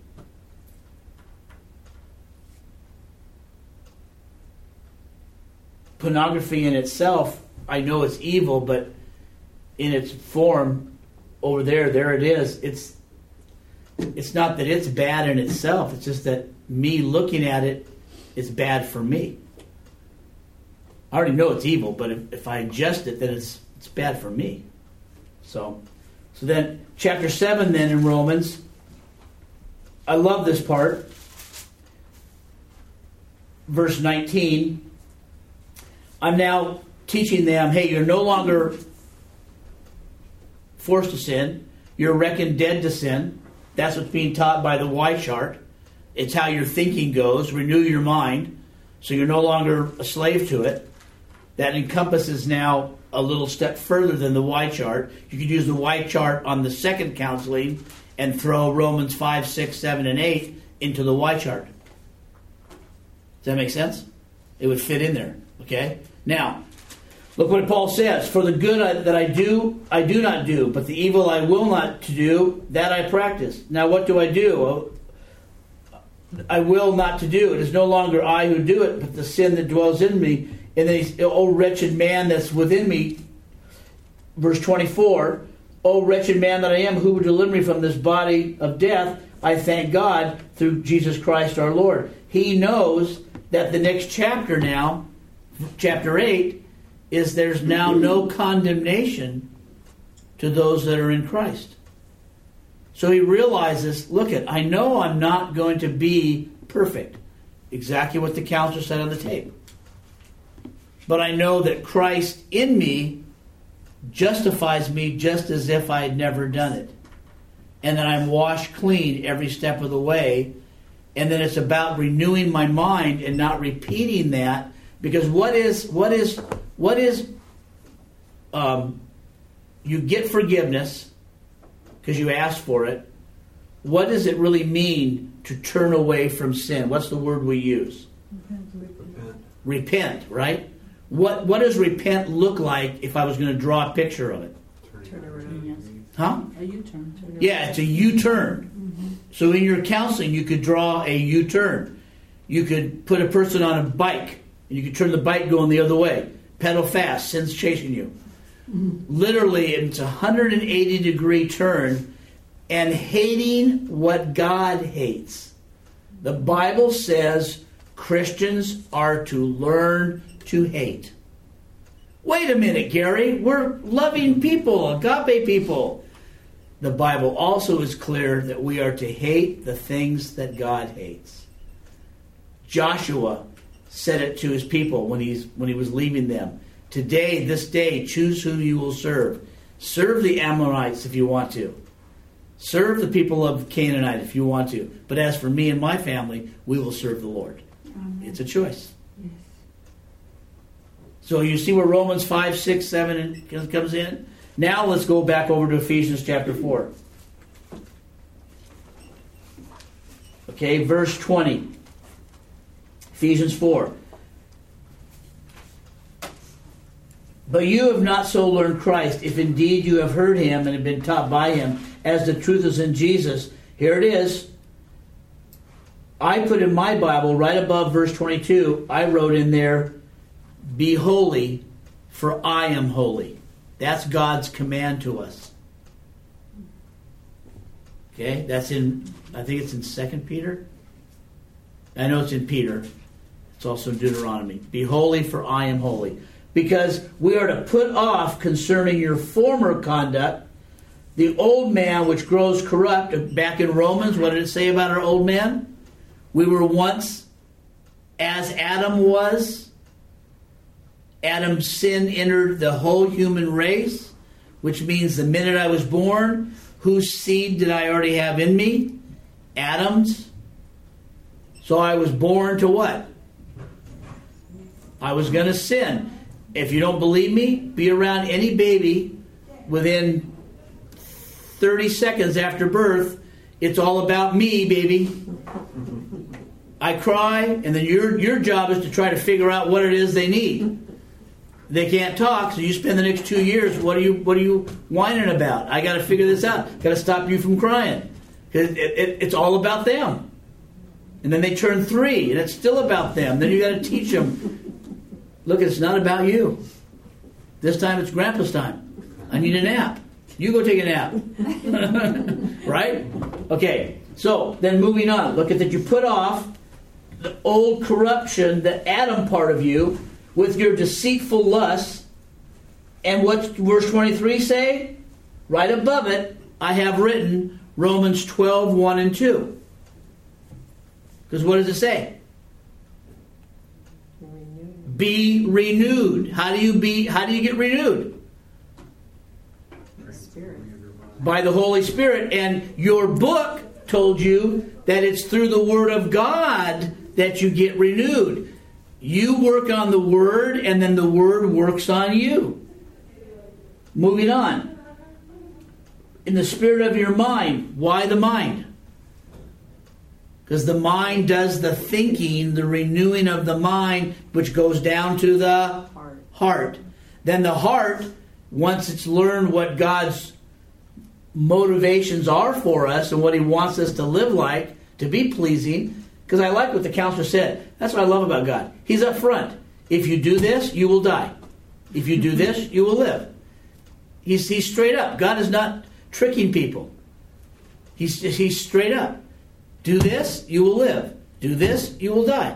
Pornography in itself, I know it's evil, but in its form, over there it is. It's not that it's bad in itself. It's just that me looking at it is bad for me. I already know it's evil, but if I ingest it, then it's bad for me. So then, chapter 7 then in Romans, I love this part. Verse 19, I'm now teaching them, hey, you're no longer forced to sin. You're reckoned dead to sin. That's what's being taught by the Y chart. It's how your thinking goes. Renew your mind. So you're no longer a slave to it. That encompasses now a little step further than the Y chart. You could use the Y chart on the second counseling and throw Romans 5, 6, 7, and 8 into the Y chart. Does that make sense? It would fit in there. Okay? Now, look what Paul says. For the good that I do not do, but the evil I will not to do, that I practice. Now, what do I do? I will not to do. It is no longer I who do it, but the sin that dwells in me. And then he's, oh wretched man that's within me. Verse 24, oh wretched man that I am, who would deliver me from this body of death? I thank God through Jesus Christ our Lord. He knows that the next chapter now, chapter 8, is there's now no condemnation to those that are in Christ. So he realizes, look I know I'm not going to be perfect. Exactly what the counselor said on the tape. But I know that Christ in me justifies me just as if I had never done it. And that I'm washed clean every step of the way. And then it's about renewing my mind and not repeating that. Because what is you get forgiveness because you ask for it. What does it really mean to turn away from sin? What's the word we use? Repent, right? What does repent look like if I was going to draw a picture of it? Turn around, yes. Huh? A U-turn. Yeah, it's a U-turn. Mm-hmm. So in your counseling, you could draw a U-turn. You could put a person on a bike, and you could turn the bike going the other way. Pedal fast, sin's chasing you. Mm-hmm. Literally, it's a 180-degree turn, and hating what God hates. The Bible says Christians are to learn to hate. Wait a minute, Gary. We're loving people, agape people. The Bible also is clear that we are to hate the things that God hates. Joshua said it to his people when he was leaving them. Today, this day, choose who you will serve. Serve the Ammonites if you want to. Serve the people of Canaanite if you want to. But as for me and my family, we will serve the Lord. Amen. It's a choice. Yes. So you see where Romans 5, 6, 7 comes in? Now let's go back over to Ephesians chapter 4. Okay, verse 20. Ephesians 4. But you have not so learned Christ, if indeed you have heard him and have been taught by him, as the truth is in Jesus. Here it is. I put in my Bible, right above verse 22, I wrote in there, be holy, for I am holy. That's God's command to us. Okay, that's in, I think it's in 2 Peter. I know it's in Peter. It's also in Deuteronomy. Be holy, for I am holy. Because we are to put off concerning your former conduct the old man which grows corrupt. Back in Romans, what did it say about our old man? We were once as Adam was Adam's sin entered the whole human race, which means the minute I was born, whose seed did I already have in me? Adam's. So I was born to what? I was going to sin. If you don't believe me, be around any baby within 30 seconds after birth. It's all about me, baby. I cry, and then your job is to try to figure out what it is they need. They can't talk, so you spend the next 2 years. What are you whining about? I got to figure this out. Got to stop you from crying, because it's all about them. And then they turn 3, and it's still about them. Then you got to teach them. Look, it's not about you. This time it's Grandpa's time. I need a nap. You go take a nap. Right? Okay. So then moving on. Look at that. You put off the old corruption, the Adam part of you, with your deceitful lusts. And what's verse 23 say? Right above it, I have written Romans 12, 1 and 2. Because what does it say? Be renewed. How do you get renewed? Spirit. By the Holy Spirit. And your book told you that it's through the Word of God that you get renewed. You work on the Word, and then the Word works on you. Moving on. In the spirit of your mind. Why the mind? Because the mind does the thinking, the renewing of the mind, which goes down to the heart. Then the heart, once it's learned what God's motivations are for us and what He wants us to live like, to be pleasing, because I like what the counselor said. That's what I love about God. He's up front. If you do this, you will die. If you do this, you will live. He's straight up. God is not tricking people. He's straight up. Do this, you will live. Do this, you will die.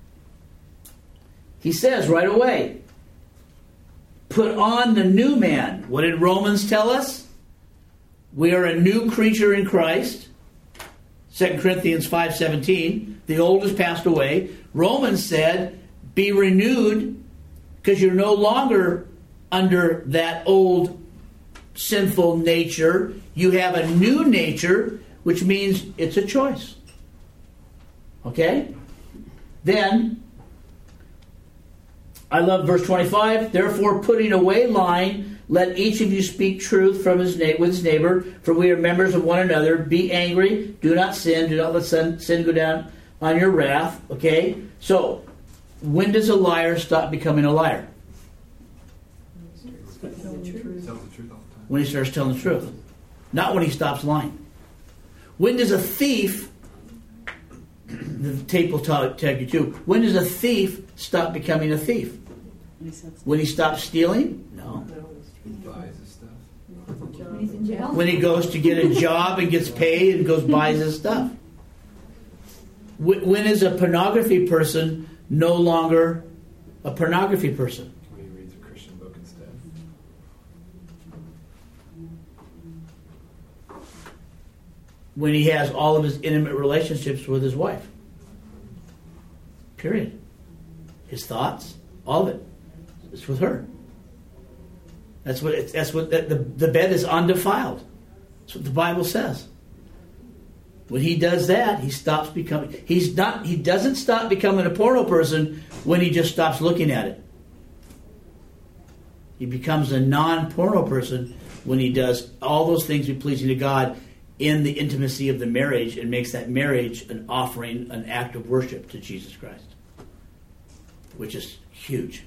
He says right away, put on the new man. What did Romans tell us? We are a new creature in Christ. 2 Corinthians 5:17. The old has passed away. Romans said, be renewed, because you're no longer under that old sinful nature. You have a new nature, which means it's a choice. Okay? Then, I love verse 25. Therefore, putting away lying, let each of you speak truth from with his neighbor, for we are members of one another. Be angry. Do not sin. Do not let sin go down on your wrath. Okay? So, when does a liar stop becoming a liar? When he starts telling the truth. Not when he stops lying. When does a thief, the tape will tell you too, when does a thief stop becoming a thief? When he stops stealing? No. When he goes to get a job and gets paid and goes buys his stuff. When is a pornography person no longer a pornography person? When he reads a Christian book instead. When he has all of his intimate relationships with his wife. Period. His thoughts, all of it. It's with her. That's what the bed is undefiled. That's what the Bible says. When he does that, he stops becoming he doesn't stop becoming a porno person when he just stops looking at it. He becomes a non-porno person when he does all those things be pleasing to God in the intimacy of the marriage, and makes that marriage an offering, an act of worship to Jesus Christ, which is huge.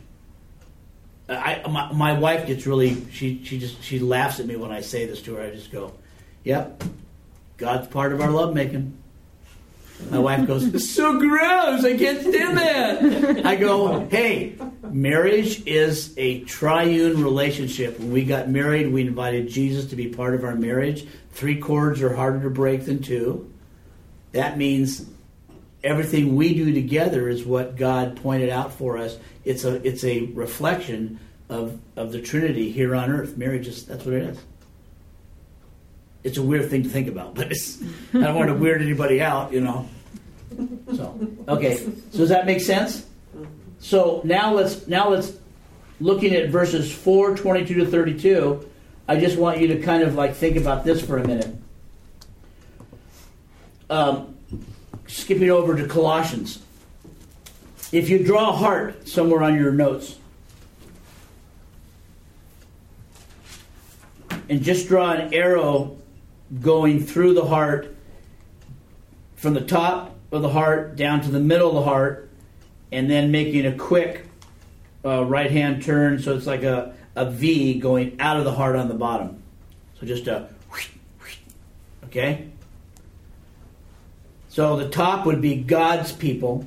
My wife gets really, she laughs at me when I say this to her. I just go, yep, God's part of our lovemaking. My wife goes, it's so gross, I can't stand that. I go, hey, marriage is a triune relationship. When we got married, we invited Jesus to be part of our marriage. 3 cords are harder to break than 2. That means everything we do together is what God pointed out for us. It's a reflection of the Trinity here on earth. Marriage is, that's what it is. It's a weird thing to think about, but I don't want to weird anybody out, you know. So, okay. So does that make sense? So now let's looking at verses 4, 22 to 32, I just want you to kind of like think about this for a minute. Skipping over to Colossians. If you draw a heart somewhere on your notes, and just draw an arrow going through the heart, from the top of the heart down to the middle of the heart, and then making a quick right-hand turn, so it's like a V going out of the heart on the bottom. So just a whoosh, whoosh, okay? So the top would be God's people,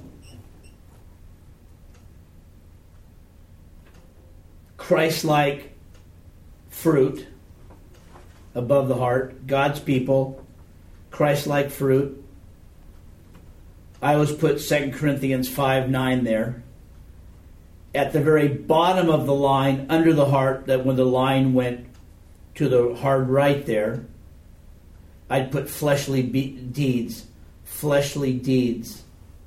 Christ-like fruit above the heart, God's people, Christ-like fruit. I always put 2 Corinthians 5:9 there. At the very bottom of the line, under the heart, that when the line went to the hard right there, I'd put fleshly deeds. Fleshly deeds.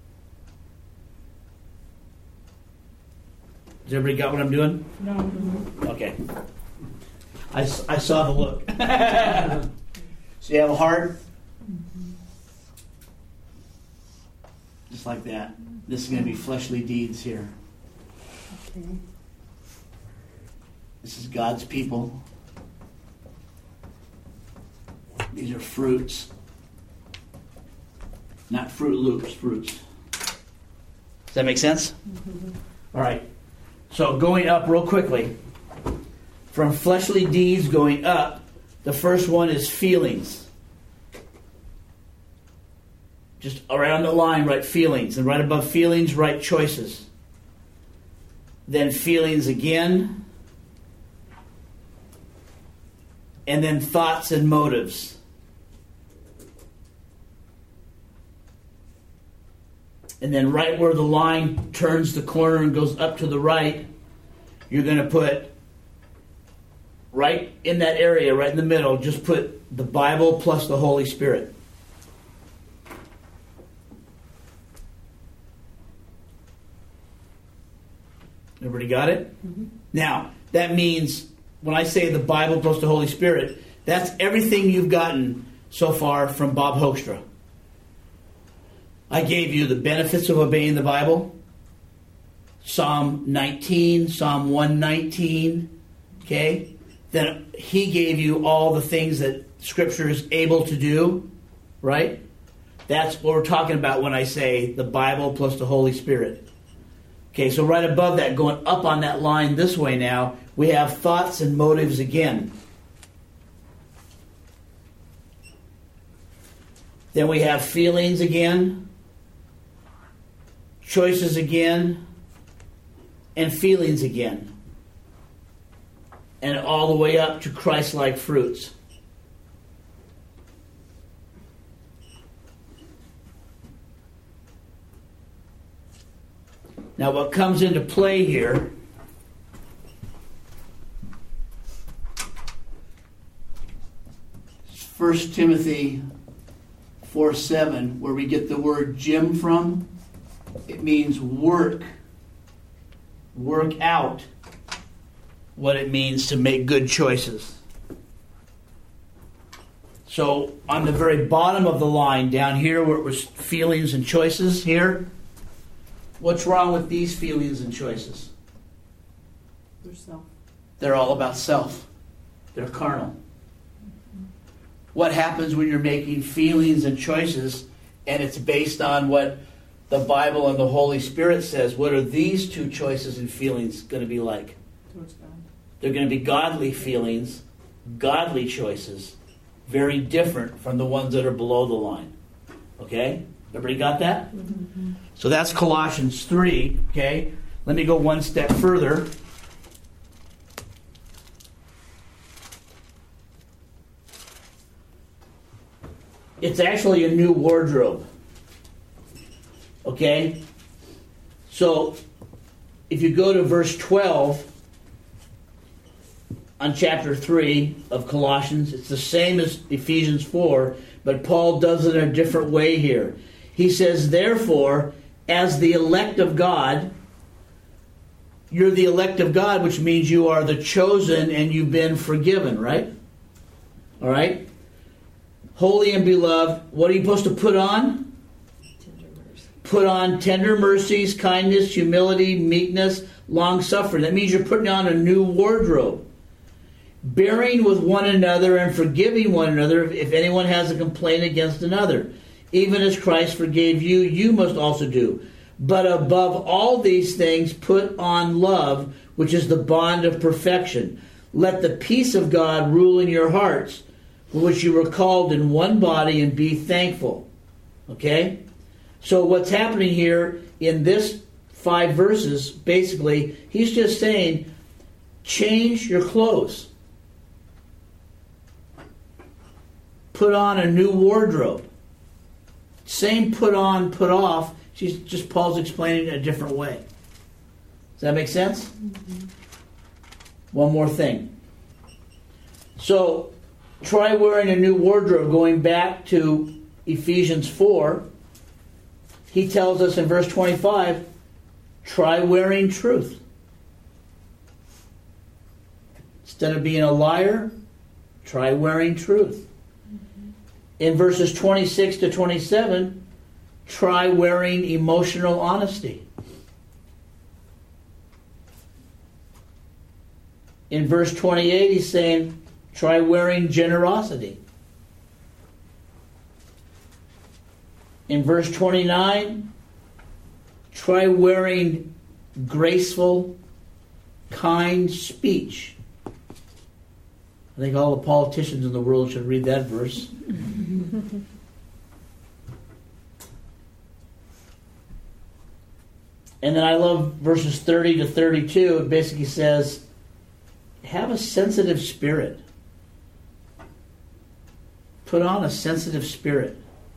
Has everybody got what I'm doing? No. Okay. I saw the look. So you have a heart. Just like that. This is going to be fleshly deeds here. Okay. This is God's people. These are fruits. Not Fruit Loops, fruits. Does that make sense? Mm-hmm. All right. So going up real quickly. From fleshly deeds going up, the first one is feelings. Just around the line, write feelings. And right above feelings, write choices. Then feelings again. And then thoughts and motives. And then right where the line turns the corner and goes up to the right, you're going to put, right in that area, right in the middle, just put the Bible plus the Holy Spirit. Everybody got it? Mm-hmm. Now, that means when I say the Bible plus the Holy Spirit, that's everything you've gotten so far from Bob Hoekstra. I gave you the benefits of obeying the Bible. Psalm 19, Psalm 119, okay? Then he gave you all the things that Scripture is able to do, right? That's what we're talking about when I say the Bible plus the Holy Spirit. Okay, so right above that, going up on that line this way now, we have thoughts and motives again. Then we have feelings again, choices again, and feelings again. And all the way up to Christ-like fruits. Now what comes into play here is 1 Timothy 4:7, where we get the word Jim from. It means work. Work out what it means to make good choices. So on the very bottom of the line, down here where it was feelings and choices here, what's wrong with these feelings and choices? Yourself. They're all about self. They're carnal. What happens when you're making feelings and choices and it's based on what the Bible and the Holy Spirit says? What are these two choices and feelings going to be like? Towards God. They're going to be godly feelings, godly choices, very different from the ones that are below the line. Okay? Everybody got that? Mm-hmm. So that's Colossians 3. Okay? Let me go one step further. It's actually a new wardrobe. Okay? So, if you go to verse 12 on chapter 3 of Colossians, it's the same as Ephesians 4, but Paul does it in a different way here. He says, therefore, as the elect of God, you're the elect of God, which means you are the chosen and you've been forgiven, right? All right? Holy and beloved. What are you supposed to put on? Tender mercy. Put on tender mercies, kindness, humility, meekness, long-suffering. That means you're putting on a new wardrobe. Bearing with one another and forgiving one another if anyone has a complaint against another. Even as Christ forgave you, you must also do. But above all these things, put on love, which is the bond of perfection. Let the peace of God rule in your hearts, for which you were called in one body, and be thankful. Okay? So what's happening here in this 5 verses, basically, he's just saying, change your clothes. Put on a new wardrobe. Same put on, put off. She's just Paul's explaining it a different way. Does that make sense? Mm-hmm. One more thing. So, try wearing a new wardrobe. Going back to Ephesians 4, he tells us in verse 25, try wearing truth. Instead of being a liar, try wearing truth. Mm-hmm. In verses 26 to 27, try wearing emotional honesty. In verse 28, he's saying, try wearing generosity. In verse 29, try wearing graceful, kind speech. I think all the politicians in the world should read that verse. And then I love verses 30 to 32. It basically says, have a sensitive spirit. Put on a sensitive spirit.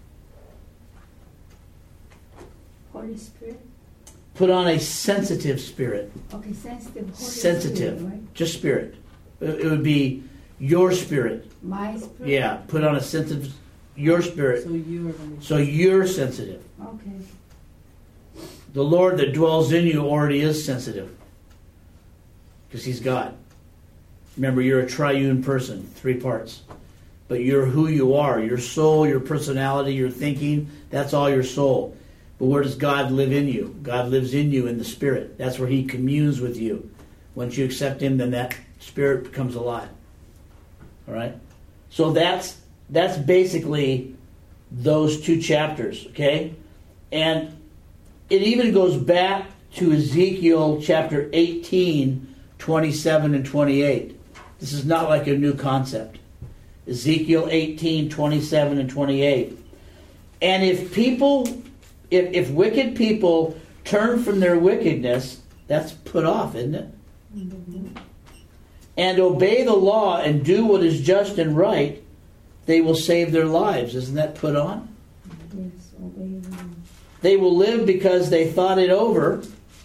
Holy Spirit? Put on a sensitive spirit. Okay, sensitive. Holy Sensitive. Spirit, right? Just spirit. It would be your spirit. My spirit? Yeah, put on a sensitive, your spirit. So you're sensitive. Okay. The Lord that dwells in you already is sensitive. Because He's God. Remember, you're a triune person, 3 parts. But you're who you are. Your soul, your personality, your thinking, that's all your soul. But where does God live in you? God lives in you in the Spirit. That's where He communes with you. Once you accept Him, then that Spirit becomes alive. All right? So that's basically those 2 chapters, okay? And it even goes back to Ezekiel chapter 18, 27 and 28. This is not like a new concept. Ezekiel 18, 27 and 28. And if wicked people turn from their wickedness, that's put off, isn't it? Mm-hmm. And obey the law and do what is just and right, they will save their lives. Isn't that put on? Yes, obey the law. They will live because they thought it over.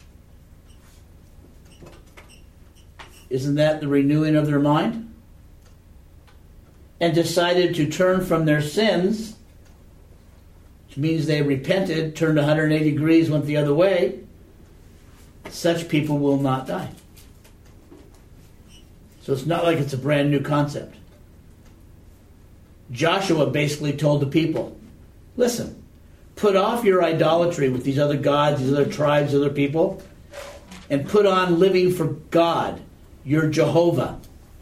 Isn't that the renewing of their mind? And decided to turn from their sins, which means they repented, turned 180 degrees, went the other way. Such people will not die. So it's not like it's a brand new concept. Joshua basically told the people, listen, put off your idolatry with these other gods, these other tribes, other people, and put on living for God, your Jehovah.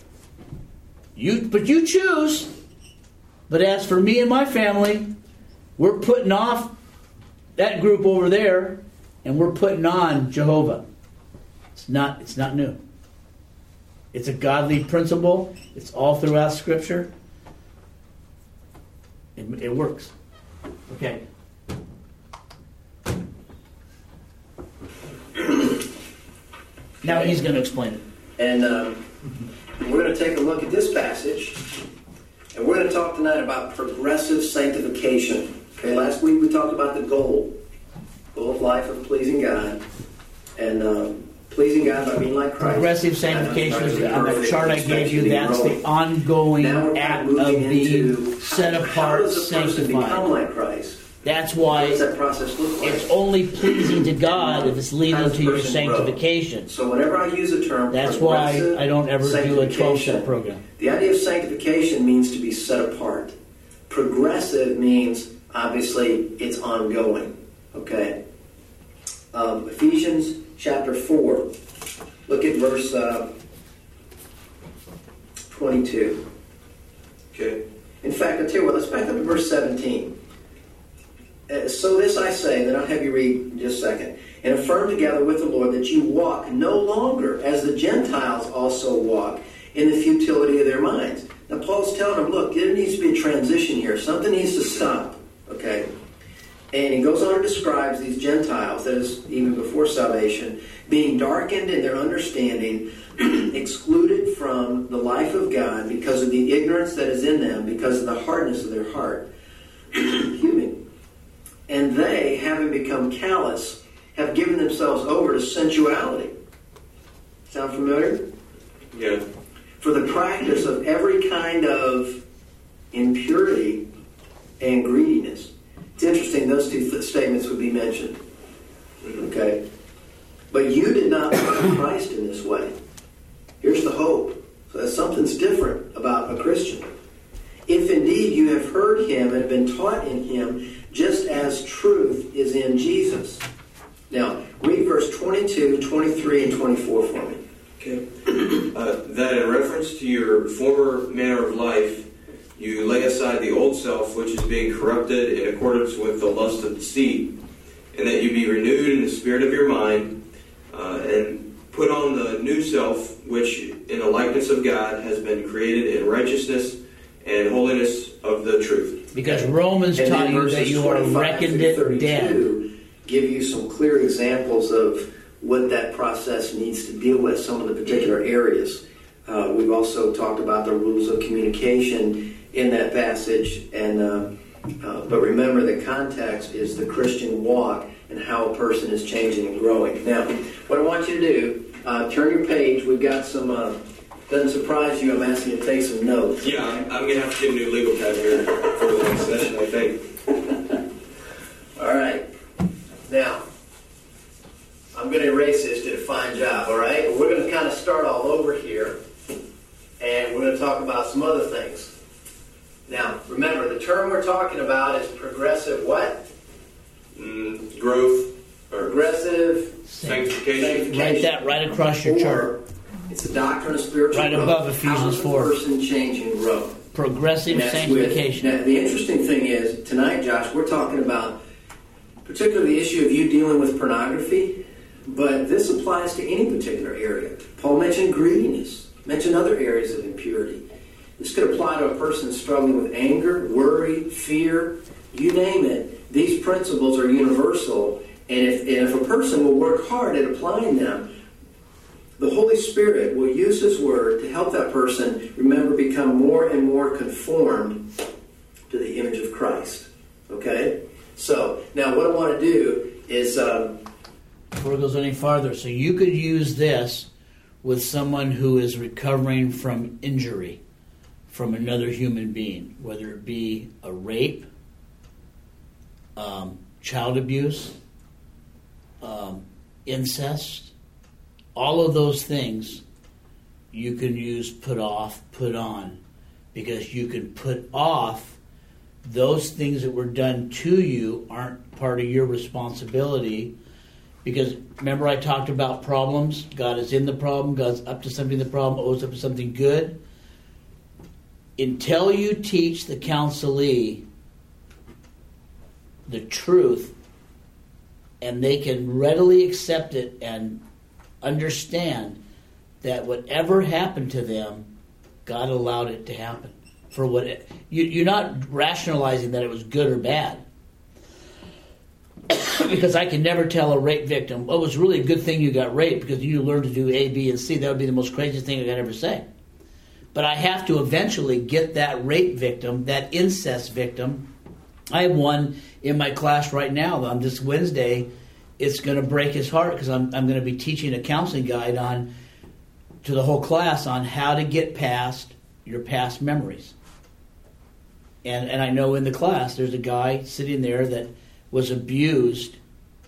But you choose. But as for me and my family, we're putting off that group over there, and we're putting on Jehovah. It's not new. It's a godly principle. It's all throughout Scripture. It works. Okay. Now he's going to explain it. And we're going to take a look at this passage, and we're going to talk tonight about progressive sanctification. Okay, last week we talked about the goal of life of pleasing God, and pleasing God by being like Christ. Progressive sanctification is on that chart I gave you. That's the ongoing act of being set apart, sanctified. How does a person become like Christ? That's What why does that process look like? it's only pleasing to God if it's How leading does to the your person grow? sanctification. So whenever I use the term That's why progressive I don't ever do a sanctification, 12-step program. The idea of sanctification means to be set apart. Progressive means, obviously, it's ongoing. Okay? Ephesians chapter 4. Look at verse 22. Okay. In fact, I'll tell you what, let's back up to verse 17. So this I say, then I'll have you read in just a second. And affirm together with the Lord that you walk no longer as the Gentiles also walk in the futility of their minds. Now Paul's telling them, look, there needs to be a transition here. Something needs to stop. Okay? And he goes on and describes these Gentiles, that is, even before salvation, being darkened in their understanding, excluded from the life of God because of the ignorance that is in them, because of the hardness of their heart. Human. And they, having become callous, have given themselves over to sensuality. Sound familiar? Yeah. For the practice of every kind of impurity and greediness. It's interesting, those two statements would be mentioned. Okay? But you did not learn Christ in this way. Here's the hope. So something's different about a Christian. If indeed you have heard him and have been taught in him, just as truth is in Jesus. Now, read verse 22, 23, and 24 for me. Okay. That in reference to your former manner of life, you lay aside the old self, which is being corrupted in accordance with the lust of deceit, and that you be renewed in the spirit of your mind, and put on the new self, which in the likeness of God has been created in righteousness and holiness of the truth. Because Romans And taught then you verses that you are 25 reckoned through it 32 dead. give you some clear examples of what that process needs to deal with, some of the particular areas. We've also talked about the rules of communication in that passage, and but remember the context is the Christian walk and how a person is changing and growing. Now, what I want you to do, turn your page. We've got some, doesn't surprise you, I'm asking you to take some notes. Yeah, I'm going to have to get a new legal pad here for the next session, I think. All right. Now, I'm going to erase this. Did a fine job, all right? We're going to kind of start all over here, and we're going to talk about some other things. Now, remember, the term we're talking about is progressive what? Growth or Progressive sanctification. Write that right across your chart. It's a doctrine of spiritual Right growth. above Ephesians How does a 4. person change and grow? Progressive And that's sanctification. now, the interesting thing is, tonight, Josh, we're talking about particularly the issue of you dealing with pornography, but this applies to any particular area. Paul mentioned greediness, mentioned other areas of impurity. This could apply to a person struggling with anger, worry, fear, you name it. These principles are universal, and if a person will work hard at applying them, the Holy Spirit will use His Word to help that person, remember, become more and more conformed to the image of Christ. Okay? So, now what I want to do is... Before it goes any farther, so you could use this with someone who is recovering from injury from another human being, whether it be a rape, child abuse, incest, all of those things you can use put off, put on, because you can put off those things that were done to you aren't part of your responsibility. Because remember I talked about problems? God is in the problem, God's up to something, the problem owes up to something good. Until you teach the counselee the truth, and they can readily accept it and understand that whatever happened to them, God allowed it to happen. For what you're not rationalizing that it was good or bad. Because I can never tell a rape victim, well, it was really a good thing you got raped because you learned to do A, B, and C. That would be the most craziest thing I could ever say. But I have to eventually get that rape victim, that incest victim. I have one in my class right now on this Wednesday. It's going to break his heart because I'm going to be teaching a counseling guide to the whole class on how to get past your past memories. And I know in the class there's a guy sitting there that was abused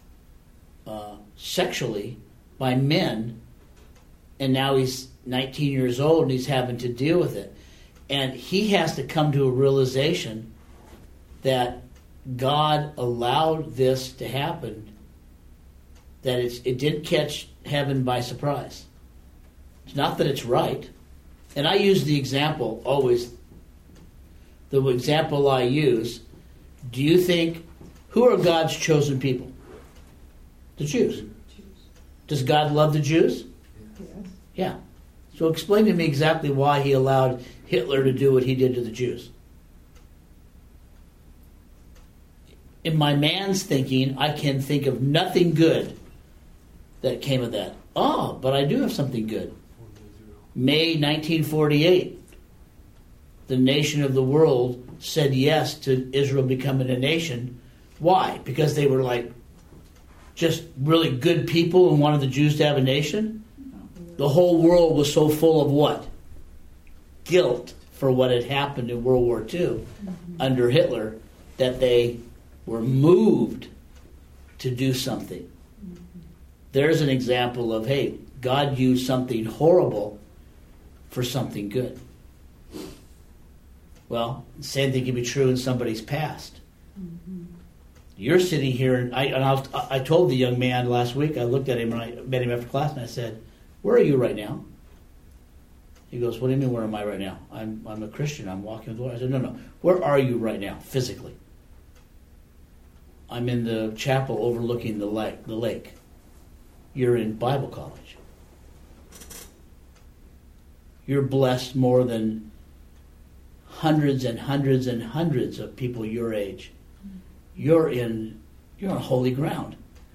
sexually by men, and now he's 19 years old and he's having to deal with it. And he has to come to a realization that God allowed this to happen, that it didn't catch heaven by surprise. It's not that it's right. And I use the example always, the example I use, do you think, who are God's chosen people? The Jews. Does God love the Jews? Yeah. So explain to me exactly why he allowed Hitler to do what he did to the Jews. In my man's thinking, I can think of nothing good that came of that. Oh, but I do have something good. May 1948, the nation of the world said yes to Israel becoming a nation. Why? Because they were like just really good people and wanted the Jews to have a nation? The whole world was so full of what? Guilt for what had happened in World War II under Hitler, that they were moved to do something. There's an example of, hey, God used something horrible for something good. Well, the same thing can be true in somebody's past. You're sitting here, and I told the young man last week, I looked at him and I met him after class, and I said, where are you right now? He goes, what do you mean, where am I right now? I'm a Christian, I'm walking with the Lord. I said, no, where are you right now, physically? I'm in the chapel overlooking the lake. You're in Bible college. You're blessed more than hundreds and hundreds and hundreds of people your age. You're on holy ground.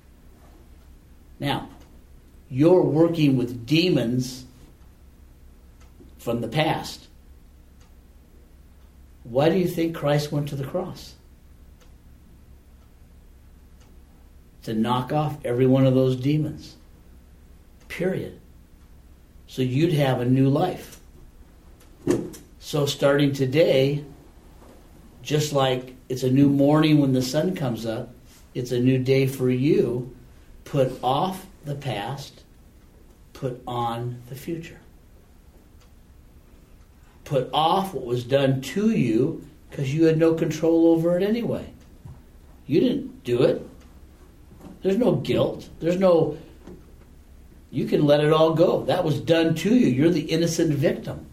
Now, you're working with demons from the past. Why do you think Christ went to the cross? To knock off every one of those demons. Period. So you'd have a new life. So starting today, just like it's a new morning when the sun comes up, it's a new day for you. Put off the past, put on the future. Put off what was done to you because you had no control over it anyway. You didn't do it. There's no guilt. You can let it all go. That was done to you. You're the innocent victim.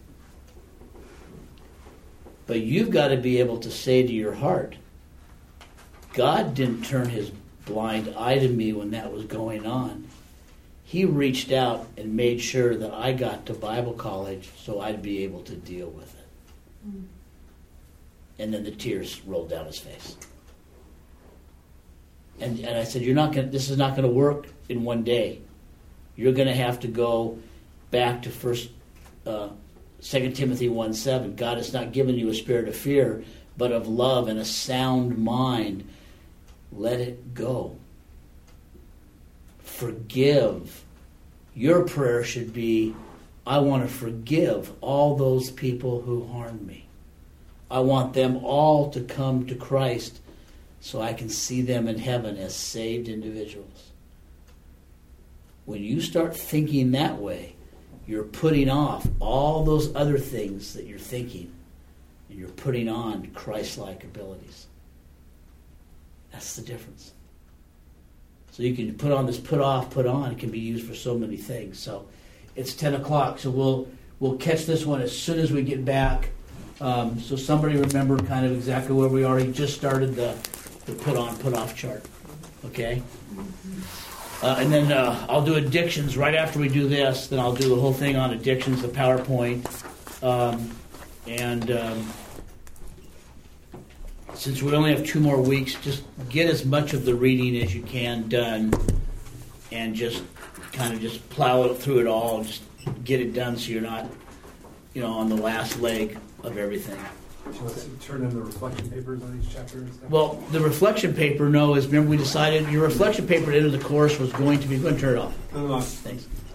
But you've got to be able to say to your heart, God didn't turn his blind eye to me when that was going on. He reached out and made sure that I got to Bible college so I'd be able to deal with it. And then the tears rolled down his face. And I said, this is not going to work in one day. You're going to have to go back to 2 Timothy 1:7. God has not given you a spirit of fear, but of love and a sound mind. Let it go. Forgive. Your prayer should be, I want to forgive all those people who harmed me. I want them all to come to Christ so I can see them in heaven as saved individuals. When you start thinking that way, you're putting off all those other things that you're thinking, and you're putting on Christ-like abilities. That's the difference. So you can put on this put off, put on. It can be used for so many things. So it's 10 o'clock, so we'll catch this one as soon as we get back. So somebody remember kind of exactly where we are. He just started the put on, put off chart. Okay? And then I'll do addictions right after we do this. Then I'll do the whole thing on addictions, the PowerPoint. Since we only have 2 more weeks, just get as much of the reading as you can done and just kind of just plow through it all. Just get it done so you're not, on the last leg of everything. Let's turn in the reflection papers on each chapter and stuff. Well, the reflection paper, remember we decided your reflection paper at the end of the course was going to be, go ahead and turn it off. No. Thanks.